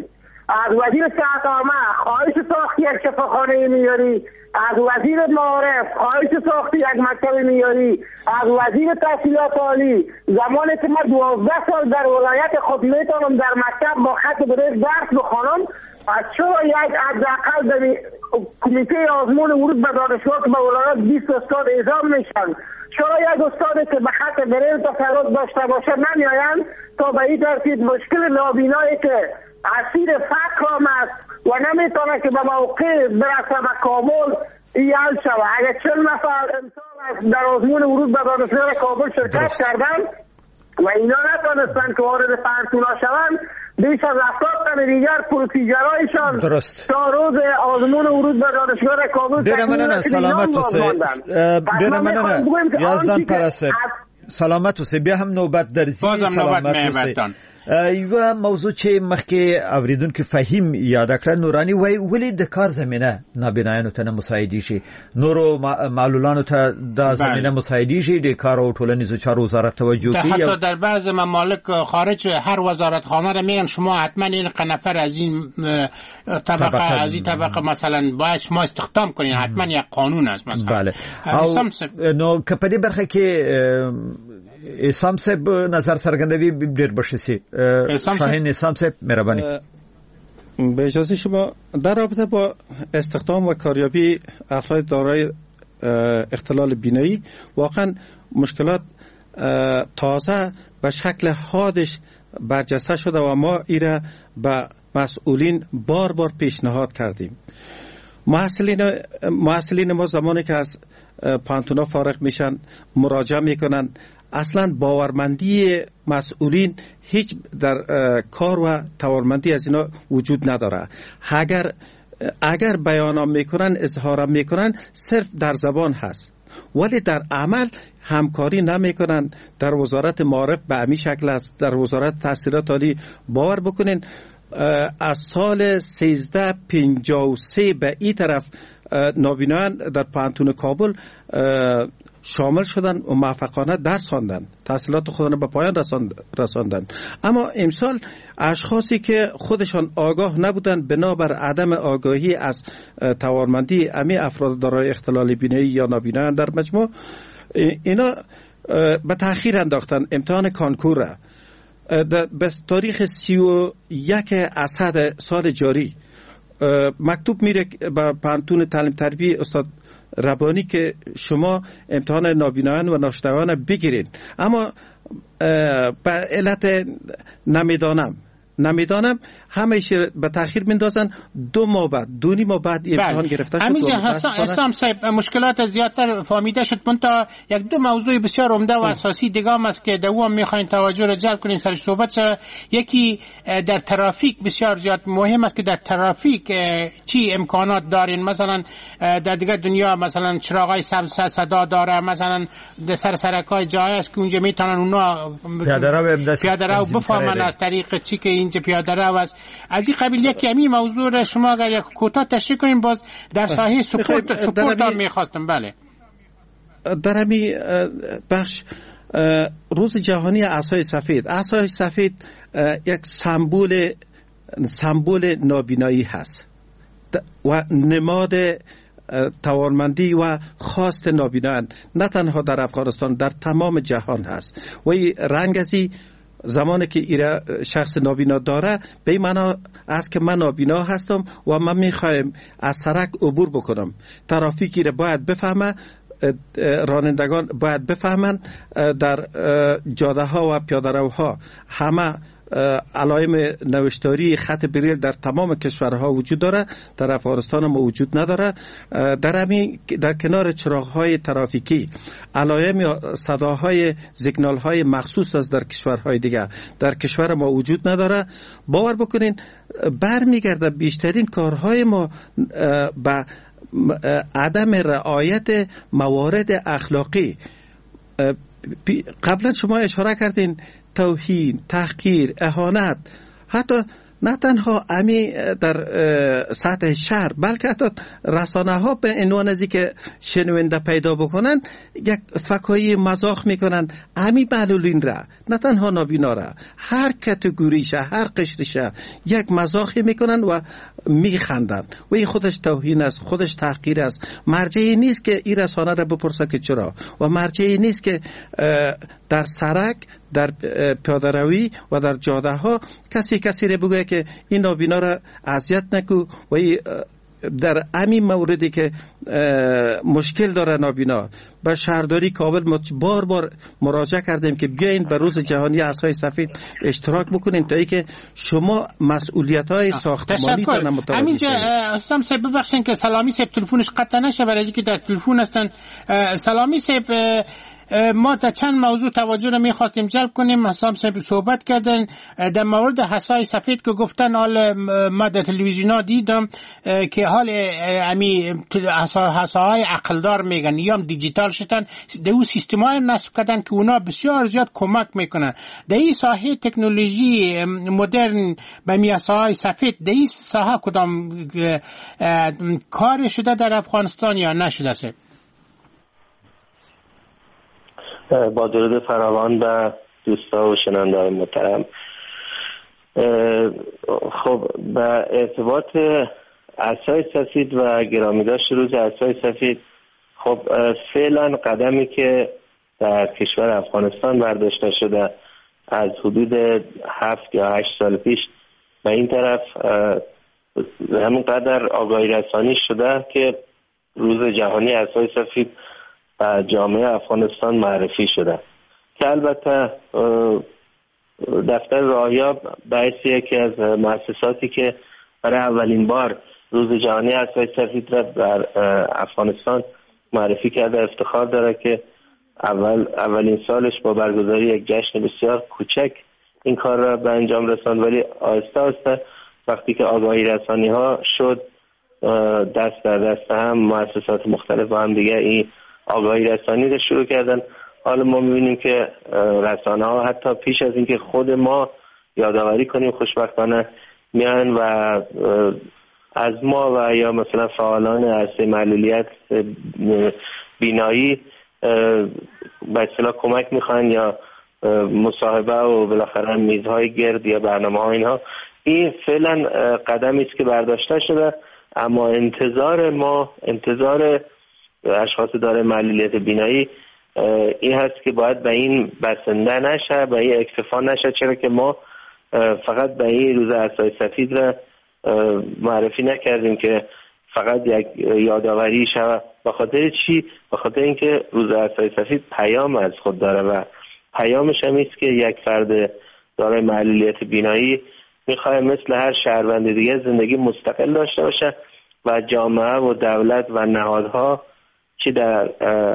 از وزیر صحت عامه خواهش ساخت یک شفاخانه معیاری، از وزیر معارف خواهش ساخت یک مکتب معیاری، از وزیر تحصیلات عالی زمانی که من دوازده سال در ولایت خود میتونم در مکتب با خط بریز درس بخوانم، از چرا یک حداقل در کمیته آزمون ورود به دانشگاه که به ولایت بیست استاد اعزام میشن، چرا یک استادی که به خط بریز تسلط داشته باشه نمیآیند تا به این ترتیب مشکل نابینایی که اسیر فقر هم است و نمیتونه که به موقع برسه به کابل ای حل شود. اگر چل نفر انسان در آزمون ورود به دانشگاه کابل شرکت کردن و اینا نتونستن که وارد پانتونا شوند، بیش از هفتاد تن دیگر پروسیجرایشان تا روز آزمون ورود به دانشگاه کابل دیره مننه سلامت وسی دیره مننه یازدان پرسه سلامت وسی بیا هم نوبت در زی سلامت وسی یو موضوع چې مخکې اوریدونکو فهیم یاد کړ نورانی وای ولې د کار زمينه نابینایانو ته مساعدي شي نورو معلولانو ته د زمينه مساعدي شي د کار او ټولنیزو چارو وزارت توجه کوي حتی در بعض ممالک خارج هر وزارتخانه را میگن شما حتما این نفر از این طبقه از این طبقه مثلا باید شما استخدام کنین، حتما یک قانون است مثلا. بله نو که په دې برخه کې اسام صاحب نظر څرګندوي ډېر بشسي شاهین اسام صاحب مهرباني. به اجازه شما در رابطه با استخدام و کاریابی افراد دارای اختلال بینایی واقعا مشکلات تازه به شکل حادش برجسته شده و ما ایره به مسئولین بار بار پیشنهاد کردیم. محصلین محصلین ما زمانی که از پانتونا فارغ میشن مراجعه میکنن، اصلا باورمندی مسئولین هیچ در کار و توانمندی از اینا وجود نداره. اگر اگر بیانام میکنن اظهارم میکنن صرف در زبان هست ولی در عمل همکاری نمیکنن. در وزارت معارف به همین شکل است، در وزارت تحصیلات عالی باور بکنین از سال سیزده پنجاه و سه به این طرف نابینایان در پانتون کابل شامل شدن و موفقانه درس خواندن، تحصیلات خودشان به پایان رساندن. اما امسال اشخاصی که خودشان آگاه نبودند بنابر عدم آگاهی از توانمندی امی افراد دارای اختلال بینایی یا نابینایان در مجموع، اینا به تأخیر انداختن امتحان کانکور را. به تاریخ سی و یک اسد سال جاری مکتوب میره به پانتون تعلیم تربیه استاد ربانی که شما امتحان نابینایان و ناشنوایان بگیرید، اما به علت نمیدانم نمیدانم همیشه به تأخیر میندازن. دو ماه بعد دو نیم ماه بعد امتحان گرفته شد. همینجا حسام صاحب مشکلات زیادتر فهمیده شد، منتها یک دو موضوع بسیار عمده و اساسی دیگه هم است که دوام میخواین توجه را جلب کنین سرش صحبت شد. یکی در ترافیک بسیار زیاد مهم است که در ترافیک چی امکانات دارین. مثلا در دیگه دنیا مثلا چراغای سبز صدا داره، مثلا در سر سرکای جای است که اونجا میتونن اونا پیاده رو بفهمن از طریق چی که اینجا پیاده رو است. از این قبیل یکی همین موضوع را شما اگر یک کوتاه تشریح کنیم باز در ساحه سپورت سپورت هم میخواستم. بله در همین بخش روز جهانی عصای سفید، عصای سفید یک سمبل سمبل نابینایی هست و نماد توانمندی و خواست نابینایان نه تنها در افغانستان در تمام جهان هست. و این رنگ ازی زمانی که ایره شخص نابینا داره به این معنی است که من نابینا هستم و من میخوایم از سرک عبور بکنم. ترافیکی را باید بفهمه، رانندگان باید بفهمن در جاده ها و پیاده روها همه علائم نوشتاری خط بریل در تمام کشورها وجود داره، در افغانستان ما وجود نداره. در همین در کنار چراغ‌های ترافیکی علائم یا صداهای سیگنال‌های مخصوص از در کشورهای دیگه در کشور ما وجود نداره. باور بکنین برمیگرده بیشترین کارهای ما به عدم رعایت موارد اخلاقی. قبلا شما اشاره کردین توهین، تحقیر، اهانت، حتی نه تنها امی در سطح شهر بلکه حتی رسانه ها به عنوان از که شنونده پیدا بکنن یک فکایی مزاح میکنن امی معلولین را، نه تنها نابینا را، هر کاتگوریشه هر قشرشه یک مزاحی میکنن و میخندن و این خودش توهین است، خودش تحقیر است. مرجعی نیست که این رسانه را بپرسه که چرا، و مرجعی نیست که در سرک، در پیاده‌روی و در جاده ها کسی کسی را بگوید که این نابینا را اذیت نکو و در همین موردی که مشکل داره نابینا به شهرداری کابل بار بار مراجعه کردیم که بیاین به روز جهانی عصای سفید اشتراک بکنین تا اینکه شما مسئولیت‌های ساختمانی تا متوجه همینجا استاد صاحب ببخشید که سلامی صاحب تلفنش قطع نشه برای اینکه در تلفن هستن. سلامی صاحب ما تا چند موضوع توجه رو می‌خواستیم جلب کنیم. حسام صاحب صحبت کردن در مورد حصای سفید که گفتن، حال ما در تلویزیون دیدم که حال امی حصاهای عقلدار میگن یا دیجیتال شدن، در اون سیستم‌های نصب کردن که اونا بسیار زیاد کمک میکنن. در این ساحه تکنولوژی مدرن به می حصاهای سفید در این ساحه کدام کار شده در افغانستان یا نشده است؟ با درود فراوان به دوستا و شنونده‌های محترم. خب به ارتباط عصای سفید و گرامی داشت روز عصای سفید، خب فعلا قدمی که در کشور افغانستان برداشته شده از حدود هفت یا هشت سال پیش به این طرف همینقدر آگاهی رسانی شده که روز جهانی عصای سفید جامعه افغانستان معرفی شده که البته دفتر راهیاب باعث یکی از مؤسساتی که برای اولین بار روز جهانی عصای سفید را در افغانستان معرفی کرده افتخار داره که اول اولین سالش با برگزاری یک جشن بسیار کوچک این کار را به انجام رساند، ولی آهسته آهسته وقتی که آگاهی رسانی ها شد دست در دست هم مؤسسات مختلف با هم دیگه این آگاهی رسانی رو شروع کردن. حالا ما می‌بینیم که رسانه ها حتی پیش از اینکه خود ما یادآوری کنیم خوشبختانه میان و از ما و یا مثلا فعالان عرصه معلولیت بینایی به اصطلاح کمک میخوان یا مصاحبه و بالاخره میزهای گرد یا برنامه ها اینها. این فعلا قدمی است که برداشته شده، اما انتظار ما انتظار اشخاص داره معلولیت بینایی این هست که باید به این بسنده نشه، به این اکتفا نشه، چرا که ما فقط به این روز عصای سفید را معرفی نکردیم که فقط یک یادآوری شود. به خاطر چی؟ به خاطر اینکه روز عصای سفید پیام از خود داره و پیامش هم است که یک فرد دارای معلولیت بینایی میخواد مثل هر شهروند دیگه زندگی مستقل داشته باشه و جامعه و دولت و نهادها چه در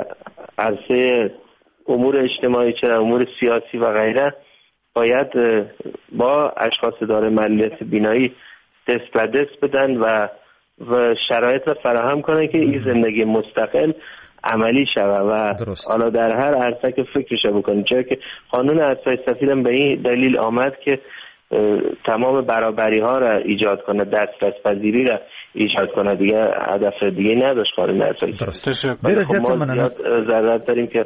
عرصه امور اجتماعی چه در امور سیاسی و غیره باید با اشخاص دارای معلولیت بینایی دست به دست بدن و و شرایط را فراهم کنن که این زندگی مستقل عملی شود و حالا در هر عرصه که فکرش بکنن، چرا که قانون عصای سفید هم به این دلیل آمد که تمام برابری ها را ایجاد کنه، دسترس پذیری را ایجاد کنه، دیگه هدف دیگه نداشت قانون عصای سفید. خب ما زیاد ضرورت داریم که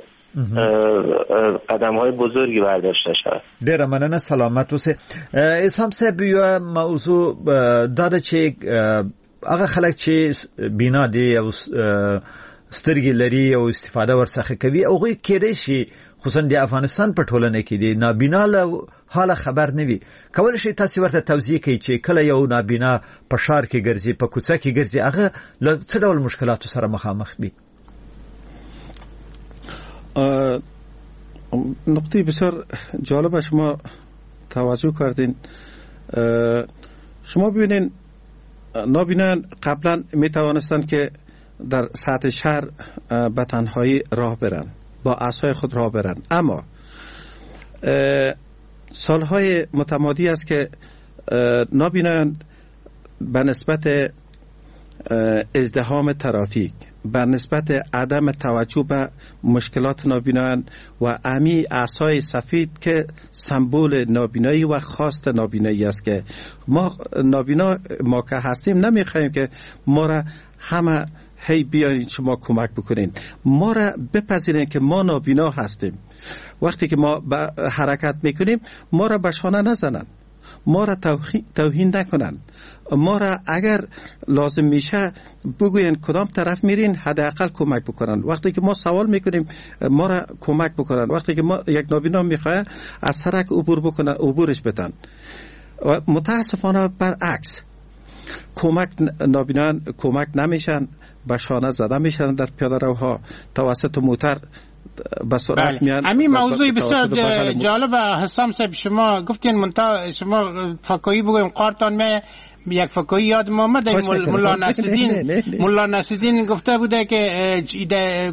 قدم های بزرگی برداشته شود. ډیره مننه، سلامت اوسه. اسام صاحب یو موضوع داده چې هغه خلک چې بینا دي او سترګې لري او استفاده ورڅخه کوي هغه کېدای شي خصوصا د افغانستان په ټولنه کې دي نابینا له حاله خبر نه وي. کول شي تاسو ورته توضیح کوي چې کله یو نابینا په شار کې ګرځي په کوڅه کې ګرځي هغه له څه ډول مشکلاتو سره مخامخ دي؟ نقطه بسیار جالب شما توجه کردین. شما ببینین نابینان قبلا می توانستند که در سطح شهر به تنهایی راه برن، با عصای خود راه برن، اما سالهای متمادی است که نابینان به نسبت ازدحام ترافیک، به نسبت عدم توجه به مشکلات نابینایان و امی عصای سفید که سمبل نابینایی و خواست نابینایی است که ما نابینا ما که هستیم نمیخوایم که ما را همه هی بیاین شما کمک بکنین، ما را بپذیرین که ما نابینا هستیم. وقتی که ما حرکت میکنیم ما را به شانه نزنن، ما را توهین نکنن، ما را اگر لازم میشه بگوین کدام طرف میرین حداقل کمک بکنن. وقتی که ما سوال میکنیم ما را کمک بکنن، وقتی که ما یک نابینا میخواه از سرک عبور بکنن عبورش بدن. و متاسفانه برعکس کمک نابینان کمک نمیشن، به شانه زده میشن در پیاده روها، توسط موتر به سرعت میان. همین موضوع بسیار جالب. حسام صاحب شما گفتین منتها شما فکایی بگویم قارتان می یک فکایی یاد ما آمد. مولا نصرالدین مولا نصرالدین گفته بوده که ایده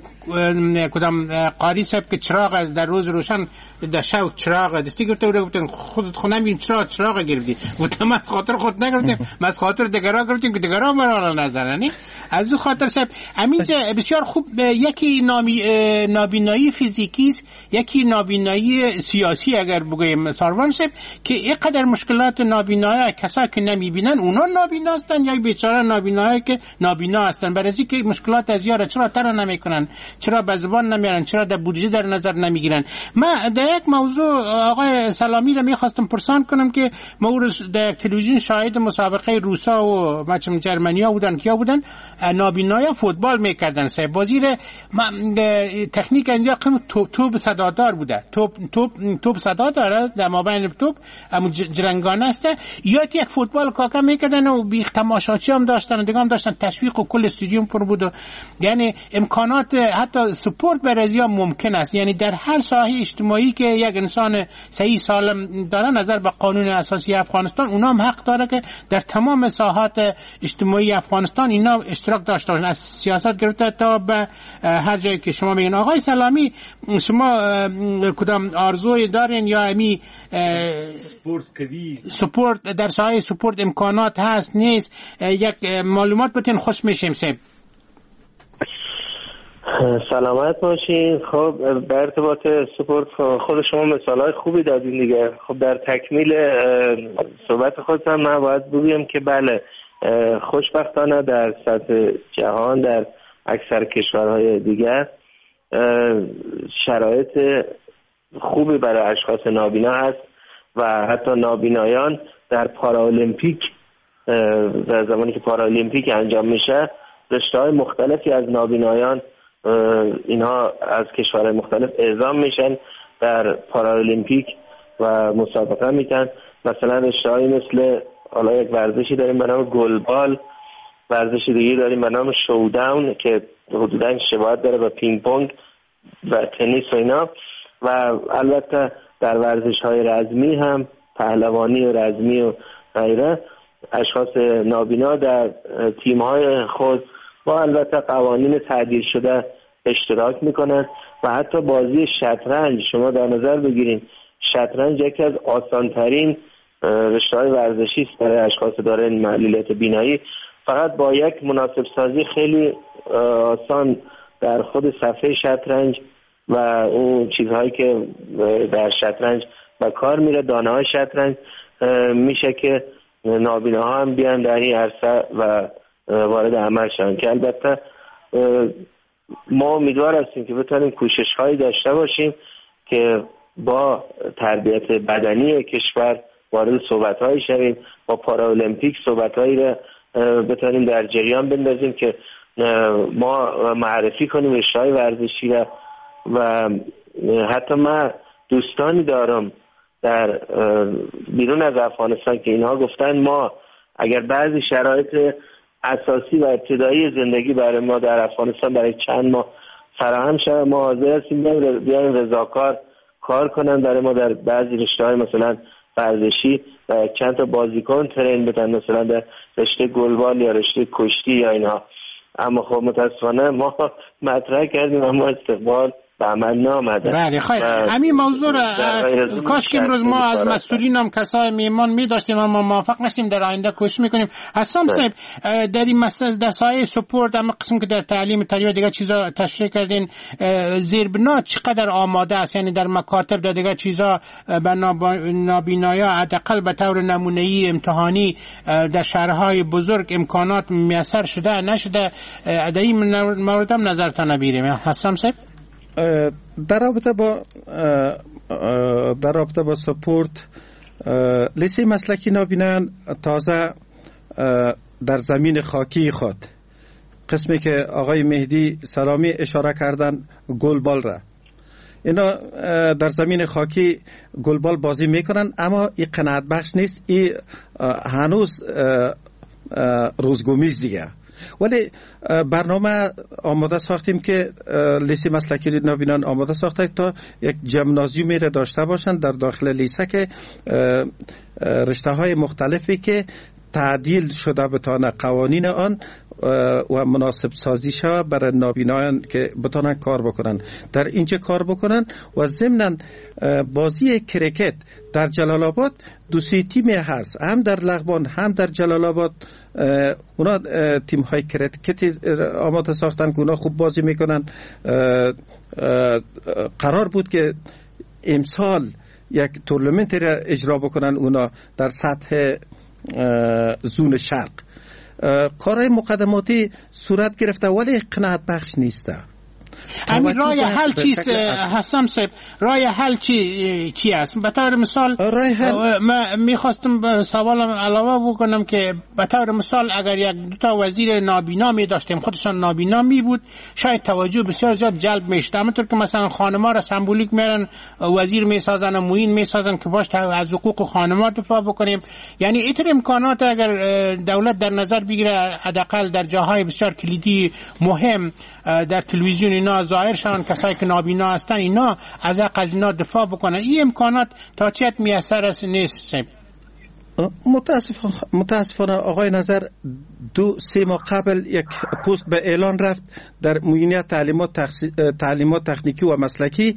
کدام قاری صاحب که چراغ در روز روشن در شب چراغ دستی گرفته بوده، گفتن خودت خو نمی‌بینی چرا چراغ گرفتی؟ گفتم من خاطر خود نگرفتم، من خاطر دیگران گرفتم که دیگران مرا نظرنی. از اون خاطر صاحب همینجا بسیار خوب یکی نامی نابینایی فیزیکی است، یکی نابینایی سیاسی اگر بگویم ساروان صاحب که اینقدر مشکلات نابینایی کسایی که نمی‌بینن اونا نابینا هستن یا بیچاره نابینایی که نابینا هستن، برای اینکه مشکلات از یارا چرا تر نمیکنن، چرا به زبان نمیارن، چرا در بودجه در نظر نمیگیرن. من در یک موضوع آقای سلامی را میخواستم پرسان کنم که ما در تلویزیون شاهد مسابقه روسا و مچم جرمنیا بودن، کیا بودن؟ نابینایا فوتبال میکردن. سه بازی را تکنیک اینجا قم توپ صدادار بوده، توپ توپ توپ صدا داره در مابین توپ جرنگانه است. یا یک فوتبال کاکا میکردن و بی تماشاچی هم داشتن، دیگه هم داشتن تشویق و کل استادیوم پر بود. یعنی امکانات حتی سپورت برای ممکن است. یعنی در هر ساحه اجتماعی که یک انسان صحیح سالم داره نظر به قانون اساسی افغانستان، اونا هم حق داره که در تمام ساحات اجتماعی افغانستان اینا اشتراک داشته باشن، از سیاست گرفته تا به هر جایی که شما میگین. آقای سلامی شما کدام آرزوی دارین یا امی سپورت کوي سپورت در ساحه سپورت امکانات هست نیست؟ یک معلومات بتین خوش میشیم صاحب. سلامت باشین. خب در ارتباط سپورت خود شما مثالای خوبی دادین دیگه. خب در تکمیل صحبت خودم من باید بگم که بله خوشبختانه در سطح جهان در اکثر کشورهای دیگر شرایط خوبی برای اشخاص نابینا هست و حتی نابینایان در پارالمپیک در زمانی که پارالمپیک انجام میشه رشته‌های مختلفی از نابینایان اینها از کشورهای مختلف اعزام میشن در پارالمپیک و مسابقه میتن. مثلا رشته‌هایی مثل حالا یک ورزشی داریم به نام گلبال، ورزش دیگه داریم به نام شوداون که حدوداً شباهت داره با پینگ پونگ و تنیس و اینا. و البته در ورزش‌های رزمی هم پهلوانی و رزمی و غیره اشخاص نابینا در تیم‌های خود با البته قوانین تعدیل شده اشتراک میکنن. و حتی بازی شطرنج شما در نظر بگیرید، شطرنج یکی از آسانترین رشته‌های ورزشی است برای اشخاص دارای معلولیت بینایی. فقط با یک مناسب سازی خیلی آسان در خود صفحه شطرنج و اون چیزهایی که در شطرنج به کار میره، دانه‌های شطرنج، میشه که نابیناها هم بیان در این عرصه و وارد عمل شدن. که البته ما امیدوار هستیم که بتونیم کوشش‌هایی داشته باشیم که با تربیت بدنی کشور وارد صحبت‌هایی شویم، با پارالمپیک صحبت‌هایی را بتونیم در جریان بندازیم که ما معرفی کنیم رشته‌های ورزشی را. و حتی من دوستانی دارم در بیرون از افغانستان که اینها گفتن ما اگر بعضی شرایط اساسی و ابتدایی زندگی برای ما در افغانستان برای چند ماه فراهم شود ما حاضر هستیم بیایم رضاکار کار کنن برای ما در بعضی رشته‌های مثلا ورزشی و چند تا بازیکن ترین بدن مثلا در رشته گلبال یا رشته کشتی یا اینها. اما خب متاسفانه ما مطرح کردیم اما استقبال به عمل نامده. بله خیر، همین موضوع کاش که امروز ما از مسئولین هم کسای میمان می داشتیم اما موافق نشدیم، در آینده کوشش میکنیم. حسام صاحب در این مسئله در سایه سپورت اما قسم که در تعلیم تربیت دیگه چیزا تشریح کردین، زیربنا چقدر آماده است؟ یعنی در مکاتب در دیگه چیزا به نابینایا حداقل به طور نمونه‌ای امتحانی در شهرهای بزرگ امکانات میسر شده نشده؟ در این مورد هم نظرتان بگیریم حسام صاحب. در رابطه با در رابطه با سپورت، لیسه مسلکی نابینایان تازه در زمین خاکی خود، قسمی که آقای مهدی سلامی اشاره کردن گلبال را، اینا در زمین خاکی گلبال بازی میکنن، اما این قناعت بخش نیست، این هنوز روزگومیز دیگه. ولی برنامه آماده ساختیم که لیسه مسلکی نابینان آماده ساخته تا یک جمنازیومی را داشته باشند در داخل لیسه که رشته های مختلفی که تعدیل شده بتانه قوانین آن و مناسب سازی شود برای نابینایان که بتانن کار بکنن در اینجا کار بکنن. و ضمناً بازی کرکت در جلال آباد دو سه تیم هست، هم در لغمان هم در جلال آباد. اونا تیم های کرکت آماده ساختن که اونا خوب بازی میکنن. قرار بود که امسال یک تورنمنت را اجرا بکنن اونا در سطح زون شرق. کارهای مقدماتی صورت گرفته ولی قناعت بخش نیسته. همین رای حل چیست حسام صاحب؟ رای حل چی چی است؟ به طور مثال من میخواستم سوالم علاوه بکنم که به طور مثال اگر یک دو تا وزیر نابینا می داشتیم، خودشان نابینا می بود، شاید توجه بسیار زیاد جلب میشد. همونطور که مثلا خانم‌ها را سمبولیک میرن وزیر میسازن و معین میسازن که باش از حقوق خانم‌ها دفاع بکنیم. یعنی اینطور امکانات اگر دولت در نظر بگیره، حداقل در جاهای بسیار کلیدی مهم در تلویزیون اینا ظاهر شون کسایی که نابینا هستن، اینا از اینا دفاع بکنن. این امکانات تا چه حد میسر است نیست؟ متاسفانه متاسفانه آقای نظر دو سه ماه قبل یک پست به اعلان رفت در معینیت تعلیمات تخص... تعلیمات تکنیکی و مسلکی،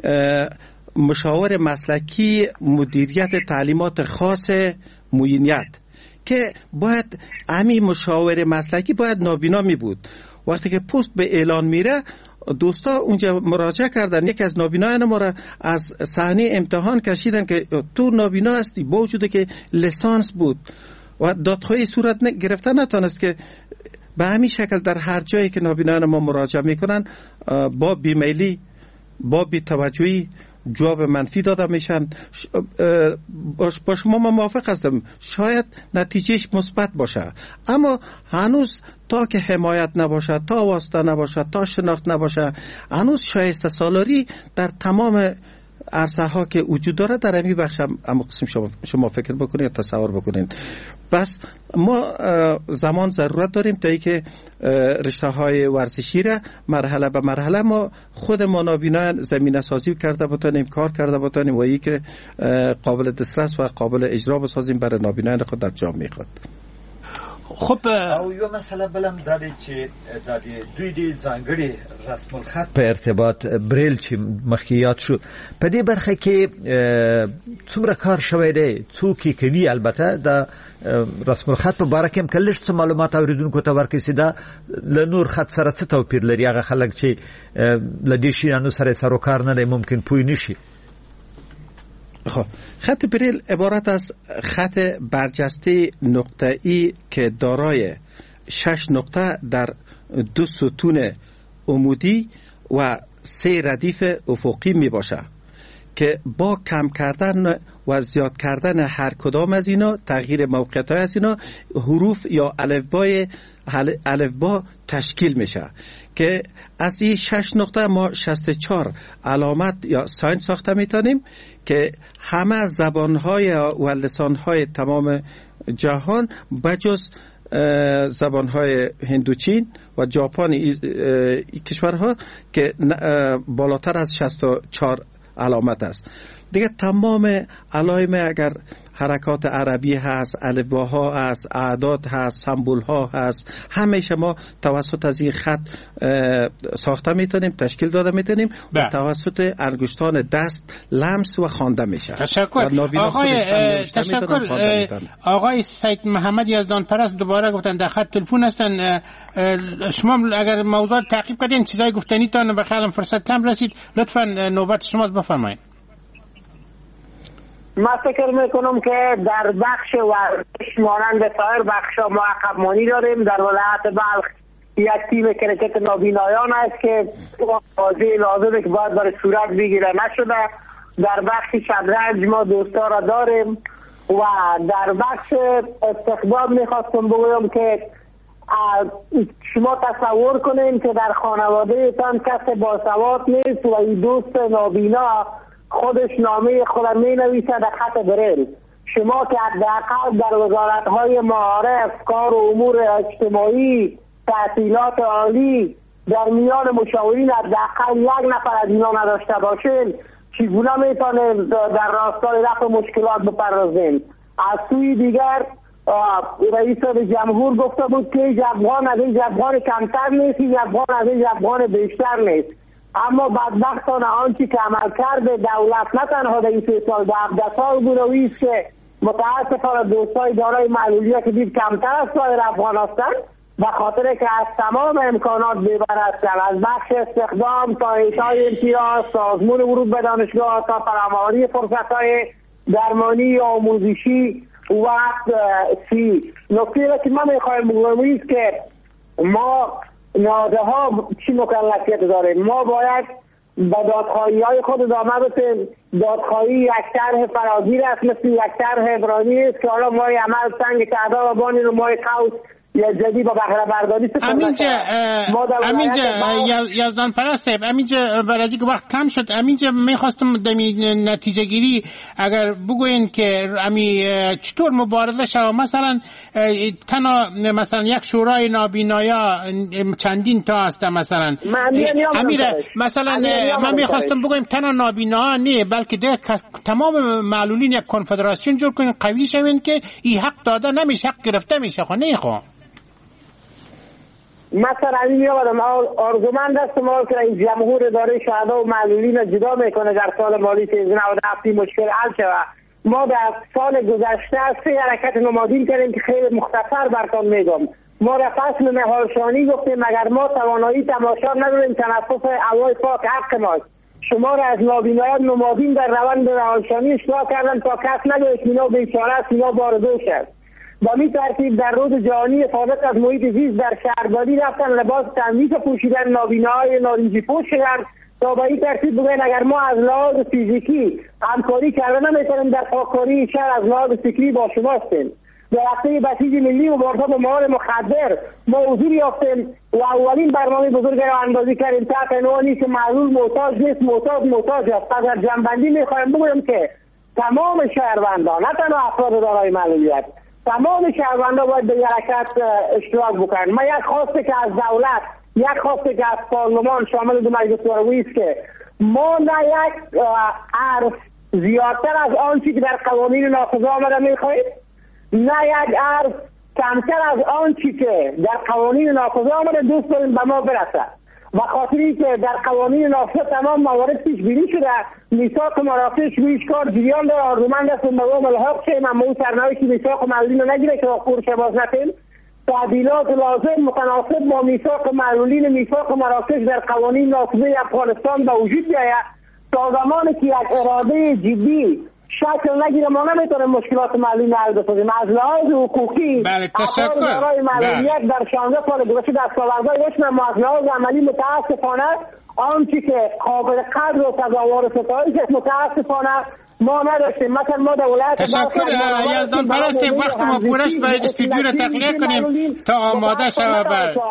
مشاور مسلکی مدیریت تعلیمات خاص معینیت، که باید امی مشاور مسلکی باید نابینا می بود. وقتی که پست به اعلان میره دوستا اونجا مراجعه کردن، یکی از نابینایان ما را از صحنه امتحان کشیدن که تو نابینا هستی، با وجود که لیسانس بود و دادخواهی صورت گرفته نتونست. که به همین شکل در هر جایی که نابینایان ما مراجعه میکنن با بیمیلی با بی‌توجهی جواب منفی داده میشن. با شما من موافق هستم، شاید نتیجهش مثبت باشه، اما هنوز تا که حمایت نباشه، تا واسطه نباشه، تا شناخت نباشه، هنوز شایسته سالاری در تمام عرصه ها که وجود داره در همین بخش هم قسم شما, شما فکر بکنید، تصور بکنید. بس ما زمان ضرورت داریم تا ای که رشته های ورزشی را مرحله به مرحله ما خود ما نابینایان زمینه سازی کرده بتانیم، کار کرده بتانیم و ای که قابل دسترس و قابل اجرا بسازیم برای نابینایان خود در جامعه خود. خب او یو مسئله بلم دادی چې دادی دوی دی ځانګړي رسم الخط په ارتباط بریل چې مخکیات شو په دې برخه کې څومره کار شوی دی، څوک کوي؟ البته د رسم الخط په باره کې هم کلش څه معلومات اوریدونکو ته ورکړي دا له نور خط سره څه توپیر لري؟ هغه خلک چې له دې شیانو سره سروکار نه دی ممکن پوی نشي. خب خط بریل عبارت از خط برجسته نقطه‌ای که دارای شش نقطه در دو ستون عمودی و سه ردیف افقی می باشه که با کم کردن و زیاد کردن هر کدام از اینا، تغییر موقعیت از اینا، حروف یا الفبای الفبا تشکیل میشه که از این شش نقطه ما شصت و چهار علامت یا ساین ساخته میتونیم که همه زبانهای و لسانهای تمام جهان بجز زبانهای هندوچین و ژاپن ای کشورها که بالاتر از شصت و چهار علامت است. دیگه تمام علائم اگر حرکات عربی هست، الفباها هست، اعداد هست، سمبول ها هست، همه شما توسط از این خط ساخته میتونیم، تشکیل داده میتونیم و توسط انگشتان دست لمس و خوانده میشه. تشکر آقای تشکر آقای سید محمد یزدان پرست دوباره گفتن در خط تلفن هستن. شما اگر موضوع تعقیب کردین چیزای گفتنی تان به خیالم فرصت کم رسید، لطفا نوبت شماست، بفرمایید. من فکر میکنم که در بخش ورزش مانند سایر بخش‌ها ما عقب‌مانی داریم. در ولایت بلخ یک تیم کرکت نابینایان است که بازی لازمه که باید برای صورت بگیره نشده. در بخش شطرنج ما دوستا را داریم و در بخش استخدام میخواستم بگویم که شما تصور کنین که در خانواده تان کس باسواد نیست و این دوست نابینا خودش نامه خود می نویسه در خط بریل. شما که حداقل در وزارت‌های معارف، کار و امور اجتماعی، تحصیلات عالی در میان مشاورین حداقل یک نفر از اینا نداشته باشین، چگونه میتونیم در راستای رفع مشکلات بپردازیم؟ از سوی دیگر رئیس جمهور گفته بود که یک افغان از یک افغان کمتر نیست، یک افغان از یک افغان بیشتر نیست. اما بدبختانه آنچه که عمل کرده دولت نه تنها در این سه سال در هفده سال بوده و ایست که متاسفانه دوستای دارای معلولیت دید کمتر از سایر افغان هستند، به خاطر که از تمام امکانات بی‌بهره هستند، از بخش استخدام تا اعطای امتیاز، سازمان ورود به دانشگاه تا فراهمانی فرصت‌های درمانی یا آموزشی و سی. نکته که من می‌خوایم بگویم است که ما نهاده ها چی مکلفیت داریم؟ ما باید به دادخواهی های خود ادامه بدیم. دادخواهی یک طرح فراگیر است، مثل یک طرح عبرانی است که حالا مای عمل سنگ تعداد و بانین و مای قوس یا جدی با بهره برداری سپرده. امینجا امینجا یزدان پرست صاحب، امینجا برای که وقت کم شد، امینجا میخواستم دمی نتیجه گیری اگر بگوین که امی چطور مبارزه شد. مثلا تنها مثلا یک شورای نابینایا چندین تا هست، مثلا امیر مثلا من میخواستم بگویم تنها نابینا نه بلکه ده تمام معلولین یک کنفدراسیون جور کنین، قوی شوین که این حق داده نمیشه، حق گرفته میشه. خو نه خو مثلا این میادم آرزومند است ما که این جمهور اداره شهدا و معلولین جدا میکنه در سال مالی سیزده و هفت مشکل حل شود. ما در سال گذشته سه حرکت نمادین کردیم که خیلی مختصر براتون میگم. ما در فصل نهالشانی گفتیم مگر ما توانایی تماشا نداریم، تنفس هوای پاک حق ماست. شما را از نابینایان نمادین در روند نهالشانی اشتراک کردن تا کس نگوید اینا بیچاره است، اینا باردوش است. با می ترتیب در روز جهانی حفاظت از محیط زیست در شهرداری رفتن لباس تمیز پوشیدن، نابیناهای نارنجی پوش شدن تا با این ترتیب بگوین اگر ما از لحاظ فیزیکی همکاری کردن نمیتونیم در پاککاری شهر از لحاظ فکری با شما هستیم. در هفته بسیج ملی مبارزه با مواد مخدر ما حضور یافتیم و اولین برنامه بزرگ را اندازی کردیم تحت عنوانی که معلول محتاج نیست، محتاج محتاج است. پس در جنبندی میخوایم بگویم که تمام شهروندان نه تنها افراد دارای معلولیت، تمام شهروندان باید به حرکت اشتراک بکنن. ما یک خواسته که از دولت، یک خواسته که از پارلمان شامل دو مجلس عالی است که ما نه یک عرض زیادتر از آنچه که در قوانین نافذ آمده میخواهیم، نه یک عرض کمتر از آنچه که در قوانین نافذ آمده دوست داریم به ما برسد. و خاطری که در قوانین نافذ تمام موارد پیش بینی شده، میثاق مرافعش رویش کار جریان داره. آرزومند است به ما ملحق شیم، اما اون سرنوشت که میثاق معلولین رو نگیره که خورش باز نکنیم. تعدیلات لازم متناسب با میثاق معلولین، میثاق مراکش در قوانین نافذه افغانستان به وجود بیاید تا زمانی که یک اراده جدی شکل نگیره ما نمیتونیم مشکلات معلولین حل بسازیم. از لحاظ حقوقی بله تشکر برای معلولیت در شانزده سال گذشته دستاوردهای داشتن، اما از لحاظ عملی متاسفانه آنچه که قابل قدر و تظاهر ستایش است متاسفانه ما نداشتیم. مثلا ما در ولایت تشکر یزدان پرست، وقت ما پورش باید استودیو رو تخلیه کنیم تا آماده شود.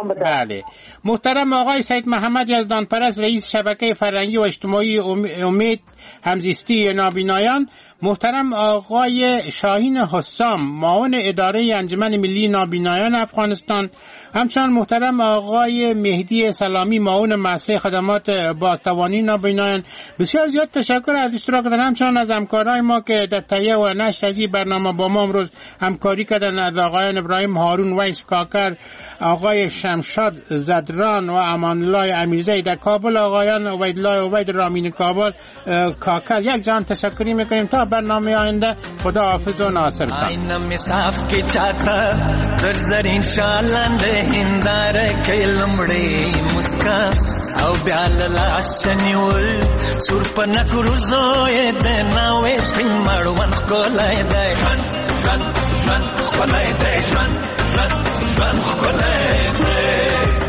بله محترم آقای سید محمد یزدان پرست، رئیس شبکه فرهنگی و اجتماعی امید همزیستی نابینایان، محترم آقای شاهین حسام معاون اداره انجمن ملی نابینایان افغانستان، همچنان محترم آقای مهدی سلامی معاون مؤسسه خدمات بازتوانی نابینایان، بسیار زیاد تشکر از اشتراک دارم، همچنان از همکارای ما که در تهیه و نشر از این برنامه با ما امروز همکاری کردن، از آقایان ابراهیم هارون ویس کاکر، آقای شمشاد زدران و امان الله امیرزی در کابل، آقایان عبیدالله عبید رامین کابل کاکل. یک جان تشکری میکنیم تا برنامه آینده. خدا حافظ و ناصر خان. آینه می صاف کی چاته در زرین شالنده هنداره کې لمړی مسکا او بیا لاس نیول سور په نکرو زوی د ناوې سپین مړوند کولای دی ژوند ژوند کولای دی ژوند ژوند ژوند کولای دی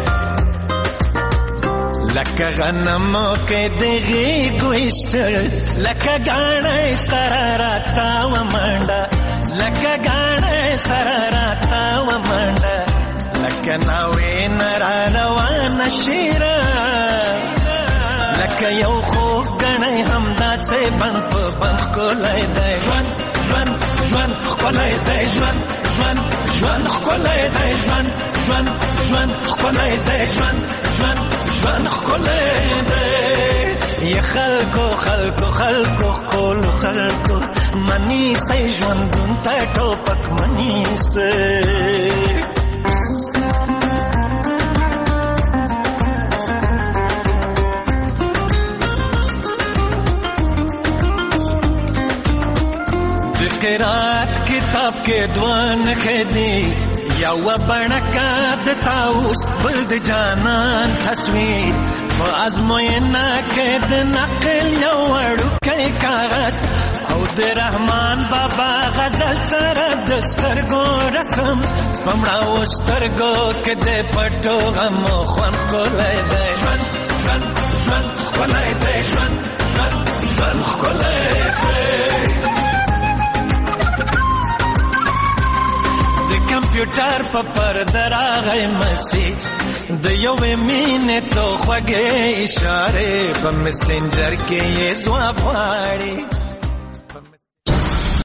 لکه غنمو کې دغې ګوشتل لکه ګاڼې سره راتا و منډه لکه ګاڼې سره راتا و منډه لکه ناوې نرا روانه شیره لکه یو خوږ ګڼې همداسې بند په بند ښکلی دی ژوند ژوند ژوند ښکلی دی ژوند ژوند ژوند ښکلی دی ژوند ژوند ژوند ښکلی دی ژوند ژوند ژوند ښکلی دی ی خلکو خلکو خلکو ښکلو خلکو منیسئ ژوندون ته ټوپک منیسئ قرات کتاب کې دوان خدي یو بڼکا د تاوس بل د جانان تصویر په ازموینه کې د نقل یو وړوکی کاغذ او د رحمان بابا غزل سره د سترګو رسم پمړاو سترګو کې د پټو غمو خوند ښکلی دی ژوند ژوند ژوند ښکلی دی ژوند ژوند ژوند ښکلی دی کمپیوټر په پرده راغی مسیح د یوې مینې څو خوږې اشارې په مسنجر کې یې ځواب غواړي